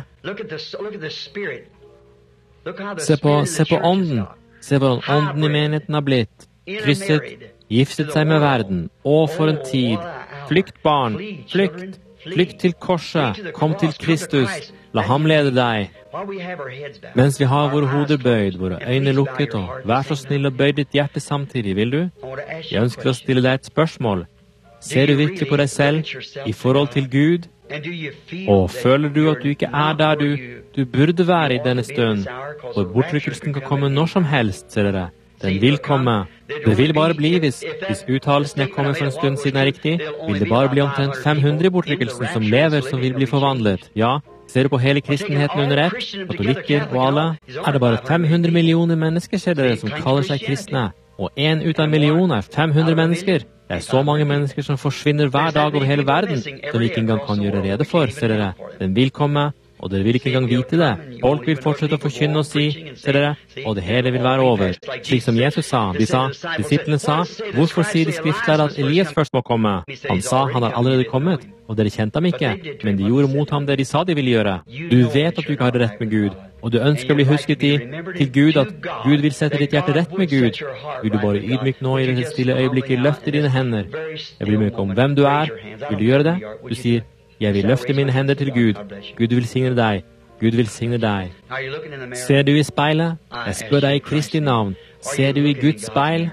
Se på, se på ånden. Se hvordan ånden i menigheten har blitt. Krysset, giftet seg med verden. Å, for en tid. Flykt, barn. Flykt. Flykt til korset. Kom til Kristus. La ham lede deg. Mens vi har våre hoder bøyd, våre øyne lukket, og vær så snill og bøy ditt hjerte samtidig, vil du? Jeg ønsker å stille deg et spørsmål. Ser du virkelig på deg selv i forhold til Gud? Og føler du at du ikke er der du, du burde være i denne stund? For bortrykkelsen kan komme når som helst, ser dere. Den vil komme. Det vil bare bli, hvis, hvis uttalelsen jeg kommer for en stund siden er riktig, vil det bare bli omtrent fem hundre i bortrykkelsen som lever som vil bli forvandlet. Ja, ser du på hele kristenheten under ett, katolikker og alle, er det bare fem hundre millioner mennesker, ser dere, som kaller seg kristne. Og en ut av en million er fem hundre mennesker. Det er så mange mennesker som forsvinner hver dag over hele verden, som vi ikke engang kan gjøre rede for, ser dere. Den vil komme, og dere vil ikke engang vite det. Folk vil fortsette å forkynne og si, ser dere, og det hele vil være over. Slik som Jesus sa, de sa, disiplene sa, hvorfor sier de skriftlærere at Elias først må komme? Han sa han har allerede kommet, og dere kjente ham ikke, men de gjorde mot ham det de sa de ville gjøre. Du vet at du ikke hadde rett med Gud. og du ønsker å bli husket i til Gud, at Gud vil sette ditt hjerte rett med Gud, vil du bare ydmyk nå i det stille øyeblikket løfte dine hender. Jeg vil ikke om hvem du er. Vil du gjøre det? Du sier, jeg vil løfte mine hender til Gud. Gud vil signe deg. Gud vil signe deg. Ser du i speilet? Jeg spør deg i Kristi navn. Ser du i Guds speil?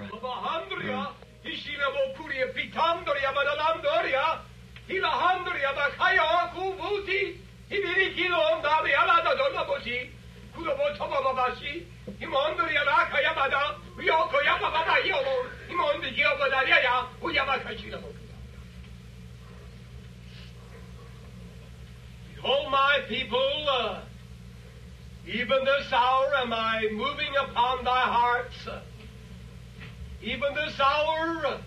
Behold, my people, uh, even this hour am I moving upon thy hearts. Uh, even this hour uh,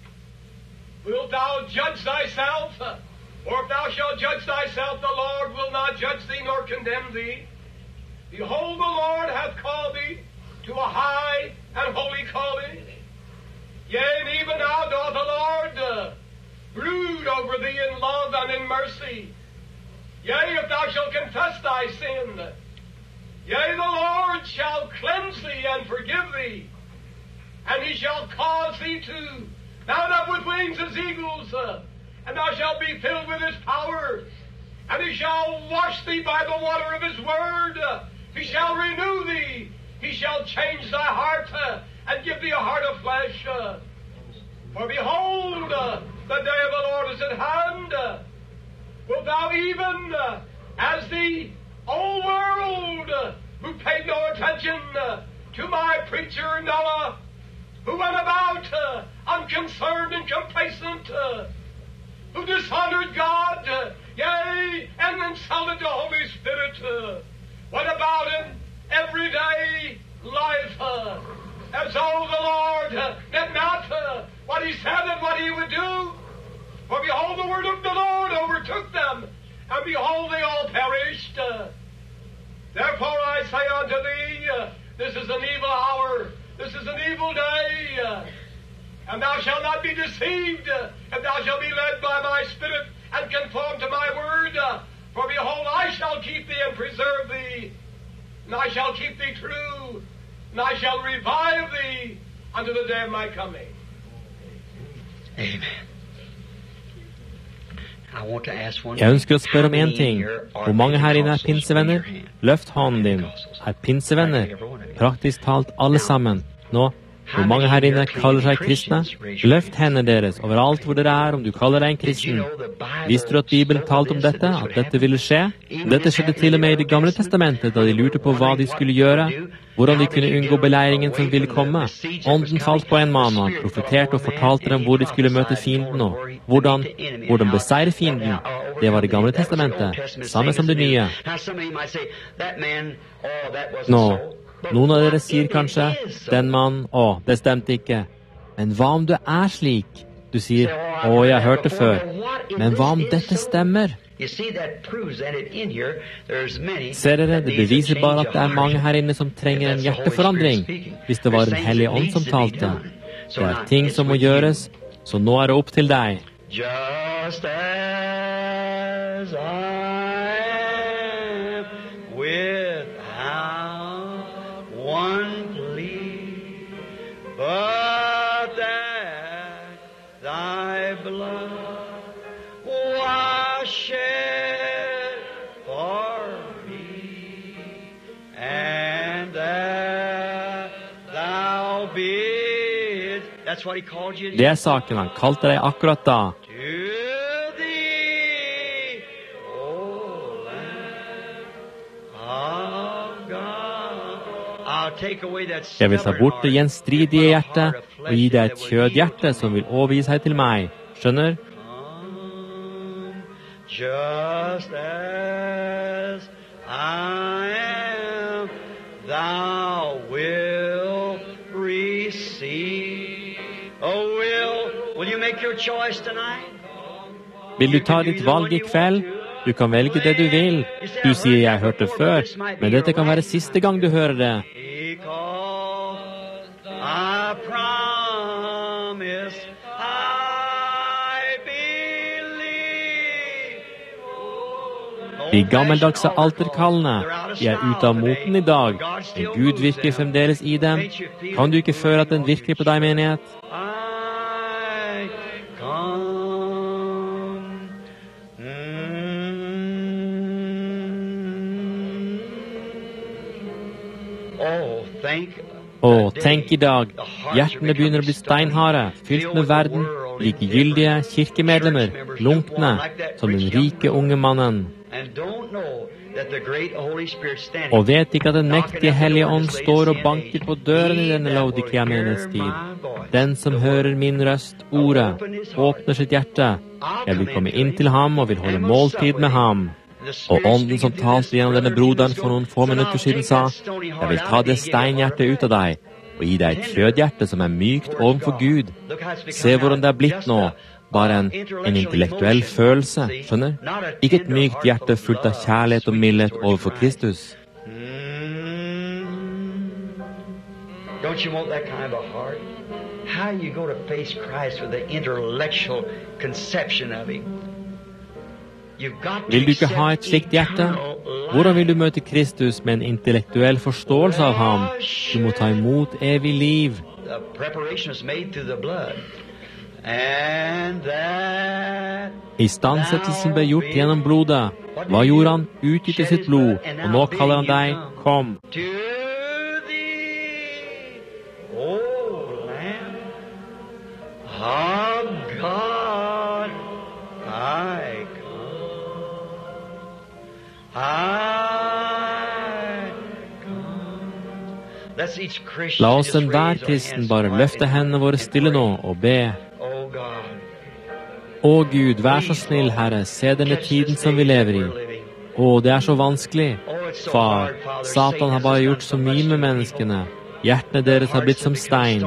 wilt thou judge thyself, uh, or if thou shalt judge thyself, the Lord will not judge thee nor condemn thee. Behold, the Lord hath called thee to a high and holy calling. Yea, and even now doth the Lord uh, brood over thee in love and in mercy. Yea, if thou shalt confess thy sin, yea, the Lord shall cleanse thee and forgive thee, and he shall cause thee to mount up with wings as eagles, uh, and thou shalt be filled with his power, and he shall wash thee by the water of his word, uh, he shall renew thee, he shall change thy heart, uh, and give thee a heart of flesh. Uh, for behold, uh, the day of the Lord is at hand. Uh, Wilt thou even, uh, as the old world, uh, who paid no attention uh, to my preacher Noah, who went about uh, unconcerned and complacent, uh, who dishonored God, uh, yea, and insulted the Holy Spirit, uh, went about in everyday life uh, as though the Lord uh, did not uh, what he said and what he would do. For behold, the word of the Lord overtook them, and behold, they all perished. Uh, therefore I say unto thee, uh, this is an evil hour, this is an evil day, uh, and thou shalt not be deceived, uh, if thou shalt be led by my Spirit, and conform to my word. Uh, for behold, I shall keep thee and preserve thee, and I shall keep thee true, and I shall revive thee unto the day of my coming. Amen. Jeg ønsker å spørre om en ting. Hvor mange her inne er pinsevenner? Løft hånden din. Er pinsevenner? Praktisk talt alle sammen. Nå, hvor mange her inne kaller seg kristne? Løft hendene deres overalt hvor dere er, om du kaller deg en kristen. Visste du at Bibelen talte om dette, at dette ville skje? Dette skjedde til og med i Det gamle testamentet, da de lurte på hva de skulle gjøre, hvordan de kunne unngå beleiringen som ville komme. Ånden falt på en mann, og han profeterte og fortalte dem hvor de skulle møte fienden og hvordan, hvordan beseire fienden. Det var Det gamle testamentet, samme som det nye. Nå, noen av dere sier kanskje, den mann, å, det stemte ikke. Men hva om det er slik? Du sier, å, jeg har hørt det før. Men hva om dette stemmer? Ser dere, det beviser bare at det er mange her inne som trenger en hjerteforandring, hvis det var en hellig ånd som talte. Det er ting som må gjøres, så nå er det opp til deg. Just as I am without one plea, but that thy blood was shed for me, and that thou bidst. That's what he called you. Det er saken, han kalte deg akkurat da. Jeg vil ta bort det gjenstridige hjertet og gi deg et kjødhjerte som vil overgi seg til meg. Skjønner? Just as I am, thou will receive. Oh, will, will you make your choice tonight? Vil du ta ditt valg i kveld? Du kan velge det du vil. Du sier jeg hørte før, men dette kan være siste gang du hører det. I promise I believe. De gammeldagse alterkallene, de er ute av moten i dag, men Gud virker fremdeles i dem. Kan du ikke føle at den virker på deg, menighet? I come. Oh, thank Å, tenk i dag, hjertene begynner å bli steinharde, fylt med verden, likegyldige kirkemedlemmer, lunkne, som den rike unge mannen. Og vet ikke at den mektige Hellige Ånd står og banker på døren i denne Laodikea-menighetstid. Den som hører min røst, ordet, åpner sitt hjerte. Jeg vil komme inn til ham og vil holde måltid med ham. Og ånden som talte gjennom denne broderen for noen få minutter siden sa, jeg vil ta det steinhjertet ut av deg, og gi deg et kjødhjerte som er mykt overfor Gud. Se hvordan det er blitt nå, bare en, en intellektuell følelse, skjønner? Ikke et mykt hjerte fullt av kjærlighet og mildhet overfor Kristus. Don't you want that kind of a heart? How you go to face Christ with the intellectual conception of him? Vil du ikke ha et slikt hjerte? Hvordan vil du møte Kristus med en intellektuell forståelse av ham? Du må ta imot evig liv. Istandsettelsen ble gjort gjennom blodet. Hva gjorde han? Utgytte sitt blod. Og nå kaller han deg, kom. La oss enhver kristen bare løfte hendene våre stille nå og be. Å Gud, vær så snill, Herre, se denne tiden som vi lever i. Å, det er så vanskelig. Far, Satan har bare gjort så mye med menneskene. Hjertene deres har blitt som stein.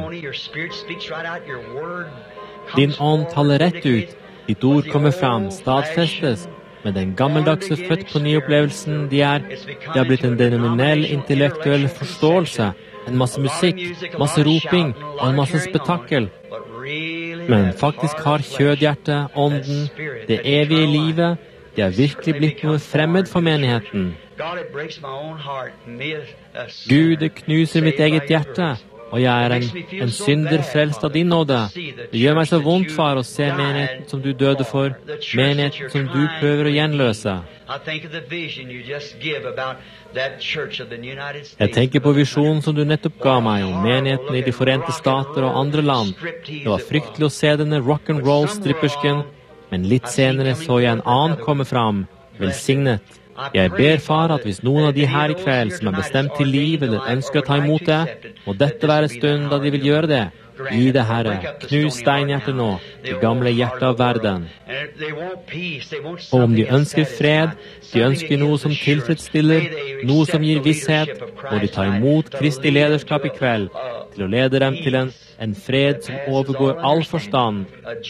Din ånd taler rett ut. Ditt ord kommer fram, stadfestes. Men den gammeldagse født på ny-opplevelsen de er, det har blitt en denominell intellektuell forståelse, en masse musikk, masse roping og en masse spetakkel. Men faktisk har kjødhjertet, ånden, det evige livet, det er virkelig blitt noe fremmed for menigheten. Gud, det knuser mitt eget hjerte, og jeg er en, en synder frelst av din nåde. Det gjør meg så vondt, far, å se menigheten som du døde for, menigheten som du prøver å gjenløse. Jeg tenker på visjonen som du nettopp ga meg om menigheten i de Forente Stater og andre land. Det var fryktelig å se denne rock'n'roll-strippersken, men litt senere så jeg en annen komme fram, velsignet. Jeg ber, far, at hvis noen av de her i kveld som er bestemt til liv eller ønsker å ta imot det, må dette være stund da de vil gjøre det. Gi det, Herre, knus steinhjertet nå, det gamle hjertet av verden. Og om de ønsker fred, de ønsker noe som tilfredsstiller, noe som gir visshet, må de ta imot Kristi lederskap i kveld, til å lede dem til en, en fred som overgår all forstand,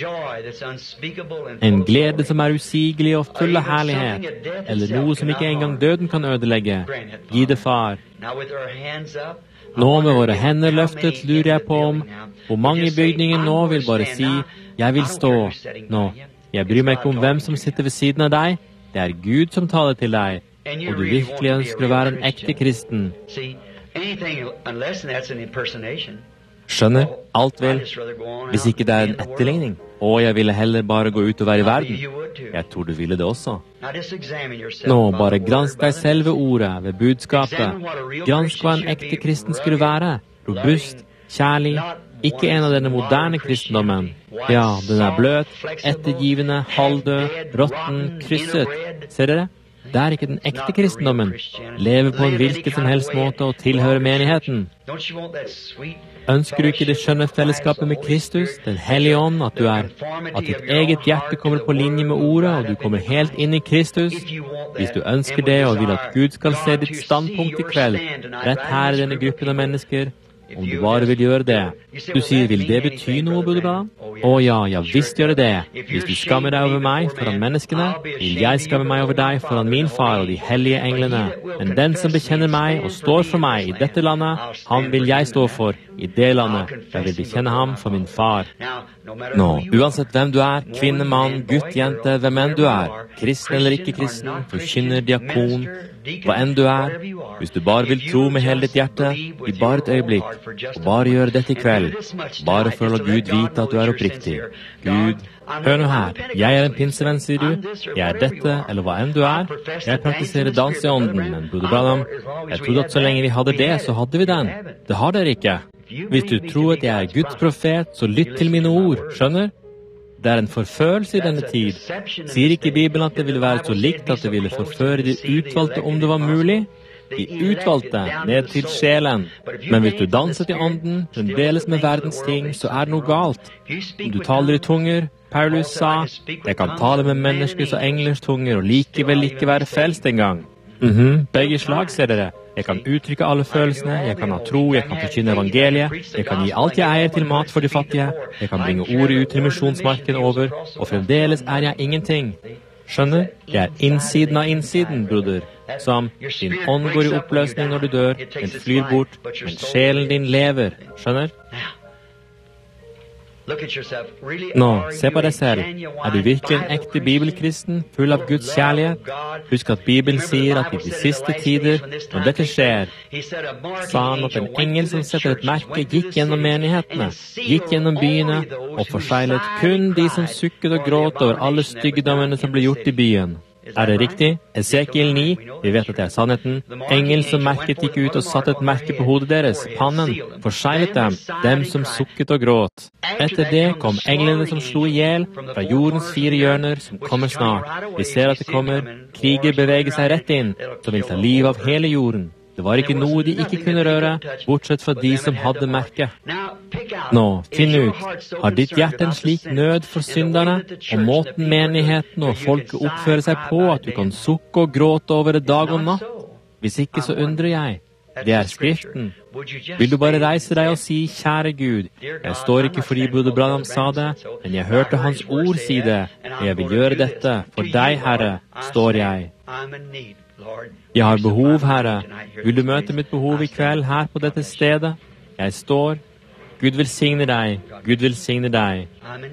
en glede som er usigelig og full av herlighet, eller noe som ikke engang døden kan ødelegge. Gi det, far. Nå med våre hender løftet lurer jeg på om hvor mange i bygningen nå vil bare si, jeg vil stå. Nå, jeg bryr meg ikke om hvem som sitter ved siden av deg, det er Gud som taler til deg, og du virkelig ønsker å være en ekte kristen. Skjønner, alt vel, hvis ikke det er en etterligning. Og jeg ville heller bare gå ut og være i verden. Jeg tror du ville det også. Nå, bare gransk deg selv ved ordet, ved budskapet. Gransk hva en ekte kristen skulle være. Robust, kjærlig, ikke en av denne moderne kristendommen. Ja, den er bløt, ettergivende, halvdød, råtten, krysset. Ser dere? Det er ikke den ekte kristendommen. Leve på en hvilken som helst måte og tilhøre menigheten. Ønsker du ikke det skjønne fellesskapet med Kristus, den hellige ånd, at du er, at ditt eget hjerte kommer på linje med ordet, og du kommer helt inn i Kristus? Hvis du ønsker det og vil at Gud skal se ditt standpunkt i kveld, rett her i denne gruppen av mennesker, om du bare vil gjøre det. Du sier, vil det bety noe, Broder Branham? Å ja, ja visst gjør det det. Hvis du skammer deg over meg foran menneskene, vil jeg skamme meg over deg foran min far og de hellige englene. Men den som bekjenner meg og står for meg i dette landet, han vil jeg stå for i det landet. Jeg vil bekjenne ham for min far. Nå, uansett hvem du er, kvinne, mann, gutt, jente, hvem enn du er, kristen eller ikke kristen, forkynner, diakon, hva enn du er, hvis du bare vil tro med hele ditt hjerte, i bare et øyeblikk, og bare gjøre dette i kveld, bare for å la Gud vite at du er oppriktig. Gud, hør nå her, jeg er en pinsevenn, sier du, jeg er dette, eller hva enn du er, jeg praktiserer dans i ånden, men Broder Branham, jeg trodde at så lenge vi hadde det, så hadde vi den. Det har dere ikke. Hvis du tror at jeg er Guds profet, så lytt til mine ord, skjønner? Det er en forførelse i denne tid. Sier ikke Bibelen at det ville være så likt at det ville forføre de utvalgte om det var mulig? De utvalgte ned til sjelen. Men hvis du danser til ånden, fremdeles med verdens ting, så er det noe galt. Om du taler i tunger, Paulus sa, jeg kan tale med menneskers og englers tunger og likevel ikke være frelst engang. Mhm, begge slag, ser dere. Jeg kan uttrykke alle følelsene, jeg kan ha tro, jeg kan forkynne evangeliet, jeg kan gi alt jeg eier til mat for de fattige, jeg kan bringe ordet ut til misjonsmarken over, og fremdeles er jeg ingenting. Skjønner? Det er innsiden av innsiden, broder, som din ånd går i oppløsning når du dør, den flyr bort, men sjelen din lever. Skjønner? Nå, se på deg selv. Er du virkelig en ekte bibelkristen, full av Guds kjærlighet? Husk at Bibelen sier at i de siste tider, når dette skjer, sa han at en engel som setter et merke gikk gjennom menighetene, gikk gjennom byene, og forseglet kun de som sukket og gråt over alle styggdommene som ble gjort i byen. Er det riktig? Esekiel ni, vi vet at det er sannheten. Engel som merket gikk ut og satte et merke på hodet deres, pannen, forseglet dem, dem som sukket og gråt. Etter det kom englene som slo ihjel fra jordens fire hjørner, som kommer snart. Vi ser at det kommer, kriger beveger seg rett inn, som vil ta liv av hele jorden. Det var ikke noe de ikke kunne røre, bortsett fra de som hadde merke. Nå, finn ut, har ditt hjerte en slik nød for synderne, og måten menigheten og folket oppfører seg på, at du kan sukke og gråte over det dag og natt? Hvis ikke, så undrer jeg. Det er Skriften. Vil du bare reise deg og si, kjære Gud, jeg står ikke fordi Broder Branham sa det, men jeg hørte hans ord si det, og jeg vil gjøre dette. For deg, Herre, står jeg. Jeg har behov, Herre. Vil du møte mitt behov i kveld her på dette stedet? Jeg står. Gud velsigne deg. Gud velsigne deg.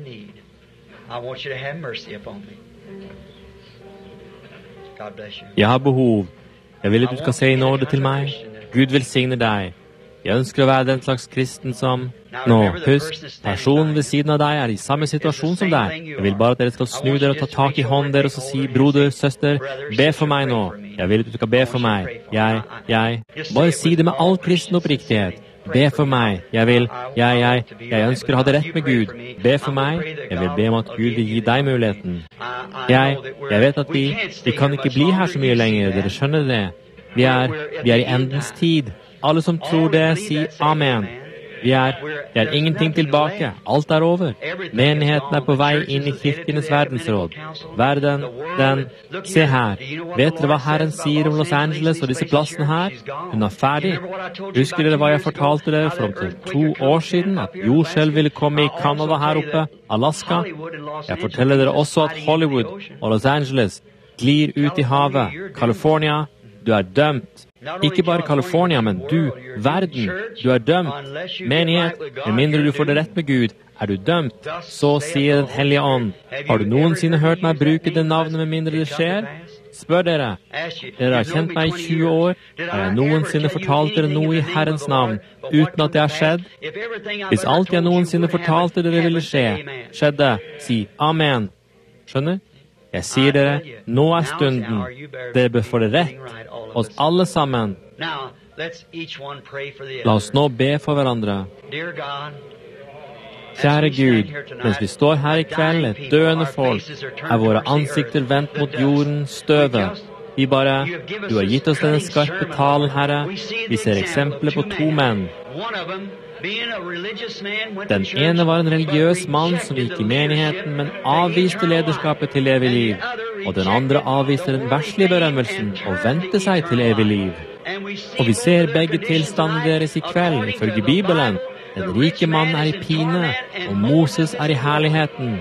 Jeg har behov. Jeg vil at du skal se i nåde til meg. Gud velsigne deg. Jeg ønsker å være den slags kristen som... Nå, husk, personen ved siden av deg er i samme situasjon som deg. Jeg vil bare at dere skal snu dere og ta tak i hånden deres og si, broder, søster, be for meg nå. Jeg vil at du skal be for meg. Jeg, jeg. Bare si det med all kristen oppriktighet. Be for meg. Jeg vil, jeg, jeg, jeg ønsker å ha det rett med Gud. Be for meg. Jeg vil be om at Gud vil gi deg muligheten. Jeg, jeg vet at vi, vi kan ikke bli her så mye lenger, dere skjønner det. Vi er, vi er i endens tid. Alle som tror det, sier amen. Vi er, det er ingenting tilbake. Alt er over. Menigheten er på vei inn i kirkenes verdensråd. Verden, den, se her. Vet dere hva Herren sier om Los Angeles og disse plassene her? Hun er ferdig. Husker dere hva jeg fortalte dere for omtrent to år siden? At jordskjelv ville komme i Canada her oppe, Alaska? Jeg forteller dere også at Hollywood og Los Angeles glir ut i havet. California, du er dømt. Ikke bare California, men du, verden, du er dømt. Menighet, med mindre du får det rett med Gud, er du dømt. Så sier Den hellige ånd. Har du noensinne hørt meg bruke det navnet med mindre det skjer? Spør dere. Dere har kjent meg i tjue år. Har jeg noensinne fortalt dere noe i Herrens navn, uten at det har skjedd? Hvis alt jeg noensinne fortalte dere ville skje, skjedde, si amen. Skjønner? Jeg sier dere, nå er stunden. Dere bør få det rett. Oss alle sammen. La oss nå be for hverandre. Kjære Gud, mens vi står her i kveld, et døende folk, er våre ansikter vendt mot jorden, støvet. Vi bare, du har gitt oss denne skarpe talen, Herre. Vi ser eksempler på to menn. Den ene var en religiøs mann som gikk i menigheten, men avviste lederskapet til evig liv. Og den andre avviste den verslige berømmelsen og vendte seg til evig liv. Og vi ser begge tilstander deres i kveld, ifølge Bibelen. Den rike mannen er i pine, og Moses er i herligheten.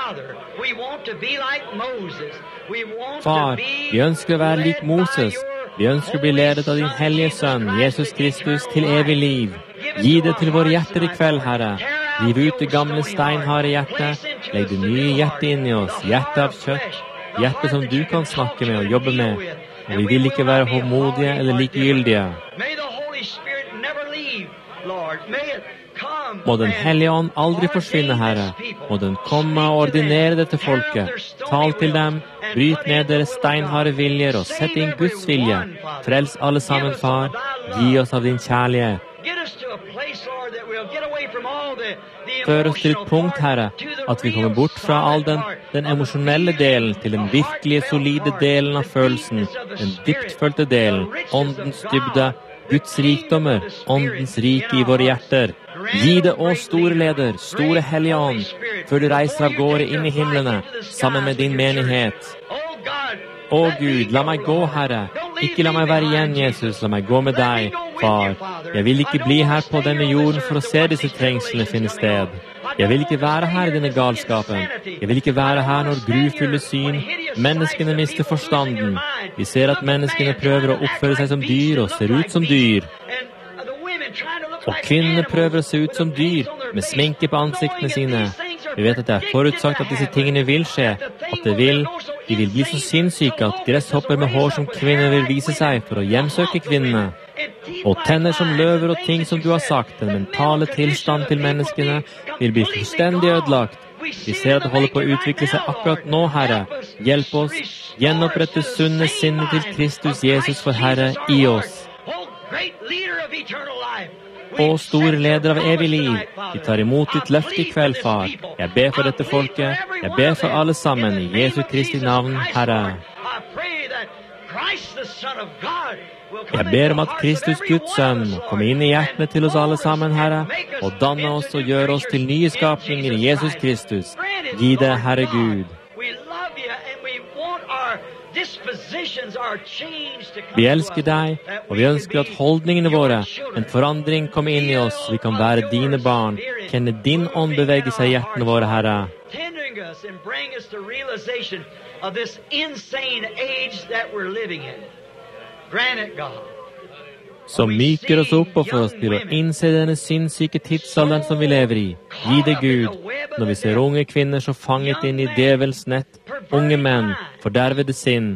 Far, vi ønsker å være lik Moses. Vi ønsker å bli ledet av din hellige sønn, Jesus Kristus, til evig liv. Gi det til våre hjerter i kveld, Herre. Riv ut det gamle steinharde hjertet. Legg det nye hjertet inn i oss, hjertet av kjøtt. Hjertet som du kan snakke med og jobbe med. Og vi vil ikke være håndmodige eller likegyldige. Må den hellige ånd aldri forsvinne, Herre. Må den komme og ordinere det til folket. Tal til dem, bryt ned deres steinharde viljer og sett inn Guds vilje. Frels alle sammen, Far. Gi oss av din kjærlighet. Før oss til et punkt, Herre, at vi kommer bort fra all den, den emosjonelle delen til den virkelige solide delen av følelsen, den dyptfølte delen, åndens dybde, Guds rikdommer, åndens rike i våre hjerter. Gi det oss, store leder, store hellige ånd, før du reiser av gårde inn i himlene, sammen med din menighet. Å Gud, la meg gå, Herre. Ikke la meg være igjen, Jesus. La meg gå med deg, Far. Jeg vil ikke bli her på denne jorden for å se disse trengslene finne sted. Jeg vil ikke være her i denne galskapen. Jeg vil ikke være her når grufulle syn. Menneskene mister forstanden. Vi ser at menneskene prøver å oppføre seg som dyr og ser ut som dyr. Og kvinnene prøver å se ut som dyr, med sminke på ansiktene sine. Vi vet at det er forutsagt at disse tingene vil skje, at det vil, de vil bli så sinnssyke at gresshopper med hår som kvinner vil vise seg for å hjemsøke kvinnene. Og tenner som løver og ting som du har sagt, den mentale tilstand til menneskene, vil bli fullstendig ødelagt. Vi ser at det holder på å utvikle seg akkurat nå, Herre. Hjelp oss, gjenopprette sunne sinne til Kristus Jesus for Herre i oss. Å, store leder av evig liv, vi tar imot ditt løfte i kveld, Far. Jeg ber for dette folket, jeg ber for alle sammen, i Jesu Kristi navn, Herre. Jeg ber om at Kristus, Guds sønn, må komme inn i hjertene til oss alle sammen, Herre, og danne oss og gjøre oss til nye skapninger i Jesus Kristus. Gi det, Herre Gud. Vi elsker deg, og vi ønsker at holdningene våre, en forandring kommer inn i oss, vi kan være dine barn, kjenne din ånd bevege seg i hjertene våre, Herre. Som myker oss opp og får oss til å innse denne sinnssyke tidsalderen som vi lever i. Gi det, Gud, når vi ser unge kvinner så fanget inn i djevels nett, unge menn, fordervede sinn,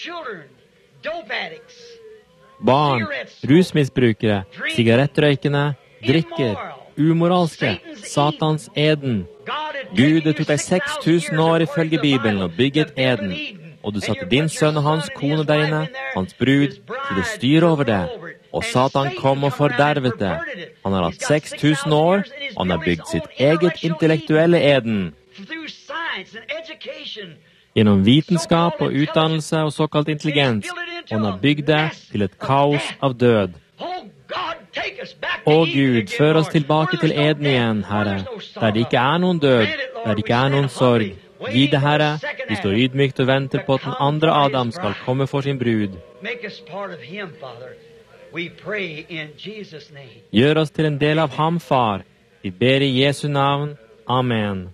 barn, rusmisbrukere, sigarettrøykende, drikker, umoralske, Satans eden. Gud, det tok deg seks tusen år ifølge Bibelen og bygget eden, og du satte din sønn og hans kone der inne, hans brud, til å styre over det. Og Satan kom og fordervet det. Han har hatt seks tusen år, og han har bygd sitt eget intellektuelle eden. Gjennom vitenskap og utdannelse og såkalt intelligens, og han har bygd det til et kaos av død. Å Gud, før oss tilbake til eden igjen, Herre, der det ikke er noen død, der det ikke er noen sorg. Gi det, Herre, vi står ydmykt og venter på at den andre Adam skal komme for sin brud. Gjør oss til en del av ham, Far. Vi ber i Jesu navn. Amen.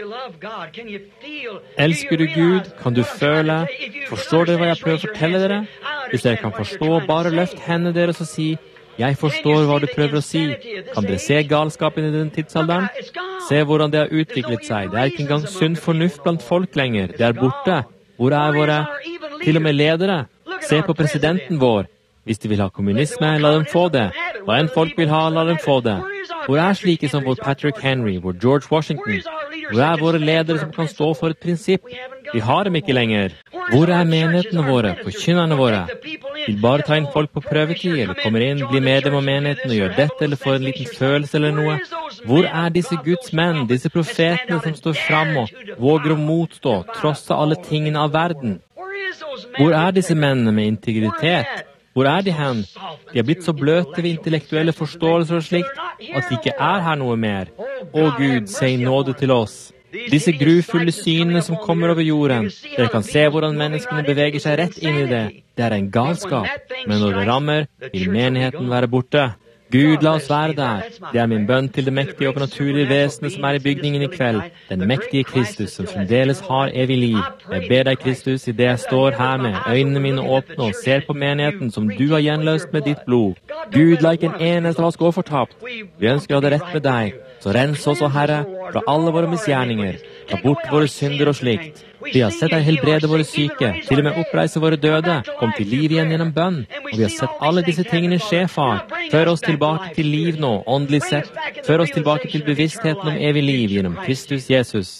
Elsker du Gud? Kan du føle? Forstår dere hva jeg prøver å fortelle dere? Hvis dere kan forstå, bare løft hendene deres og si, jeg forstår hva du prøver å si. Kan dere se galskapen i den tidsalderen? Se hvordan det har utviklet seg. Det er ikke engang sunn fornuft blant folk lenger. Det er borte. Hvor er våre? Til og med ledere. Se på presidenten vår. Hvis de vil ha kommunisme, la dem få det. Hva enn folk vil ha, la dem få det. Hvor er slike som vår Patrick Henry, vår George Washington? Hvor er våre ledere som kan stå for et prinsipp? Vi har dem ikke lenger. Hvor er menighetene våre, forkynnerne våre? Vil bare ta inn folk på prøvetid, eller kommer inn, blir medlem av menigheten og gjør dette, eller får en liten følelse eller noe? Hvor er disse Guds menn, disse profetene som står frem og våger å motstå, trosse alle tingene av verden? Hvor er disse mennene med integritet? Hvor er de hen? De er blitt så bløte ved intellektuelle forståelser og slikt, at de ikke er her noe mer. Å Gud, se i nåde til oss. Disse grufulle synene som kommer over jorden. Dere kan se hvordan menneskene beveger seg rett inn i det. Det er en galskap. Men når det rammer, vil menigheten være borte. Gud, la oss være der. Det er min bønn til det mektige og naturlige vesenet som er i bygningen i kveld. Den mektige Kristus som fremdeles har evig liv. Jeg ber deg, Kristus, i det jeg står her med øynene mine åpne og ser på menigheten som du har gjenløst med ditt blod. Gud, la ikke en eneste av oss gå fortapt. Vi ønsker å ha det rett med deg. Så rens oss, Herre, fra alle våre misgjerninger. Ta bort våre synder og slikt. Vi har sett deg helbrede våre syke, til og med oppreise våre døde, kom til liv igjen gjennom bønn. Og vi har sett alle disse tingene skje, far. Før oss tilbake til liv nå, åndelig sett. Før oss tilbake til bevisstheten om evig liv gjennom Kristus Jesus.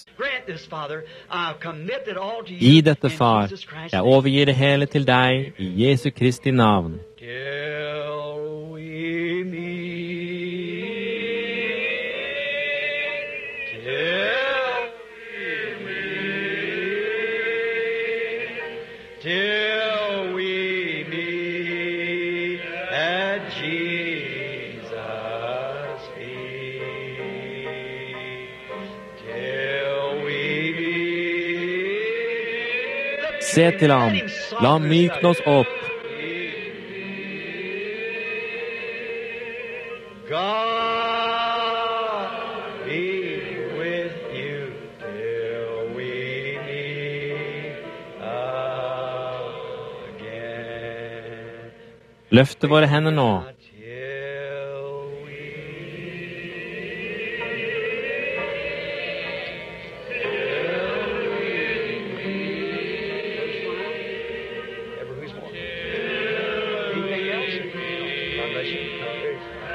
Gi dette, far. Jeg overgir det hele til deg, i Jesu Kristi navn. Till we meet at Jesus' feet. Till we meet. Se til ham. La ham mykne oss opp. God be with you till we meet again. Løfte våre hender nå.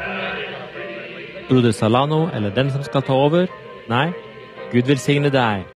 Broder Salano eller den som skal ta over? Nei, Gud velsigne deg.